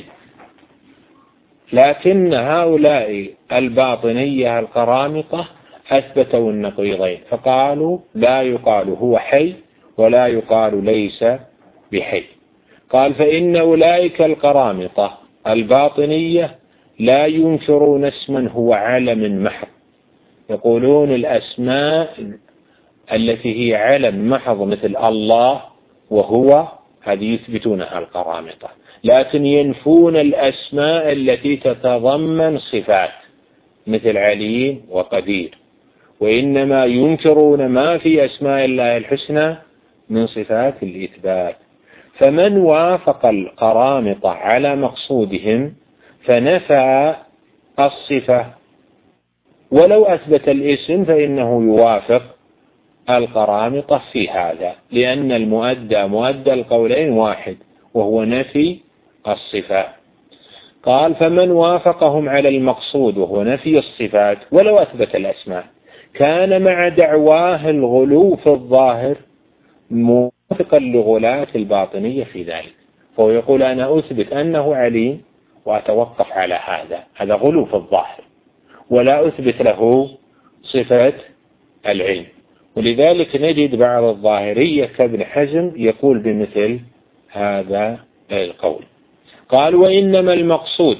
لكن هؤلاء الباطنية القرامطة أثبتوا النقيضين، فقالوا لا يقال هو حي ولا يقال ليس بحي. قال فإن أولئك القرامطة الباطنية لا ينكرون اسما هو علم محض، يقولون الأسماء التي هي علم محض مثل الله وهو، هذه يثبتونها القرامطة، لكن ينفون الأسماء التي تتضمن صفات مثل عليم وقدير، وإنما ينكرون ما في أسماء الله الحسنى من صفات الإثبات. فمن وافق القرامطة على مقصودهم فنفى الصفة، ولو أثبت الاسم فإنه يوافق القرامطة في هذا، لأن مؤدى القولين واحد وهو نفي الصفة. قال فمن وافقهم على المقصود وهو نفي الصفات ولو أثبت الأسماء كان مع دعواه الغلو في الظاهر موافقا لغلاة الباطنية في ذلك، فهو يقول أنا أثبت أنه عليم وأتوقف على هذا غلو في الظاهر، ولا أثبت له صفة العلم. ولذلك نجد بعض الظاهرية كابن حزم يقول بمثل هذا القول. قال وإنما المقصود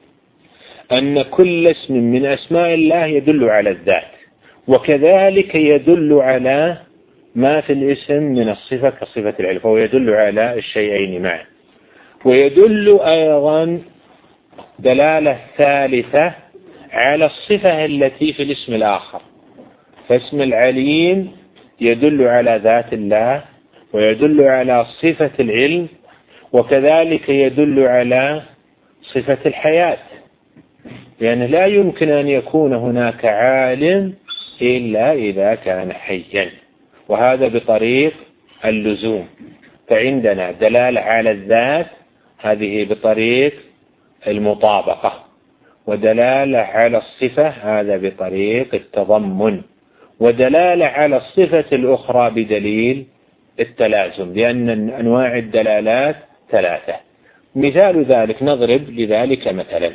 أن كل اسم من أسماء الله يدل على الذات، وكذلك يدل على ما في الاسم من الصفة كصفة العلم، فهو يدل على الشيئين معا. ويدل أيضا دلالة ثالثة على الصفة التي في الاسم الآخر، فاسم العليم يدل على ذات الله، ويدل على صفة العلم، وكذلك يدل على صفة الحياة، لأنه لا يمكن أن يكون هناك عالم إلا إذا كان حيا، وهذا بطريق اللزوم. فعندنا دلالة على الذات هذه بطريق المطابقة، ودلالة على الصفة هذا بطريق التضمن، ودلالة على الصفة الأخرى بدليل التلازم، لأن أنواع الدلالات ثلاثة. مثال ذلك نضرب لذلك مثلا،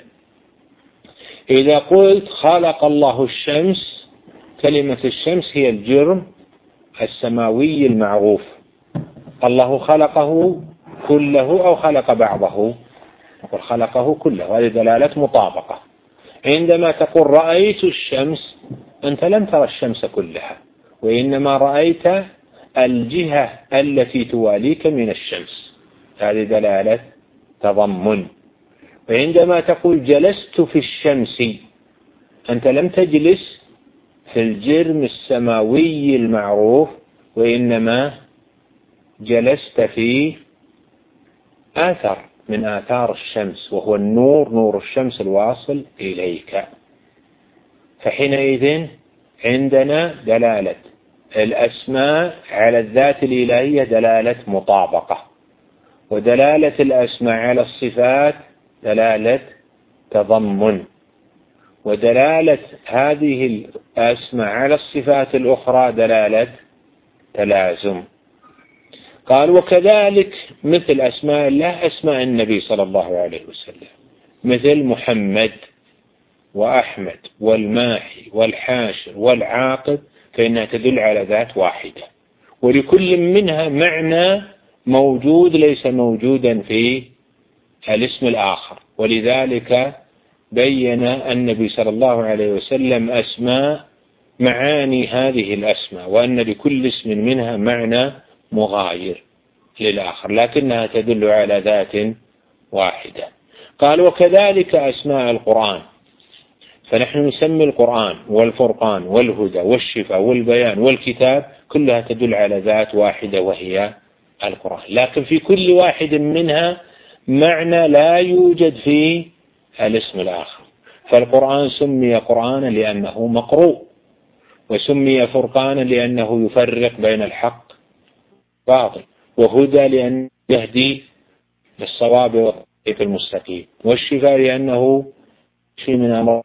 إذا قلت خلق الله الشمس، كلمة الشمس هي الجرم السماوي المعروف، الله خلقه كله أو خلق بعضه؟ نقول خلقه كله، هذه دلالة مطابقة. عندما تقول رأيت الشمس، أنت لم ترى الشمس كلها، وإنما رأيت الجهة التي تواليك من الشمس، هذه دلالة تضمن. وعندما تقول جلست في الشمس، أنت لم تجلس في الجرم السماوي المعروف، وإنما جلست في آثر من آثار الشمس، وهو النور، نور الشمس الواصل إليك. فحينئذ عندنا دلالة الأسماء على الذات الإلهية دلالة مطابقة، ودلالة الأسماء على الصفات دلالة تضمن، ودلالة هذه الأسماء على الصفات الأخرى دلالة تلازم. قال وكذلك مثل أسماء الله أسماء النبي صلى الله عليه وسلم، مثل محمد وأحمد والماحي والحاشر والعاقب، فإنها تدل على ذات واحدة، ولكل منها معنى موجود ليس موجودا في الاسم الآخر. ولذلك بين النبي صلى الله عليه وسلم أسماء معاني هذه الأسماء، وأن لكل اسم منها معنى مغاير للآخر، لكنها تدل على ذات واحدة. قال وكذلك أسماء القرآن، فنحن نسمي القرآن والفرقان والهدى والشفاء والبيان والكتاب، كلها تدل على ذات واحدة وهي القرآن، لكن في كل واحد منها معنى لا يوجد في الاسم الآخر. فالقرآن سمي قرآنا لأنه مقروء، وسمي فرقانا لأنه يفرق بين الحق والباطل، وهدى لأنه يهدي للصواب والطريق المستقيم، والشفاء لأنه شيء من أمر،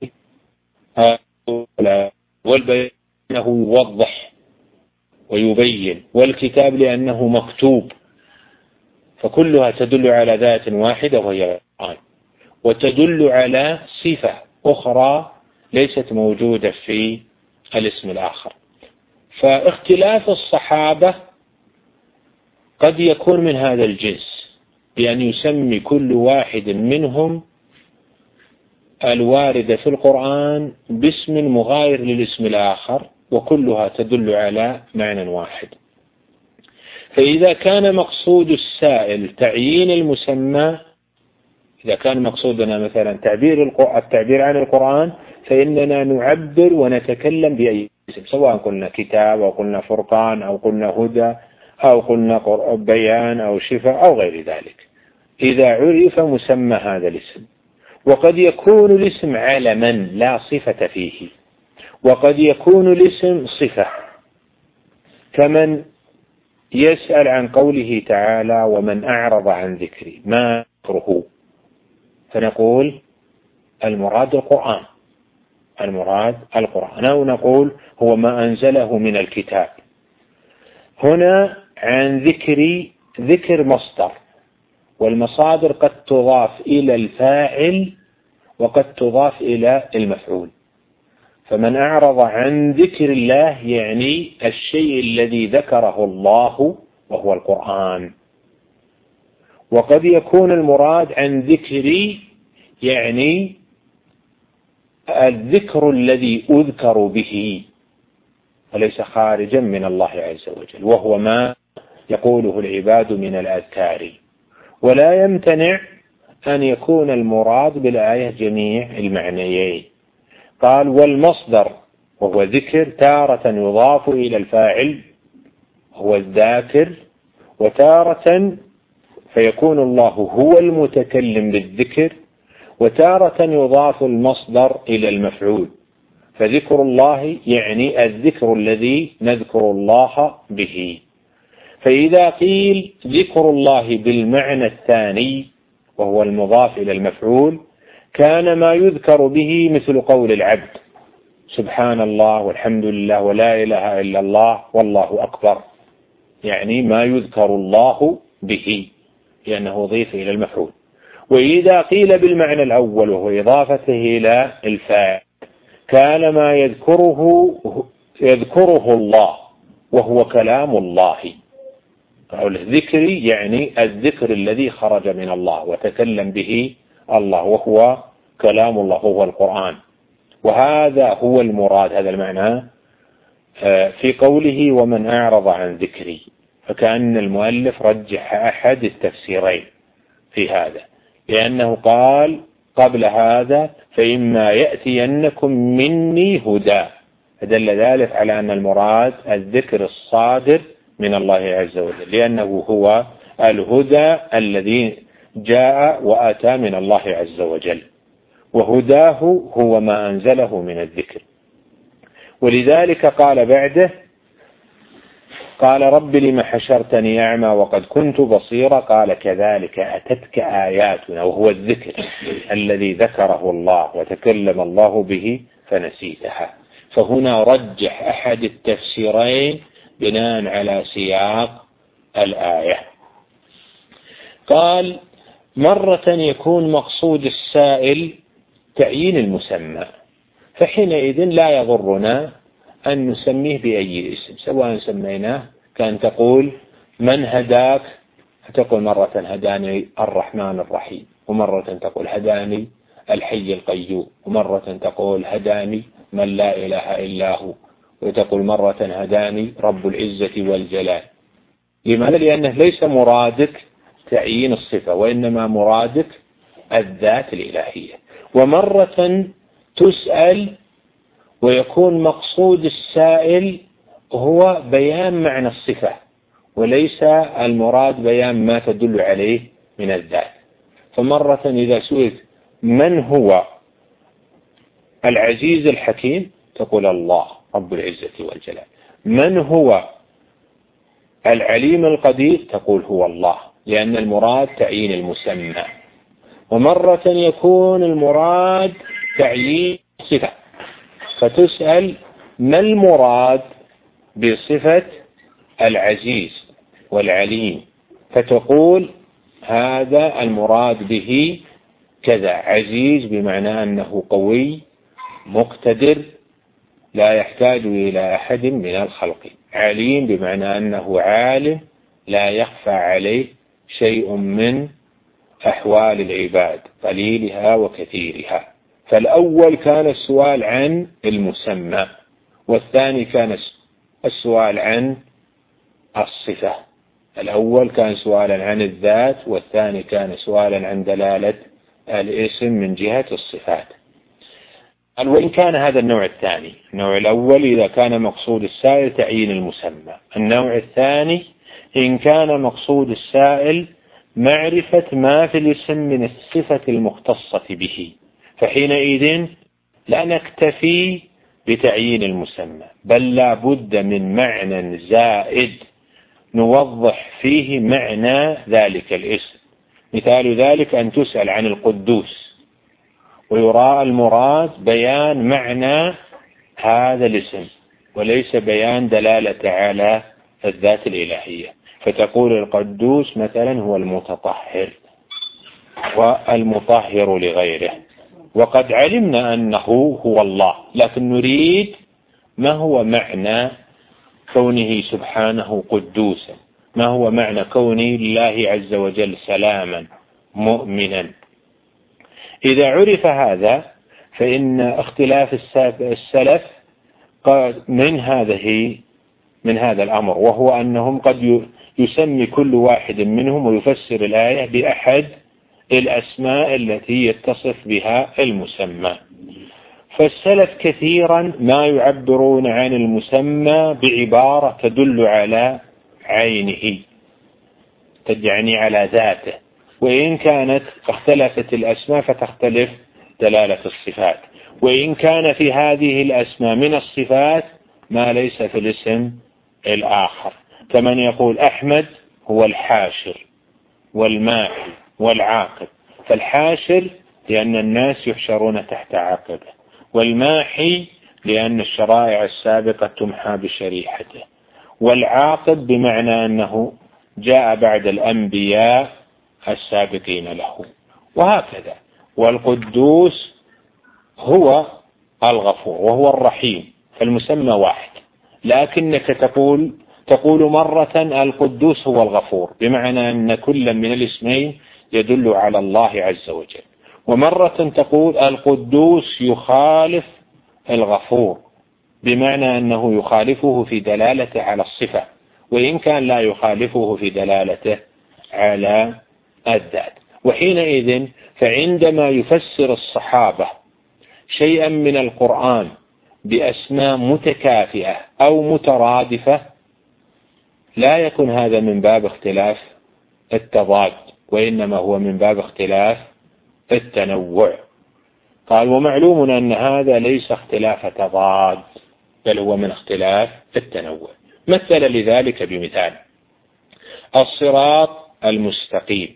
والبيان لأنه يوضح ويبين، والكتاب لأنه مكتوب. فكلها تدل على ذات واحدة وهي القرآن، وتدل على صفة أخرى ليست موجودة في الاسم الآخر. فاختلاف الصحابة قد يكون من هذا الجنس، بأن يسمي كل واحد منهم الواردة في القرآن باسم مغاير للاسم الآخر، وكلها تدل على معنى واحد. فإذا كان مقصود السائل تعيين المسمى، إذا كان مقصودنا مثلا التعبير عن القرآن، فإننا نعبر ونتكلم بأي اسم، سواء قلنا كتاب أو قلنا فرقان أو قلنا هدى أو قلنا بيان أو شفاء أو غير ذلك، إذا عرف مسمى هذا الاسم. وقد يكون الاسم علما لا صفة فيه، وقد يكون الاسم صفة، كمن يسأل عن قوله تعالى ومن أعرض عن ذكري ما ذكره، فنقول المراد القرآن، المراد القرآن، أو نقول هو ما أنزله من الكتاب، هنا عن ذكر مصدر، والمصادر قد تضاف إلى الفاعل وقد تضاف إلى المفعول. فمن أعرض عن ذكر الله يعني الشيء الذي ذكره الله وهو القرآن. وقد يكون المراد عن ذكري يعني الذكر الذي أذكر به وليس خارجا من الله عز وجل، وهو ما يقوله العباد من الأذكار. ولا يمتنع أن يكون المراد بالآية جميع المعنيين. قال والمصدر وهو ذكر تارة يضاف إلى الفاعل هو الذاكر، وتارة فيكون الله هو المتكلم بالذكر، وتارة يضاف المصدر إلى المفعول. فذكر الله يعني الذكر الذي نذكر الله به. فإذا قيل ذكر الله بالمعنى الثاني وهو المضاف إلى المفعول كان ما يذكر به مثل قول العبد سبحان الله والحمد لله ولا إله إلا الله والله أكبر، يعني ما يذكر الله به لأنه أضيف إلى المفعول. وإذا قيل بالمعنى الأول وهو إضافته إلى الفاعل كان ما يذكره الله وهو كلام الله. الذكر يعني الذكر الذي خرج من الله وتكلم به الله وهو كلام الله وهو القرآن. وهذا هو المراد، هذا المعنى في قوله ومن أعرض عن ذكري، فكأن المؤلف رجح أحد التفسيرين في هذا، لأنه قال قبل هذا فإما يأتينكم مني هدى، فدل ذلك على أن المراد الذكر الصادر من الله عز وجل، لأنه هو الهدى الذي جاء وأتى من الله عز وجل، وهداه هو ما أنزله من الذكر. ولذلك قال بعده قال رب لم حشرتني أعمى وقد كنت بصيرا، قال كذلك أتتك آياتنا، وهو الذكر الذي ذكره الله وتكلم الله به فنسيتها. فهنا رجح أحد التفسيرين بناء على سياق الآية. قال مرة يكون مقصود السائل تعيين المسمى، فحينئذ لا يضرنا أن نسميه بأي اسم، سواء سميناه كان تقول من هداك، فتقول مرة هداني الرحمن الرحيم، ومرة تقول هداني الحي القيوم، ومرة تقول هداني من لا إله إلا هو، وتقول مرة هداني رب العزة والجلال. لماذا؟ لأنه ليس مرادك تعيين الصفة، وإنما مرادك الذات الإلهية. ومرة تسأل ويكون مقصود السائل هو بيان معنى الصفة، وليس المراد بيان ما تدل عليه من الذات. فمرة إذا سئلت من هو العزيز الحكيم تقول الله رب العزة والجلال. من هو العليم القدير تقول هو الله، لأن المراد تعيين المسمى. ومرة يكون المراد تعيين صفة، فتسأل ما المراد بصفة العزيز والعليم، فتقول هذا المراد به كذا، عزيز بمعنى أنه قوي مقتدر لا يحتاج إلى أحد من الخلق، عليم بمعنى أنه عالم لا يخفى عليه شيء من أحوال العباد قليلها وكثيرها. فالأول كان السؤال عن المسمى، والثاني كان السؤال عن الصفة. الأول كان سؤالا عن الذات، والثاني كان سؤالا عن دلالة الاسم من جهة الصفات. وإن كان هذا النوع الثاني، النوع الأول إذا كان مقصود السائل تعيين المسمى، النوع الثاني إن كان مقصود السائل معرفة ما في الاسم من الصفة المختصة به، فحينئذ لا نكتفي بتعيين المسمى، بل لا بد من معنى زائد نوضح فيه معنى ذلك الاسم. مثال ذلك أن تسأل عن القدوس ويرى المراد بيان معنى هذا الاسم وليس بيان دلالة على الذات الإلهية، فتقول القدوس مثلا هو المتطهر والمطهر لغيره. وقد علمنا أنه هو الله، لكن نريد ما هو معنى كونه سبحانه قدوسا، ما هو معنى كونه الله عز وجل سلاما مؤمنا. إذا عرف هذا فإن اختلاف السلف من هذا الأمر، وهو أنهم قد يسمي كل واحد منهم ويفسر الآية بأحد الأسماء التي يتصف بها المسمى. فالسلف كثيرا ما يعبرون عن المسمى بعبارة تدل على عينه، يعني على ذاته، وإن كانت اختلفت الأسماء فتختلف دلالة الصفات، وإن كان في هذه الأسماء من الصفات ما ليس في الاسم الآخر، كمن يقول أحمد هو الحاشر والماحي والعاقب، فالحاشر لأن الناس يحشرون تحت عاقبه، والماحي لأن الشرائع السابقة تمحى بشريحته، والعاقب بمعنى أنه جاء بعد الأنبياء السابقين له، وهكذا. والقدوس هو الغفور وهو الرحيم، فالمسمى واحد، لكنك تقول مرة القدوس هو الغفور بمعنى أن كل من الاسمين يدل على الله عز وجل، ومرة تقول القدوس يخالف الغفور بمعنى أنه يخالفه في دلالته على الصفة، وإن كان لا يخالفه في دلالته على الذات. وحينئذ فعندما يفسر الصحابة شيئا من القرآن بأسماء متكافئة أو مترادفة لا يكون هذا من باب اختلاف التضاد، وإنما هو من باب اختلاف التنوع. قال ومعلوم أن هذا ليس اختلاف تضاد، بل هو من اختلاف التنوع. مثل لذلك بمثال الصراط المستقيم،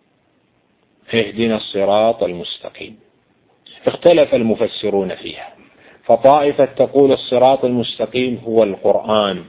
اهدنا الصراط المستقيم، اختلف المفسرون فيها، فطائفة تقول الصراط المستقيم هو القرآن،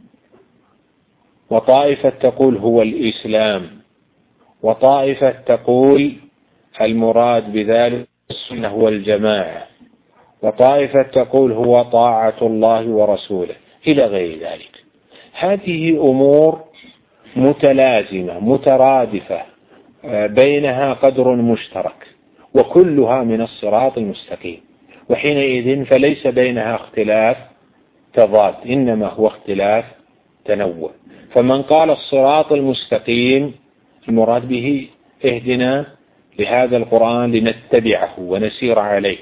وطائفة تقول هو الإسلام، وطائفة تقول المراد بذلك السنة هو الجماعة، وطائفة تقول هو طاعة الله ورسوله، إلى غير ذلك. هذه أمور متلازمة مترادفة بينها قدر مشترك، وكلها من الصراط المستقيم، وحينئذ فليس بينها اختلاف تضاد، إنما هو اختلاف تنوع. فمن قال الصراط المستقيم المراد به اهدنا لهذا القرآن لنتبعه ونسير عليه،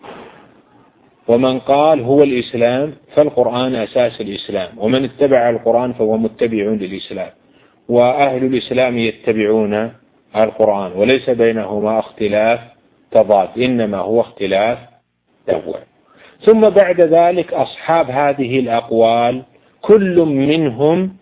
ومن قال هو الإسلام فالقرآن أساس الإسلام، ومن اتبع القرآن فهو متبع للإسلام، وأهل الإسلام يتبعون القرآن، وليس بينهما اختلاف تضاد، إنما هو اختلاف تنوع. ثم بعد ذلك أصحاب هذه الأقوال كل منهم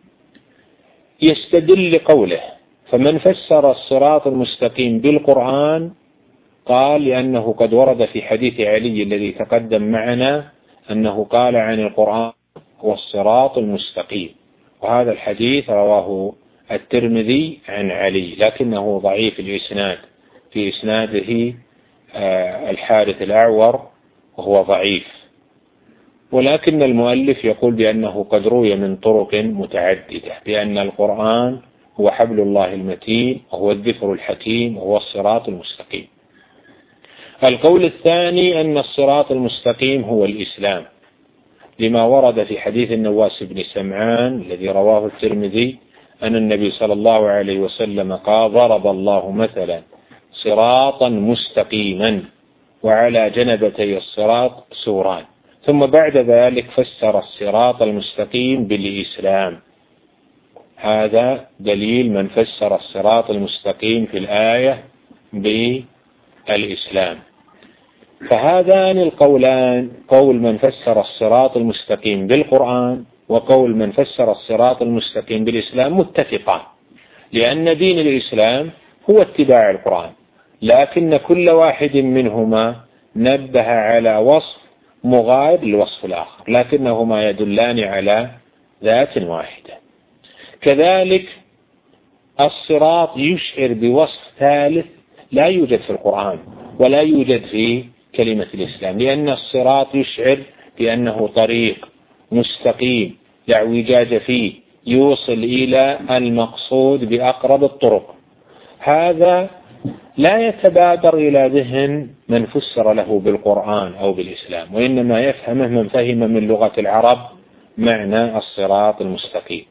يستدل لقوله، فمن فسر الصراط المستقيم بالقرآن قال لأنه قد ورد في حديث علي الذي تقدم معنا أنه قال عن القرآن هو الصراط المستقيم، وهذا الحديث رواه الترمذي عن علي، لكنه ضعيف الإسناد، في إسناده الحارث الأعور وهو ضعيف، ولكن المؤلف يقول بأنه قد روي من طرق متعددة بأن القرآن هو حبل الله المتين، وهو الذكر الحكيم، وهو الصراط المستقيم. القول الثاني أن الصراط المستقيم هو الإسلام، لما ورد في حديث النواس بن سمعان الذي رواه الترمذي أن النبي صلى الله عليه وسلم قال ضرب الله مثلا صراطا مستقيما وعلى جنبتي الصراط سوران، ثم بعد ذلك فسر الصراط المستقيم بالإسلام. هذا دليل من فسر الصراط المستقيم في الآية بالإسلام. فهذان القولان، قول من فسر الصراط المستقيم بالقرآن وقول من فسر الصراط المستقيم بالإسلام، متفقان، لأن دين الإسلام هو اتباع القرآن، لكن كل واحد منهما نبه على وصف مغاير للوصف الآخر، لكنهما يدلان على ذات واحدة. كذلك الصراط يشعر بوصف ثالث لا يوجد في القرآن ولا يوجد في كلمة الإسلام، لأن الصراط يشعر بأنه طريق مستقيم لا اعوجاج فيه يوصل إلى المقصود بأقرب الطرق. هذا لا يتبادر إلى ذهن من فسر له بالقرآن أو بالإسلام، وإنما يفهمه من فهم من لغة العرب معنى الصراط المستقيم.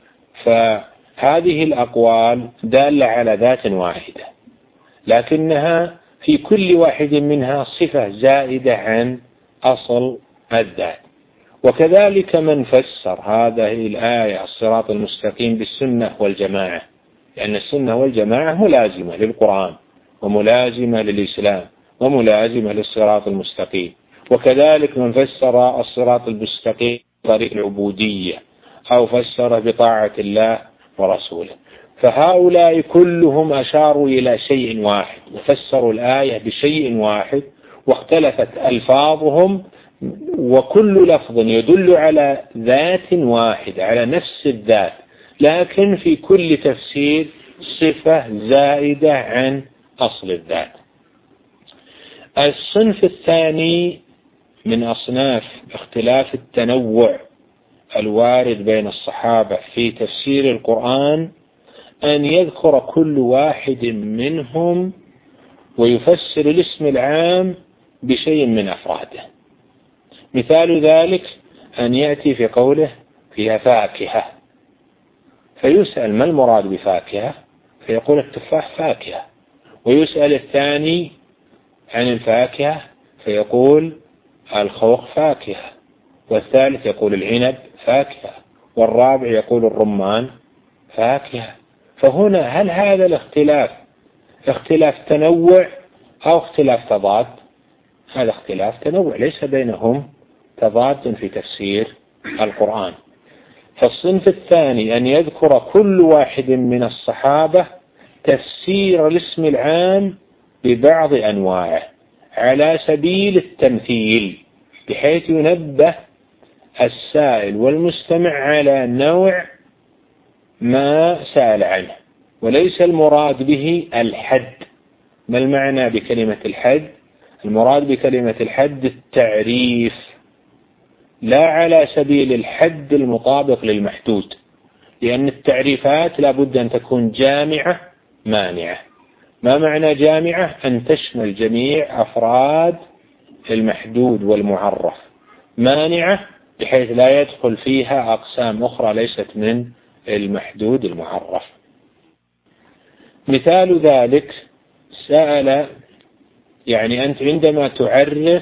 فهذه الأقوال دالة على ذات واحدة، لكنها في كل واحد منها صفة زائدة عن أصل الذات. وكذلك من فسر هذه الآية الصراط المستقيم بالسنة والجماعة، لأن السنة والجماعة ملازمة للقرآن وملازمة للإسلام وملازمة للصراط المستقيم. وكذلك من فسر الصراط المستقيم بطريق العبودية أو فسر بطاعة الله ورسوله، فهؤلاء كلهم أشاروا إلى شيء واحد وفسروا الآية بشيء واحد، واختلفت ألفاظهم، وكل لفظ يدل على ذات واحدة على نفس الذات، لكن في كل تفسير صفة زائدة عن أصل الذات. الصنف الثاني من أصناف اختلاف التنوع الوارد بين الصحابة في تفسير القرآن أن يذكر كل واحد منهم ويفسر الاسم العام بشيء من أفراده. مثال ذلك أن يأتي في قوله فيها فاكهة، فيسأل ما المراد بفاكهة فيقول التفاح فاكهة، ويسأل الثاني عن الفاكهة فيقول الخوخ فاكهة، والثالث يقول العنب فاكهة، والرابع يقول الرمان فاكهة. فهنا هل هذا الاختلاف اختلاف تنوع أو اختلاف تضاد؟ هذا اختلاف تنوع، ليس بينهم تضاد في تفسير القرآن. فالصنف الثاني أن يذكر كل واحد من الصحابة تفسير الاسم العام ببعض أنواعه على سبيل التمثيل، بحيث ينبه السائل والمستمع على نوع ما سأل عنه، وليس المراد به الحد. ما المعنى بكلمة الحد؟ المراد بكلمة الحد التعريف، لا على سبيل الحد المطابق للمحدود، لأن التعريفات لا بد أن تكون جامعة مانعة. ما معنى جامعة؟ أن تشمل جميع أفراد المحدود والمعرف، مانعة بحيث لا يدخل فيها أقسام أخرى ليست من المحدود المعرف. مثال ذلك سأل، يعني أنت عندما تعرف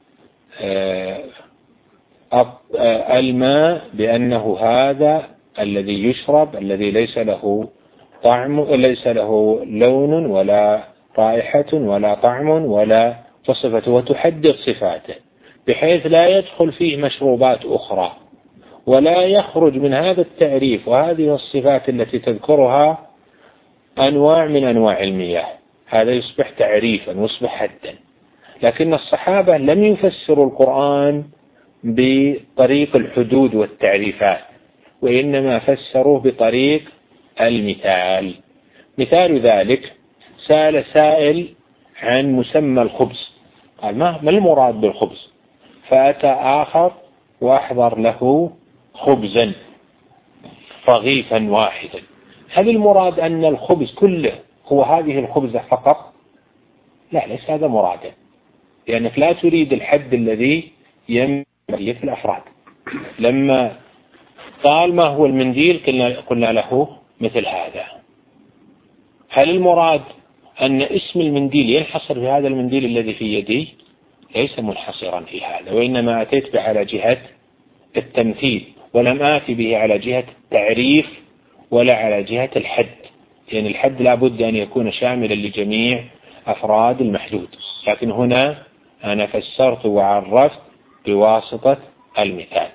الماء بأنه هذا الذي يشرب الذي ليس له طعم، ليس له لون ولا رائحة ولا طعم ولا صفة، وتحدد صفاته بحيث لا يدخل فيه مشروبات أخرى ولا يخرج من هذا التعريف وهذه الصفات التي تذكرها أنواع من أنواع المياه، هذا يصبح تعريفا ويصبح حدا. لكن الصحابة لم يفسروا القرآن بطريق الحدود والتعريفات، وإنما فسروه بطريق المثال. مثال ذلك سأل سائل عن مسمى الخبز، قال ما المراد بالخبز؟ فأتى آخر وأحضر له خبزا رغيفا واحدا. هل المراد أن الخبز كله هو هذه الخبزة فقط؟ لا، ليس هذا مرادا، لأنك لا تريد الحد الذي ينبغي في الأفراد. لما قال ما هو المنديل قلنا له مثل هذا. هل المراد أن اسم المنديل ينحصر في هذا المنديل الذي في يدي؟ ليس منحصرا في هذا، وإنما أتيت به على جهة التمثيل، ولم آتي به على جهة التعريف ولا على جهة الحد، لأن الحد لا بد أن يكون شاملا لجميع أفراد المحدود. لكن هنا أنا فسرت وعرفت بواسطة المثال.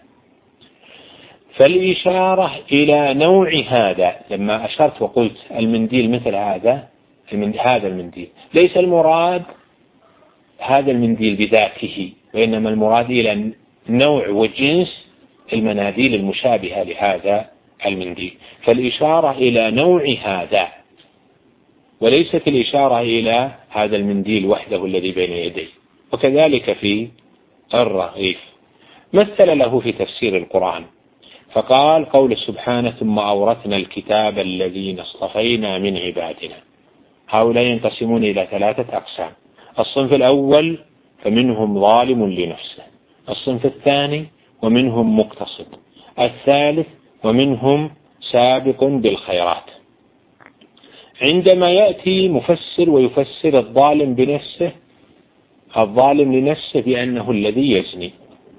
فالإشارة إلى نوع هذا، لما أشرت وقلت المنديل مثل هذا المنديل، ليس المراد هذا المنديل بذاته، وإنما المراد إلى نوع وجنس المناديل المشابهة لهذا المنديل. فالإشارة إلى نوع هذا، وليست الإشارة إلى هذا المنديل وحده الذي بين يديه. وكذلك في الرغيف مثل له في تفسير القرآن فقال: قول سبحانه: ثم أورثنا الكتاب الذين اصطفينا من عبادنا. هؤلاء ينقسمون إلى 3 أقسام: الصنف الأول فمنهم ظالم لنفسه، الصنف الثاني ومنهم مقتصد، الثالث ومنهم سابق بالخيرات. عندما يأتي مفسر ويفسر الظالم بنفسه، الظالم لنفسه بأنه الذي يزني،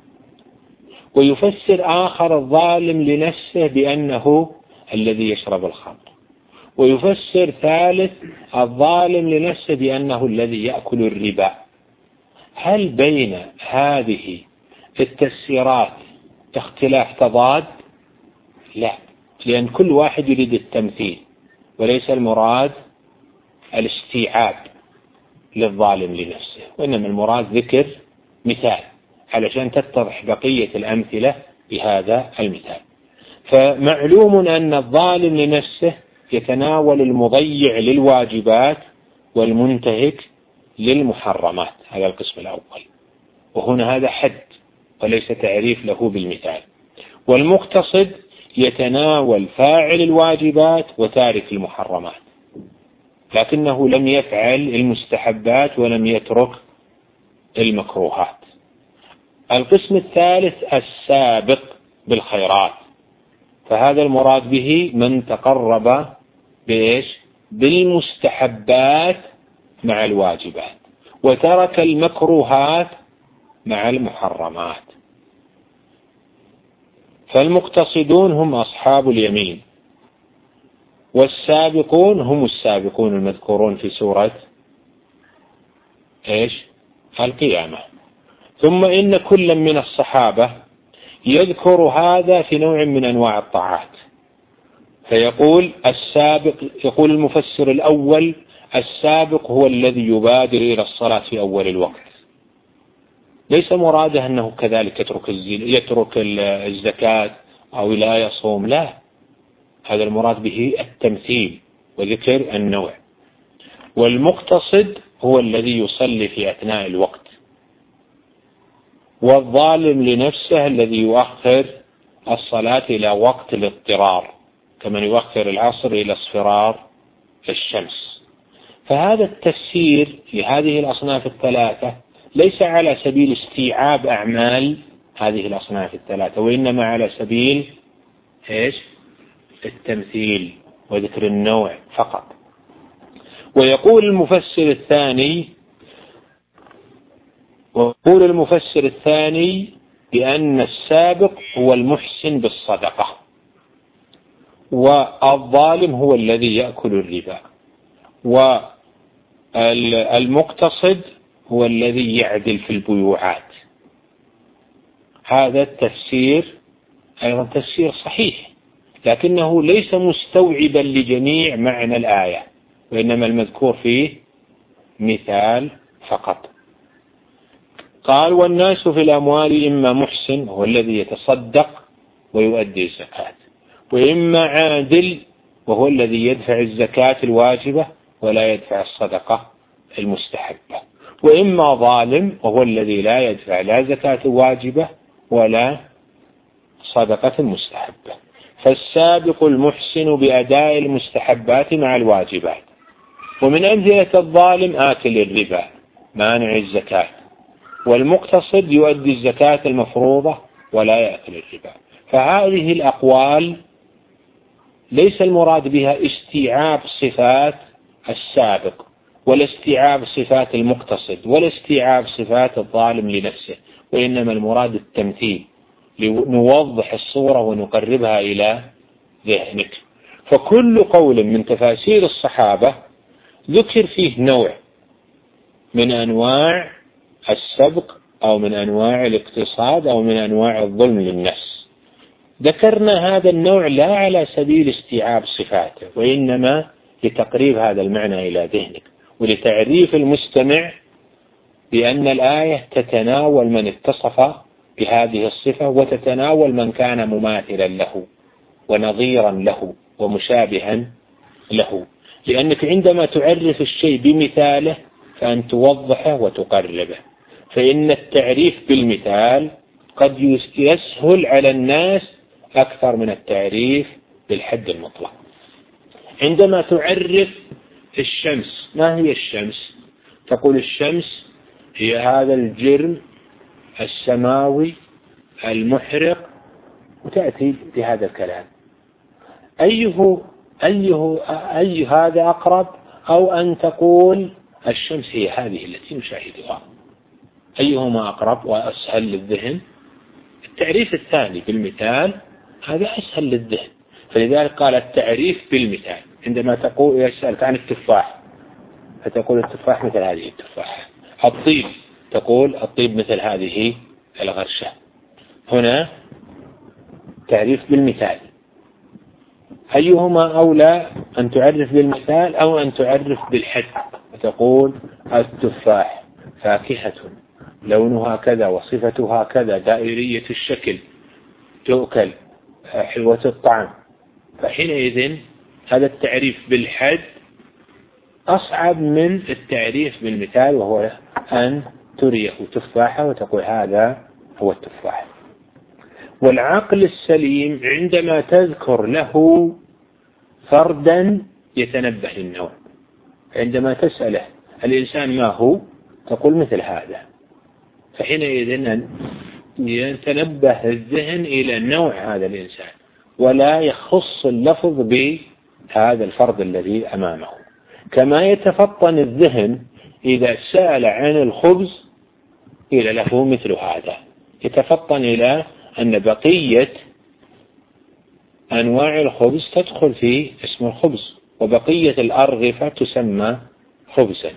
ويفسر آخر الظالم لنفسه بأنه الذي يشرب الخمر، ويفسر ثالث الظالم لنفسه بأنه الذي يأكل الربا. هل بين هذه التفسيرات اختلاف تضاد؟ لا، لأن كل واحد يريد التمثيل، وليس المراد الاستيعاب للظالم لنفسه، وإنما المراد ذكر مثال علشان تتضح بقية الأمثلة بهذا المثال. فمعلوم أن الظالم لنفسه يتناول المضيع للواجبات والمنتهك للمحرمات، هذا القسم الأول، وهنا هذا حد وليس تعريف له بالمثال. والمقتصد يتناول فاعل الواجبات وتارك المحرمات، لكنه لم يفعل المستحبات ولم يترك المكروهات. القسم الثالث السابق بالخيرات، فهذا المراد به من تقرب بالمستحبات مع الواجبات وترك المكروهات مع المحرمات. فالمقتصدون هم أصحاب اليمين، والسابقون هم السابقون المذكورون في سورة القيامة. ثم إن كل من الصحابة يذكر هذا في نوع من أنواع الطاعات، فيقول السابق، يقول المفسر الأول: السابق هو الذي يبادر إلى الصلاة في أول الوقت. ليس مراده أنه كذلك يترك الزكاة أو لا يصوم، لا، هذا المراد به التمثيل وذكر النوع. والمقتصد هو الذي يصلي في أثناء الوقت، والظالم لنفسه الذي يؤخر الصلاة إلى وقت الاضطرار، كمن يؤخر العصر إلى اصفرار الشمس. فهذا التفسير لهذه الأصناف الثلاثة ليس على سبيل استيعاب أعمال هذه الأصناف الثلاثة، وإنما على سبيل التمثيل وذكر النوع فقط. ويقول المفسر الثاني بأن السابق هو المحسن بالصدقة، والظالم هو الذي يأكل الربا، والمقتصد هو الذي يعدل في البيوعات. هذا التفسير أيضا تفسير صحيح، لكنه ليس مستوعبا لجميع معنى الآية، وإنما المذكور فيه مثال فقط. قال: والناس في الأموال إما محسن هو الذي يتصدق ويؤدي الزكاة، وإما عادل وهو الذي يدفع الزكاة الواجبة ولا يدفع الصدقة المستحبة، وإما ظالم وهو الذي لا يدفع لا زكاة واجبة ولا صدقة مستحبة. فالسابق المحسن بأداء المستحبات مع الواجبات. ومن أمثلة الظالم آكل الربا مانع الزكاة، والمقتصد يؤدي الزكاة المفروضة ولا يأكل الربا. فهذه الأقوال ليس المراد بها استيعاب صفات السابق، ولا استيعاب صفات المقتصد، ولا استيعاب صفات الظالم لنفسه، وإنما المراد التمثيل لنوضح الصورة ونقربها إلى ذهنك. فكل قول من تفاسير الصحابة ذكر فيه نوع من أنواع السبق أو من أنواع الاقتصاد أو من أنواع الظلم للنفس. ذكرنا هذا النوع لا على سبيل استيعاب صفاته، وإنما لتقريب هذا المعنى إلى ذهنك، ولتعريف المستمع بأن الآية تتناول من اتصف بهذه الصفة وتتناول من كان مماثلا له، ونظيرا له ومشابها له، لأنك عندما تعرف الشيء بمثاله فأن توضحه وتقربه، فإن التعريف بالمثال قد يسهل على الناس أكثر من التعريف بالحد المطلق. عندما تعرف الشمس، ما هي الشمس؟ تقول الشمس هي هذا الجرم السماوي المحرق، وتأتي بهذا الكلام. أي هذا أقرب، أو أن تقول الشمس هي هذه التي نشاهدها؟ أيهما أقرب وأسهل للذهن؟ التعريف الثاني بالمثال هذا أسهل للذهن، فلذلك قال التعريف بالمثال. عندما تقول يسألك عن التفاح فتقول التفاح مثل هذه التفاحة. الطيب تقول الطيب مثل هذه الغرشة. هنا تعريف بالمثال. أيهما أولى، أن تعرف بالمثال أو أن تعرف بالحد؟ وتقول التفاح فاكهة لونها كذا وصفتها كذا، دائرية الشكل، تؤكل، حلوة الطعم. فحينئذ هذا التعريف بالحد أصعب من التعريف بالمثال، وهو أن تريه تفاحة وتقول هذا هو التفاح. والعقل السليم عندما تذكر له فردا يتنبه للنوع. عندما تسأله الإنسان ما هو، تقول مثل هذا، فحينئذ يتنبه الذهن إلى نوع هذا الإنسان، ولا يخص اللفظ بهذا الفرد الذي أمامه. كما يتفطن الذهن إذا سأل عن الخبز إلى له مثل هذا، يتفطن إلى أن بقية أنواع الخبز تدخل في اسم الخبز، وبقية الأرغفة تسمى خبزا.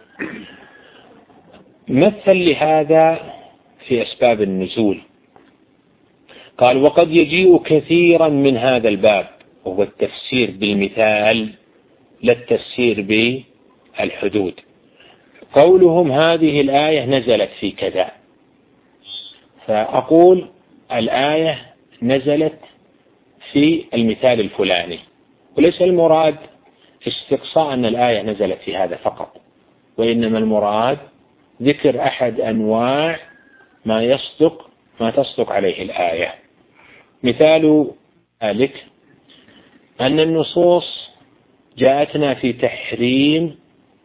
مثل لهذا في أسباب النزول، قال وقد يجيء كثيرا من هذا الباب، وهو التفسير بالمثال لا التفسير بالحدود. قولهم هذه الآية نزلت في كذا، فأقول الآية نزلت في المثال الفلاني، وليس المراد استقصاء أن الآية نزلت في هذا فقط، وإنما المراد ذكر أحد أنواع ما تصدق عليه الآية. مثال ذلك أن النصوص جاءتنا في تحريم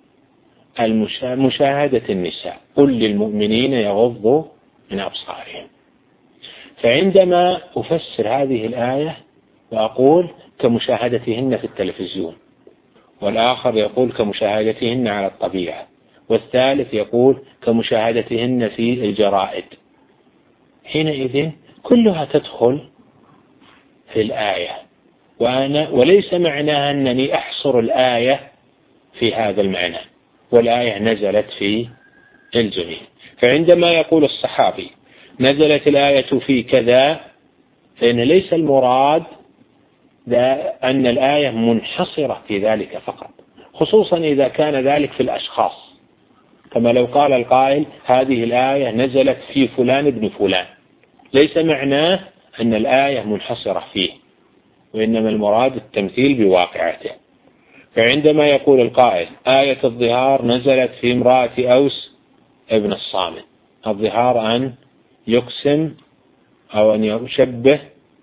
مشاهدة النساء، قل للمؤمنين يغضوا من أبصارهم. فعندما أفسر هذه الآية وأقول كمشاهدتهن في التلفزيون، والآخر يقول كمشاهدتهن على الطبيعة، والثالث يقول كمشاهدتهن في الجرائد، حينئذ كلها تدخل في الآية، وليس معناها أنني أحصر الآية في هذا المعنى، والآية نزلت في الجميع. فعندما يقول الصحابي نزلت الآية في كذا، فإن ليس المراد أن الآية منحصرة في ذلك فقط، خصوصا إذا كان ذلك في الأشخاص، كما لو قال القائل هذه الآية نزلت في فلان ابن فلان، ليس معناه أن الآية منحصرة فيه، وإنما المراد التمثيل بواقعته. فعندما يقول القائل آية الظهار نزلت في امرأة أوس ابن الصامت، الظهار أن يقسم أو أن يشبه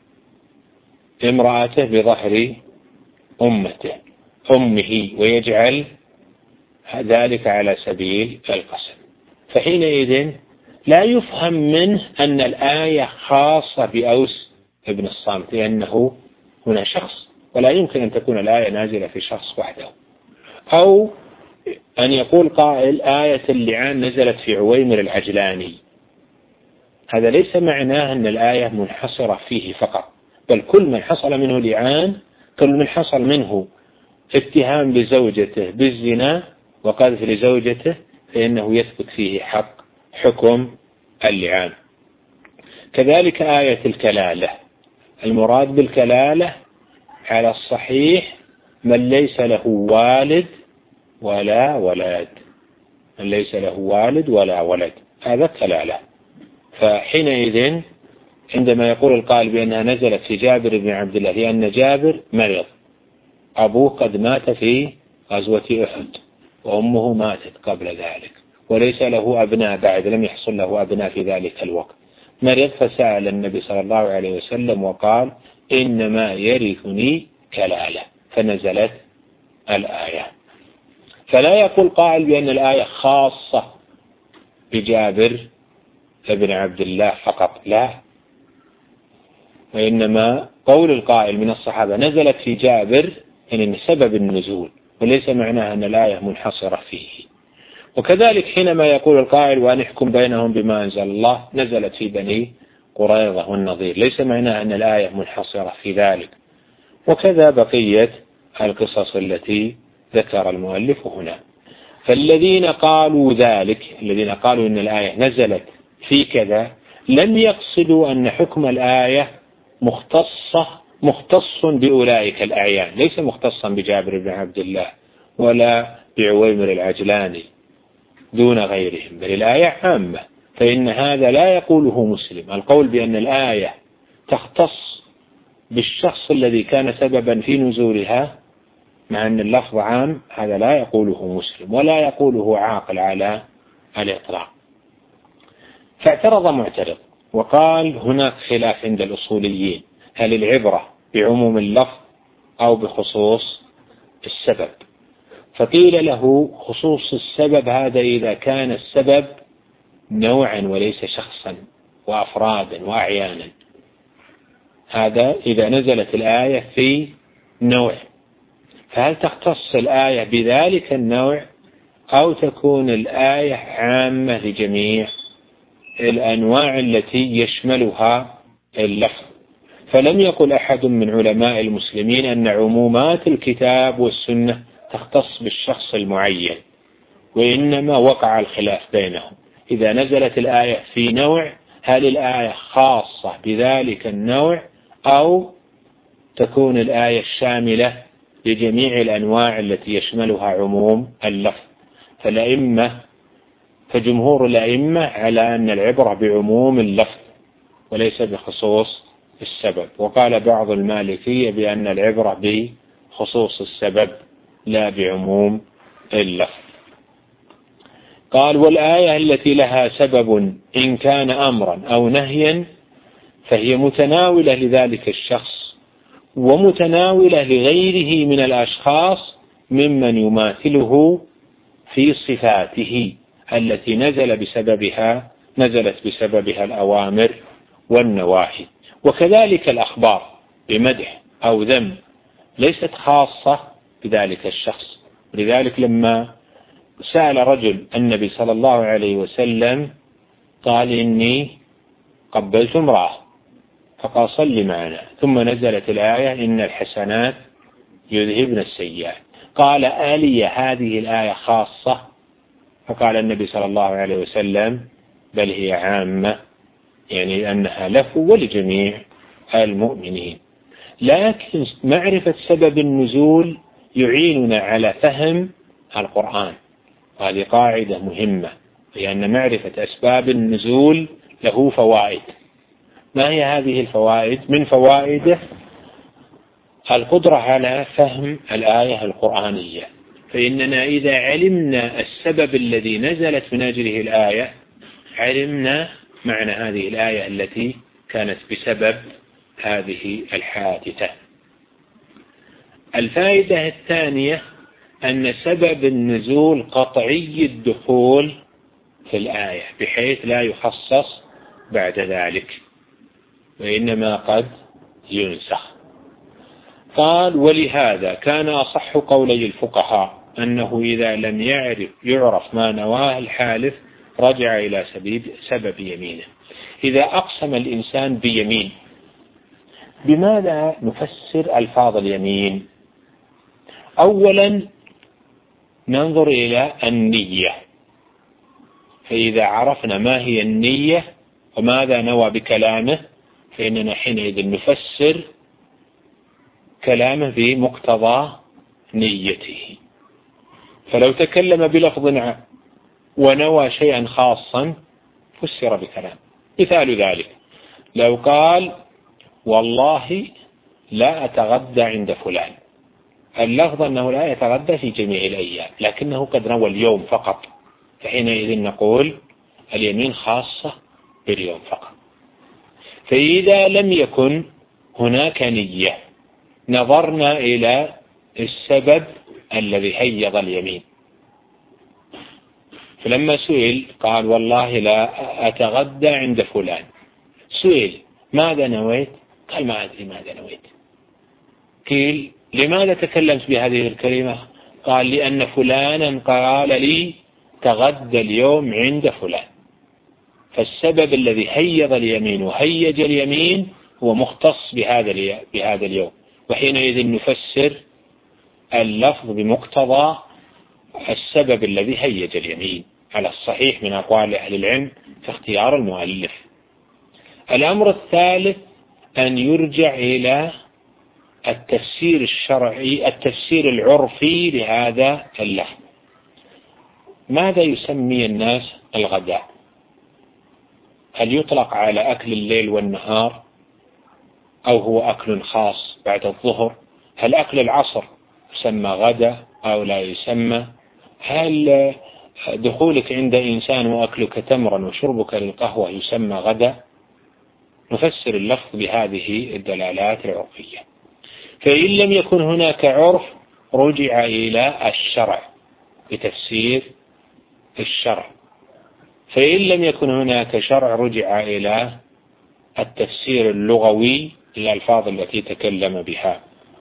امرأته بظهر أمه ويجعل ذلك على سبيل القسم. فحينئذ لا يفهم منه أن الآية خاصة بأوس ابن الصامت، لأنه هنا شخص، ولا يمكن أن تكون الآية نازلة في شخص وحده. أو أن يقول قائل آية اللعان نزلت في عويمر العجلاني، هذا ليس معناه أن الآية منحصرة فيه فقط، بل كل من حصل منه لعان، كل من حصل منه اتهام لزوجته بالزنا وقذف لزوجته، فإنه يثبت فيه حكم اللعان. كذلك آية الكلالة، المراد بالكلالة على الصحيح من ليس له والد ولا ولد، من ليس له والد ولا ولد، هذا كلالة. فحينئذ عندما يقول القائل بأنها نزلت في جابر بن عبد الله لأن جابر مرض، أبوه قد مات في غزوة أحد وأمه ماتت قبل ذلك وليس له أبناء بعد، لم يحصل له أبناء في ذلك الوقت، مرض فسأل النبي صلى الله عليه وسلم وقال إنما يرثني كلالة، فنزلت الآية. فلا يقول قائل بأن الآية خاصة بجابر بن عبد الله فقط، لا، وإنما قول القائل من الصحابة نزلت في جابر يعني سبب النزول، وليس معناها أن الآية منحصرة فيه. وكذلك حينما يقول القائل وأن يحكم بينهم بما أنزل الله نزلت في بني قريظة والنضير، ليس معناها أن الآية منحصرة في ذلك. وكذا بقية القصص التي ذكر المؤلف هنا. فالذين قالوا ذلك، الذين قالوا أن الآية نزلت في كذا، لم يقصدوا أن حكم الآية مختص بأولئك الأعيان، ليس مختصا بجابر بن عبد الله ولا بعويمر العجلاني دون غيرهم، بل الآية عامة. فإن هذا لا يقوله مسلم، القول بأن الآية تختص بالشخص الذي كان سببا في نزولها مع أن اللفظ عام، هذا لا يقوله مسلم ولا يقوله عاقل على الإطلاق. فاعترض معترض وقال هناك خلاف عند الأصوليين، هل العبرة بعموم اللفظ أو بخصوص السبب؟ فقيل له خصوص السبب هذا إذا كان السبب نوعا وليس شخصا وأفرادا وأعيانا، هذا إذا نزلت الآية في نوع، فهل تختص الآية بذلك النوع أو تكون الآية عامة لجميع الأنواع التي يشملها اللفظ؟ فلم يقل أحد من علماء المسلمين أن عمومات الكتاب والسنة تختص بالشخص المعين، وإنما وقع الخلاف بينهم. إذا نزلت الآية في نوع هل الآية خاصة بذلك النوع أو تكون الآية الشاملة لجميع الأنواع التي يشملها عموم اللفظ؟ فجمهور الأئمة على أن العبرة بعموم اللفظ وليس بخصوص السبب، وقال بعض المالكية بأن العبرة بخصوص السبب لا بعموم اللفظ. قال والآية التي لها سبب إن كان أمرا أو نهيا فهي متناولة لذلك الشخص ومتناولة لغيره من الأشخاص ممن يماثله في صفاته التي نزلت بسببها الأوامر والنواهي. وكذلك الأخبار بمدح أو ذم ليست خاصة بذلك الشخص. لذلك لما سأل رجل النبي صلى الله عليه وسلم قال إني قبلت امرأة، فقال صل معنا، ثم نزلت الآية إن الحسنات يذهبن السيئات، قال آلي هذه الآية خاصة؟ فقال النبي صلى الله عليه وسلم بل هي عامة، يعني أنها له ولجميع المؤمنين. لكن معرفة سبب النزول يعيننا على فهم القرآن، وهذه قاعدة مهمة، لأن معرفة أسباب النزول له فوائد. ما هي هذه الفوائد؟ من فوائده القدرة على فهم الآية القرآنية، فإننا إذا علمنا السبب الذي نزلت من أجله الآية علمنا معنى هذه الآية التي كانت بسبب هذه الحادثة. الفائدة الثانية أن سبب النزول قطعي الدخول في الآية بحيث لا يخصص بعد ذلك، وإنما قد ينسخ. قال ولهذا كان أصح قولي الفقهاء أنه إذا لم يعرف ما نواه الحالف رجع إلى سبب يمينه. إذا أقسم الإنسان بيمين، بماذا نفسر ألفاظ اليمين؟ أولا ننظر إلى النية، فإذا عرفنا ما هي النية وماذا نوى بكلامه فإننا حينئذ نفسر كلامه بمقتضى نيته. فلو تكلم بلفظ ونوى شيئا خاصا فسر بكلام. مثال ذلك لو قال والله لا أتغدى عند فلان، اللفظ أنه لا يتغدى في جميع الأيام، لكنه قد نوى اليوم فقط، فحينئذ نقول اليمين خاصة باليوم فقط. فإذا لم يكن هناك نية نظرنا إلى السبب الذي هيض اليمين، فلما سئل قال والله لا أتغدى عند فلان، سئل ماذا نويت؟ قال ما أدري ماذا نويت. قيل لماذا تكلمت بهذه الكلمة؟ قال لأن فلانا قال لي تغدى اليوم عند فلان. فالسبب الذي هيض اليمين وهيج اليمين هو مختص بهذا اليوم، وحينئذ نفسر اللفظ بمقتضى السبب الذي هيج اليمين على الصحيح من أقوال أهل العلم في اختيار المؤلف. الأمر الثالث أن يرجع إلى التفسير الشرعي، التفسير العرفي لهذا اللفظ. ماذا يسمي الناس الغداء؟ هل يطلق على أكل الليل والنهار، أو هو أكل خاص بعد الظهر؟ هل أكل العصر يسمى غدا أو لا يسمى؟ هل دخولك عند إنسان وأكلك تمرا وشربك للقهوة يسمى غدا؟ نفسر اللفظ بهذه الدلالات العرفية. فإن لم يكن هناك عرف رجع إلى الشرع بتفسير الشرع، فإن لم يكن هناك شرع رجع إلى التفسير اللغوي للألفاظ التي تكلم بها.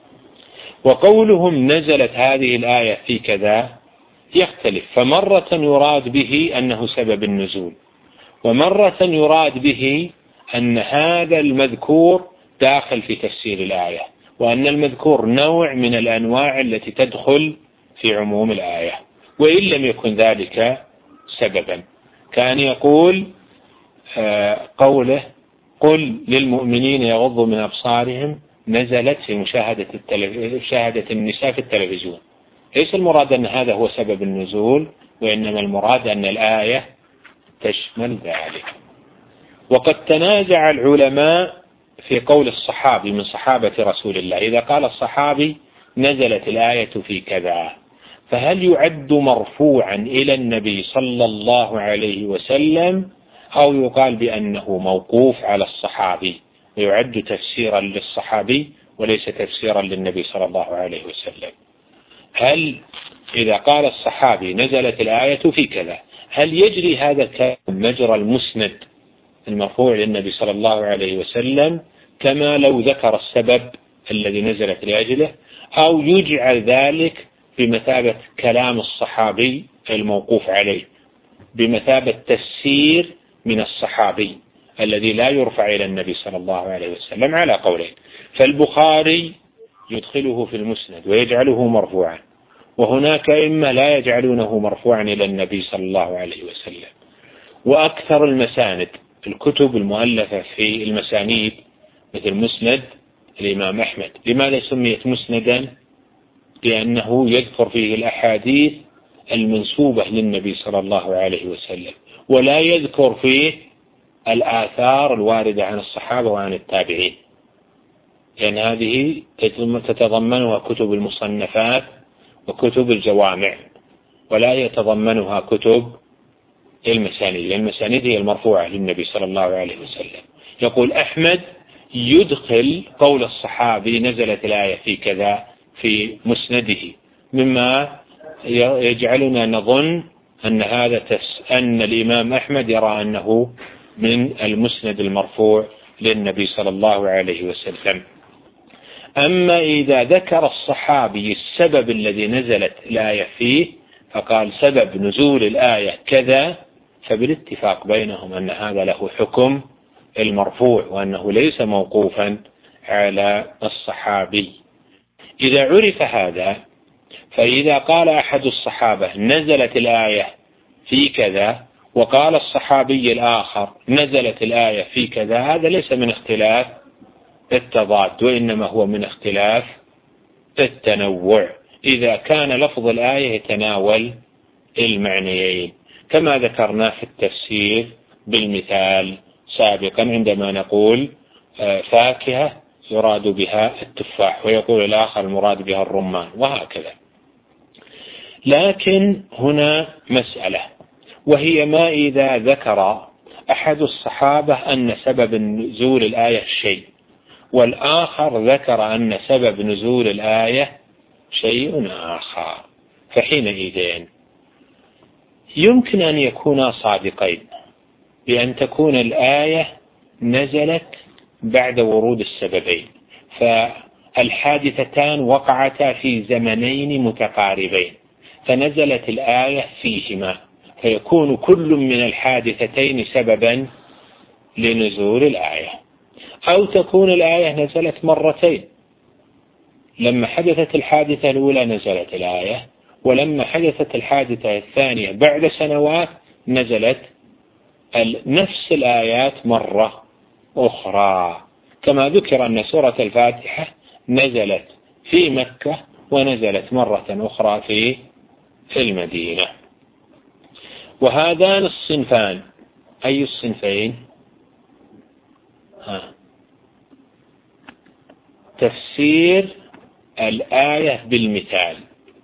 وقولهم نزلت هذه الآية في كذا يختلف، فمرة يراد به أنه سبب النزول، ومرة يراد به أن هذا المذكور داخل في تفسير الآية، وأن المذكور نوع من الأنواع التي تدخل في عموم الآية. وإن لم يكن ذلك سببا كان يقول قوله قل للمؤمنين يغضوا من أبصارهم نزلت في مشاهدة النساء في التلفزيون. ليس المراد أن هذا هو سبب النزول، وإنما المراد أن الآية تشمل ذلك. وقد تنازع العلماء في قول الصحابي من صحابة رسول الله، إذا قال الصحابي نزلت الآية في كذا، فهل يعد مرفوعا إلى النبي صلى الله عليه وسلم، أو يقال بأنه موقوف على الصحابي ويعد تفسيرا للصحابي وليس تفسيرا للنبي صلى الله عليه وسلم؟ هل إذا قال الصحابي نزلت الآية في كذا، هل يجري هذا الكلام مجرى المسند المرفوع للنبي صلى الله عليه وسلم كما لو ذكر السبب الذي نزلت لأجله، أو يجعل ذلك بمثابة كلام الصحابي الموقوف عليه، بمثابة تفسير من الصحابي الذي لا يرفع إلى النبي صلى الله عليه وسلم على قولين؟ فالبخاري يدخله في المسند ويجعله مرفوعا، وهناك إما لا يجعلونه مرفوعا إلى النبي صلى الله عليه وسلم. وأكثر المساند الكتب المؤلفة في المسانيد مثل مسند الإمام أحمد، لماذا سميت مسندا؟ لأنه يذكر فيه الأحاديث المنسوبة للنبي صلى الله عليه وسلم، ولا يذكر فيه الآثار الواردة عن الصحابة وعن التابعين، لأن هذه تتضمنها كتب المصنفات وكتب الجوامع، ولا يتضمنها كتب المسانيد. المسانيد هي المرفوعة للنبي صلى الله عليه وسلم. يقول أحمد يدخل قول الصحابي نزلت الآية في كذا في مسنده، مما يجعلنا نظن أن الإمام أحمد يرى أنه من المسند المرفوع للنبي صلى الله عليه وسلم. أما إذا ذكر الصحابي السبب الذي نزلت الآية فيه فقال سبب نزول الآية كذا، فبالاتفاق بينهم أن هذا له حكم المرفوع، وأنه ليس موقوفا على الصحابي. إذا عرف هذا، فإذا قال أحد الصحابة نزلت الآية في كذا، وقال الصحابي الآخر نزلت الآية في كذا، هذا ليس من اختلاف التضاد، وإنما هو من اختلاف التنوع، إذا كان لفظ الآية يتناول المعنيين، كما ذكرنا في التفسير بالمثال سابقا عندما نقول فاكهة يراد بها التفاح، ويقول الآخر المراد بها الرمان، وهكذا. لكن هنا مسألة، وهي ما إذا ذكر أحد الصحابة أن سبب نزول الآية شيء، والآخر ذكر أن سبب نزول الآية شيء آخر، فحينئذ يمكن أن يكونا صادقين بأن تكون الآية نزلت بعد ورود السببين، فالحادثتان وقعتا في زمنين متقاربين، فنزلت الآية فيهما، فيكون كل من الحادثتين سببا لنزول الآية. أو تكون الآية نزلت مرتين، لما حدثت الحادثة الأولى نزلت الآية، ولما حدثت الحادثة الثانية بعد سنوات نزلت نفس الآيات مرة أخرى، كما ذكر أن سورة الفاتحة نزلت في مكة ونزلت مرة أخرى في المدينة. وهذان الصنفان، أي الصنفين؟ تفسير الآية بالمثال،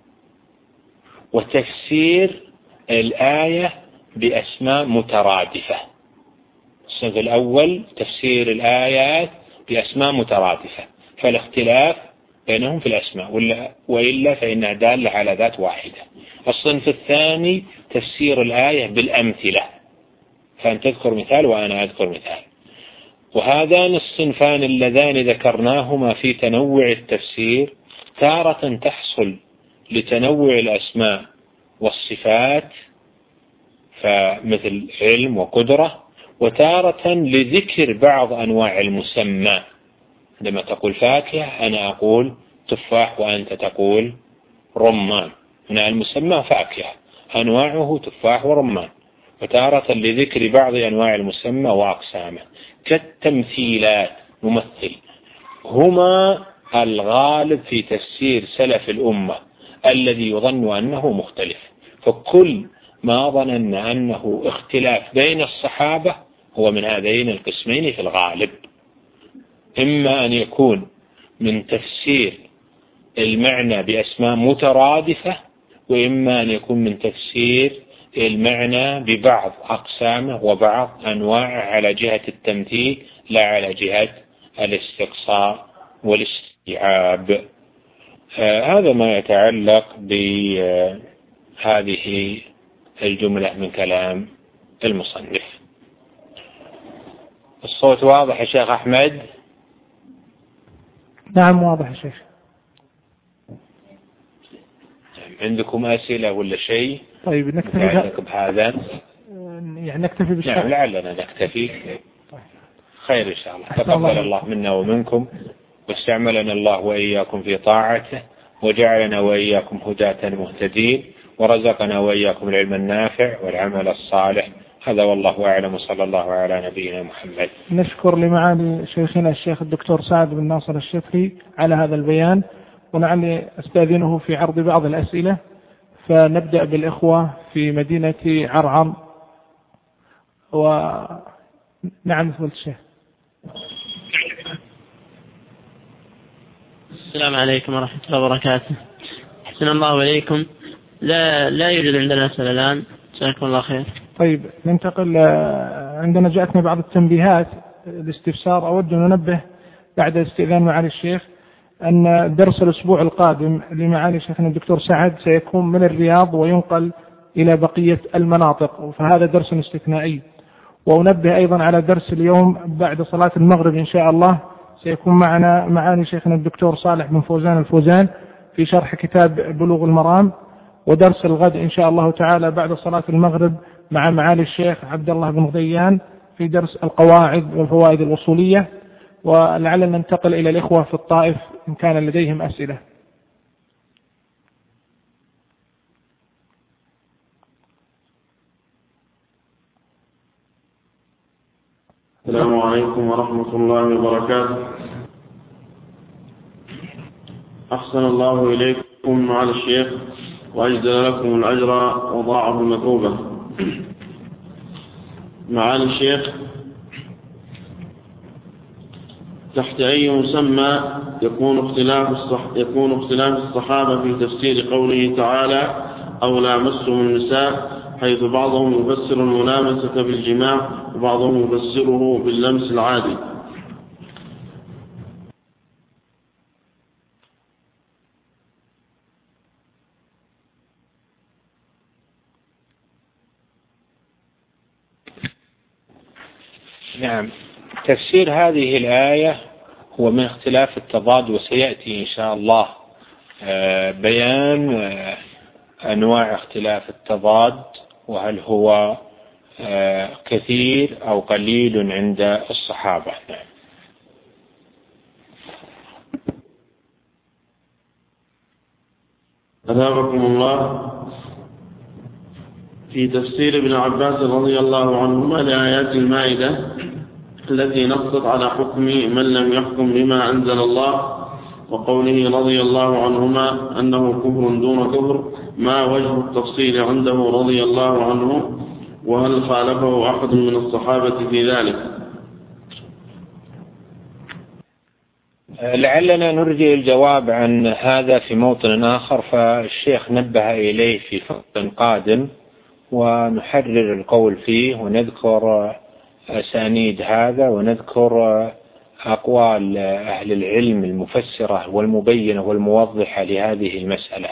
وتفسير الآية بأسماء مترادفة. الصنف الأول تفسير الآيات بأسماء مترادفة، فالاختلاف بينهم في الأسماء، وإلا فإنها دالة على ذات واحدة. الصنف الثاني تفسير الآية بالأمثلة، فأنت تذكر مثال وأنا أذكر مثال. وهذان الصنفان اللذان ذكرناهما في تنوع التفسير تارة تحصل لتنوع الأسماء والصفات، فمثل علم وقدرة، وتارة لذكر بعض أنواع المسمى. عندما تقول فاكهة أنا أقول تفاح وأنت تقول رمان، هنا المسمى فاكهة، أنواعه تفاح ورمان. وتارة لذكر بعض أنواع المسمى وأقسامه، كالتمثيلات، ممثل، هما الغالب في تفسير سلف الأمة الذي يظن أنه مختلف. فكل ما ظننا أنه اختلاف بين الصحابة هو من هذين القسمين في الغالب، إما أن يكون من تفسير المعنى بأسماء مترادفة، وإما أن يكون من تفسير المعنى ببعض أقسامه وبعض أنواعه على جهة التمثيل لا على جهة الاستقصاء والاستيعاب. هذا ما يتعلق بهذه الجملة من كلام المصنف. الصوت واضح يا شيخ أحمد؟ نعم واضح يا شيخ. عندكم أسئلة ولا شيء؟ طيب نكتفي بهذا، يعني نكتفي بالشرح. نعم لعلنا نكتفي. خير إن شاء الله. تقبل الله منا ومنكم، واستعملنا الله وإياكم في طاعته، وجعلنا وإياكم هداة مهتدين، ورزقنا وإياكم العلم النافع والعمل الصالح. هذا والله أعلم، وصلى الله على نبينا محمد. نشكر لمعالي شيخنا الشيخ الدكتور سعد بن ناصر الشفري على هذا البيان، ولعلي أستأذنه في عرض بعض الأسئلة. فنبدأ بالإخوة في مدينة عرعر. نعم فضيلة الشيخ. السلام عليكم ورحمة الله وبركاته. أحسن الله إليكم. لا يوجد عندنا أسئلة الآن، جزاكم الله خير. طيب ننتقل. عندنا جاءتنا بعض التنبيهات الاستفسار. أود أن ننبه بعد استئذان معالي الشيخ أن درس الأسبوع القادم لمعالي شيخنا الدكتور سعد سيكون من الرياض وينقل إلى بقية المناطق، فهذا درس استثنائي. وأنبه أيضا على درس اليوم بعد صلاة المغرب إن شاء الله سيكون معنا معالي شيخنا الدكتور صالح بن فوزان الفوزان في شرح كتاب بلوغ المرام. ودرس الغد إن شاء الله تعالى بعد صلاة المغرب مع معالي الشيخ عبد الله بن غديان في درس القواعد والفوائد الأصولية. ولعلنا ننتقل إلى الإخوة في الطائف إن كان لديهم أسئلة. السلام عليكم ورحمة الله وبركاته. أحسن الله إليكم معالي الشيخ، وأجزل لكم الأجر وضاعف المثوبة. معالي الشيخ، تحت أي مسمى يكون اختلاف الصحابة في تفسير قوله تعالى أو لامستم النساء، حيث بعضهم يفسر الملامسة بالجماع وبعضهم يفسره باللمس العادي. نعم، تفسير هذه الآية هو من اختلاف التضاد، وسيأتي إن شاء الله بيان أنواع اختلاف التضاد، وهل هو كثير أو قليل عند الصحابة. أثابكم الله. في تفسير ابن عباس رضي الله عنهما لآيات المائدة التي نصت على حكم من لم يحكم بما أنزل الله، وقوله رضي الله عنهما أنه كفر دون كفر، ما وجه التفصيل عنده رضي الله عنه، وهل خالفه أحد من الصحابة في ذلك؟ لعلنا نرجع الجواب عن هذا في موطن آخر، فالشيخ نبه إليه في فصل قادم، ونحرر القول فيه ونذكر أسانيد هذا، ونذكر أقوال أهل العلم المفسرة والمبينة والموضحة لهذه المسألة.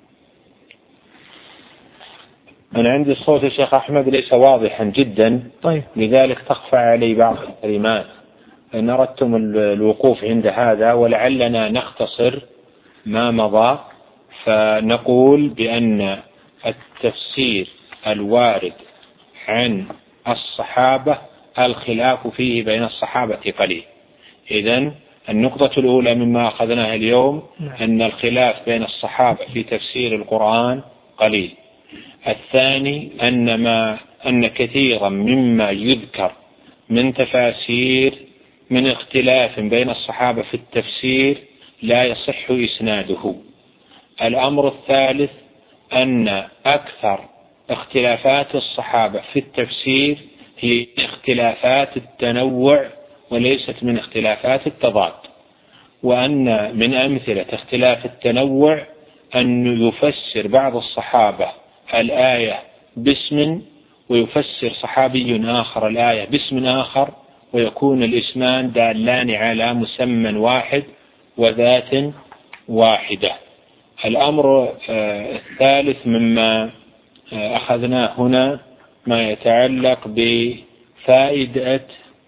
أنا عندي صوت الشيخ أحمد ليس واضحا جدا، طيب، لذلك تخفى علي بعض الكلمات. إن أردتم الوقوف عند هذا، ولعلنا نختصر ما مضى، فنقول بأن التفسير الوارد عن الصحابة الخلاف فيه بين الصحابة قليل. إذن النقطة الأولى مما أخذناها اليوم أن الخلاف بين الصحابة في تفسير القرآن قليل. الثاني أن كثيرا مما يذكر من تفاسير من اختلاف بين الصحابة في التفسير لا يصح إسناده. الأمر الثالث أن أكثر اختلافات الصحابة في التفسير هي اختلافات التنوع وليست من اختلافات التضاد، وأن من أمثلة اختلاف التنوع أن يفسر بعض الصحابة الآية باسم ويفسر صحابي آخر الآية باسم آخر، ويكون الاسمان دالان على مسمى واحد وذات واحدة. الأمر الثالث مما أخذناه هنا ما يتعلق بفائدة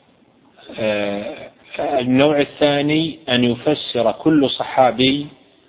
النوع الثاني، أن يفسر كل صحابي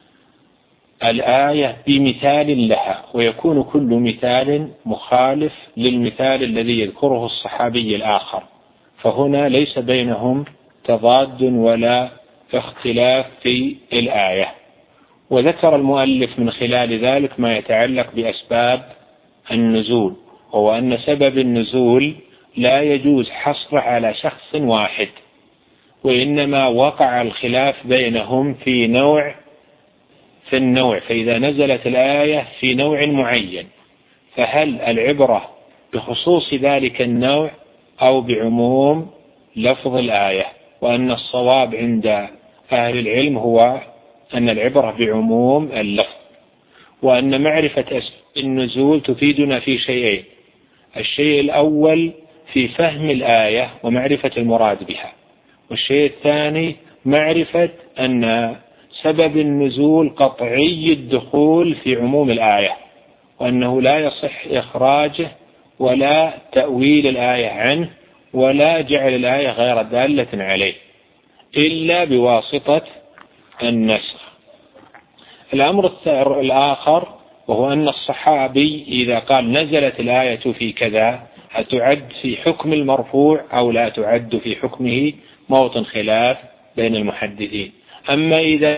الآية بمثال لها، ويكون كل مثال مخالف للمثال الذي يذكره الصحابي الآخر، فهنا ليس بينهم تضاد ولا اختلاف في الآية. وذكر المؤلف من خلال ذلك ما يتعلق بأسباب النزول، وهو أن سبب النزول لا يجوز حصره على شخص واحد، وإنما وقع الخلاف بينهم في النوع، فإذا نزلت الآية في نوع معين فهل العبرة بخصوص ذلك النوع أو بعموم لفظ الآية؟ وأن الصواب عند أهل العلم هو أن العبرة بعموم اللفظ، وأن معرفة أسباب النزول تفيدنا في شيئين: الشيء الأول في فهم الآية ومعرفة المراد بها، والشيء الثاني معرفة أن سبب النزول قطعي الدخول في عموم الآية، وأنه لا يصح إخراجه ولا تأويل الآية عنه ولا جعل الآية غير دالة عليه إلا بواسطة النسخ. الأمر الآخر وهو أن الصحابي إذا قال نزلت الآية في كذا هتعد في حكم المرفوع أو لا تعد في حكمه، موطن خلاف بين المحدثين. أما إذا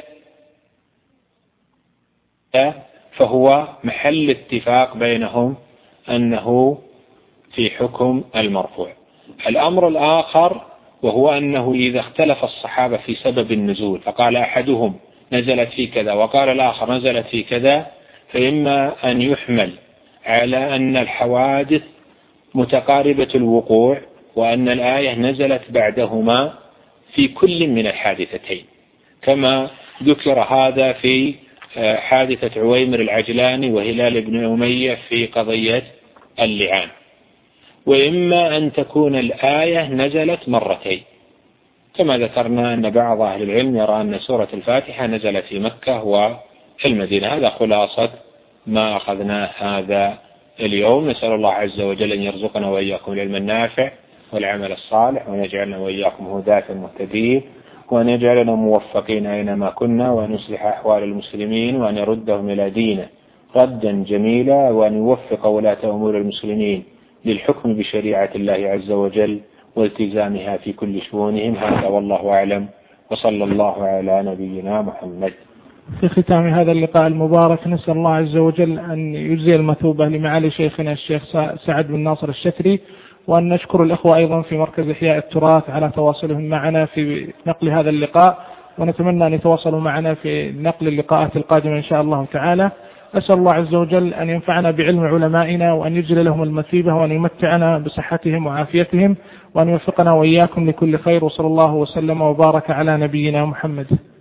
فهو محل اتفاق بينهم أنه في حكم المرفوع. الأمر الآخر وهو أنه إذا اختلف الصحابة في سبب النزول، فقال أحدهم نزلت في كذا وقال الآخر نزلت في كذا، فإما أن يحمل على أن الحوادث متقاربة الوقوع وأن الآية نزلت بعدهما في كل من الحادثتين، كما ذكر هذا في حادثة عويمر العجلاني وهلال بن أمية في قضية اللعان. وإما أن تكون الآية نزلت مرتين، كما ذكرنا أن بعض أهل العلم يرى أن سورة الفاتحة نزلت في مكة وفي المدينة. هذا خلاصة ما أخذناه هذا اليوم. نسأل الله عز وجل أن يرزقنا وإياكم العلم النافع والعمل الصالح، وأن يجعلنا وإياكم هداة مهتدين، وأن يجعلنا موفقين أينما كنا، وأن يصلح أحوال المسلمين، وأن يردهم إلى دينه ردا جميلا، وأن يوفق ولاة أمور المسلمين للحكم بشريعة الله عز وجل والتزامها في كل شؤونهم. هذا والله أعلم، وصلى الله على نبينا محمد. في ختام هذا اللقاء المبارك نسأل الله عز وجل أن يجزي المثوبة لمعالي شيخنا الشيخ سعد بن ناصر الشتري، وأن نشكر الأخوة أيضا في مركز إحياء التراث على تواصلهم معنا في نقل هذا اللقاء، ونتمنى أن يتواصلوا معنا في نقل اللقاءات القادمة إن شاء الله تعالى. أسأل الله عز وجل أن ينفعنا بعلم علمائنا، وأن يجزل لهم المثيبة، وأن يمتعنا بصحتهم وعافيتهم، وأن يوفقنا وإياكم لكل خير، وصلى الله وسلم وبارك على نبينا محمد.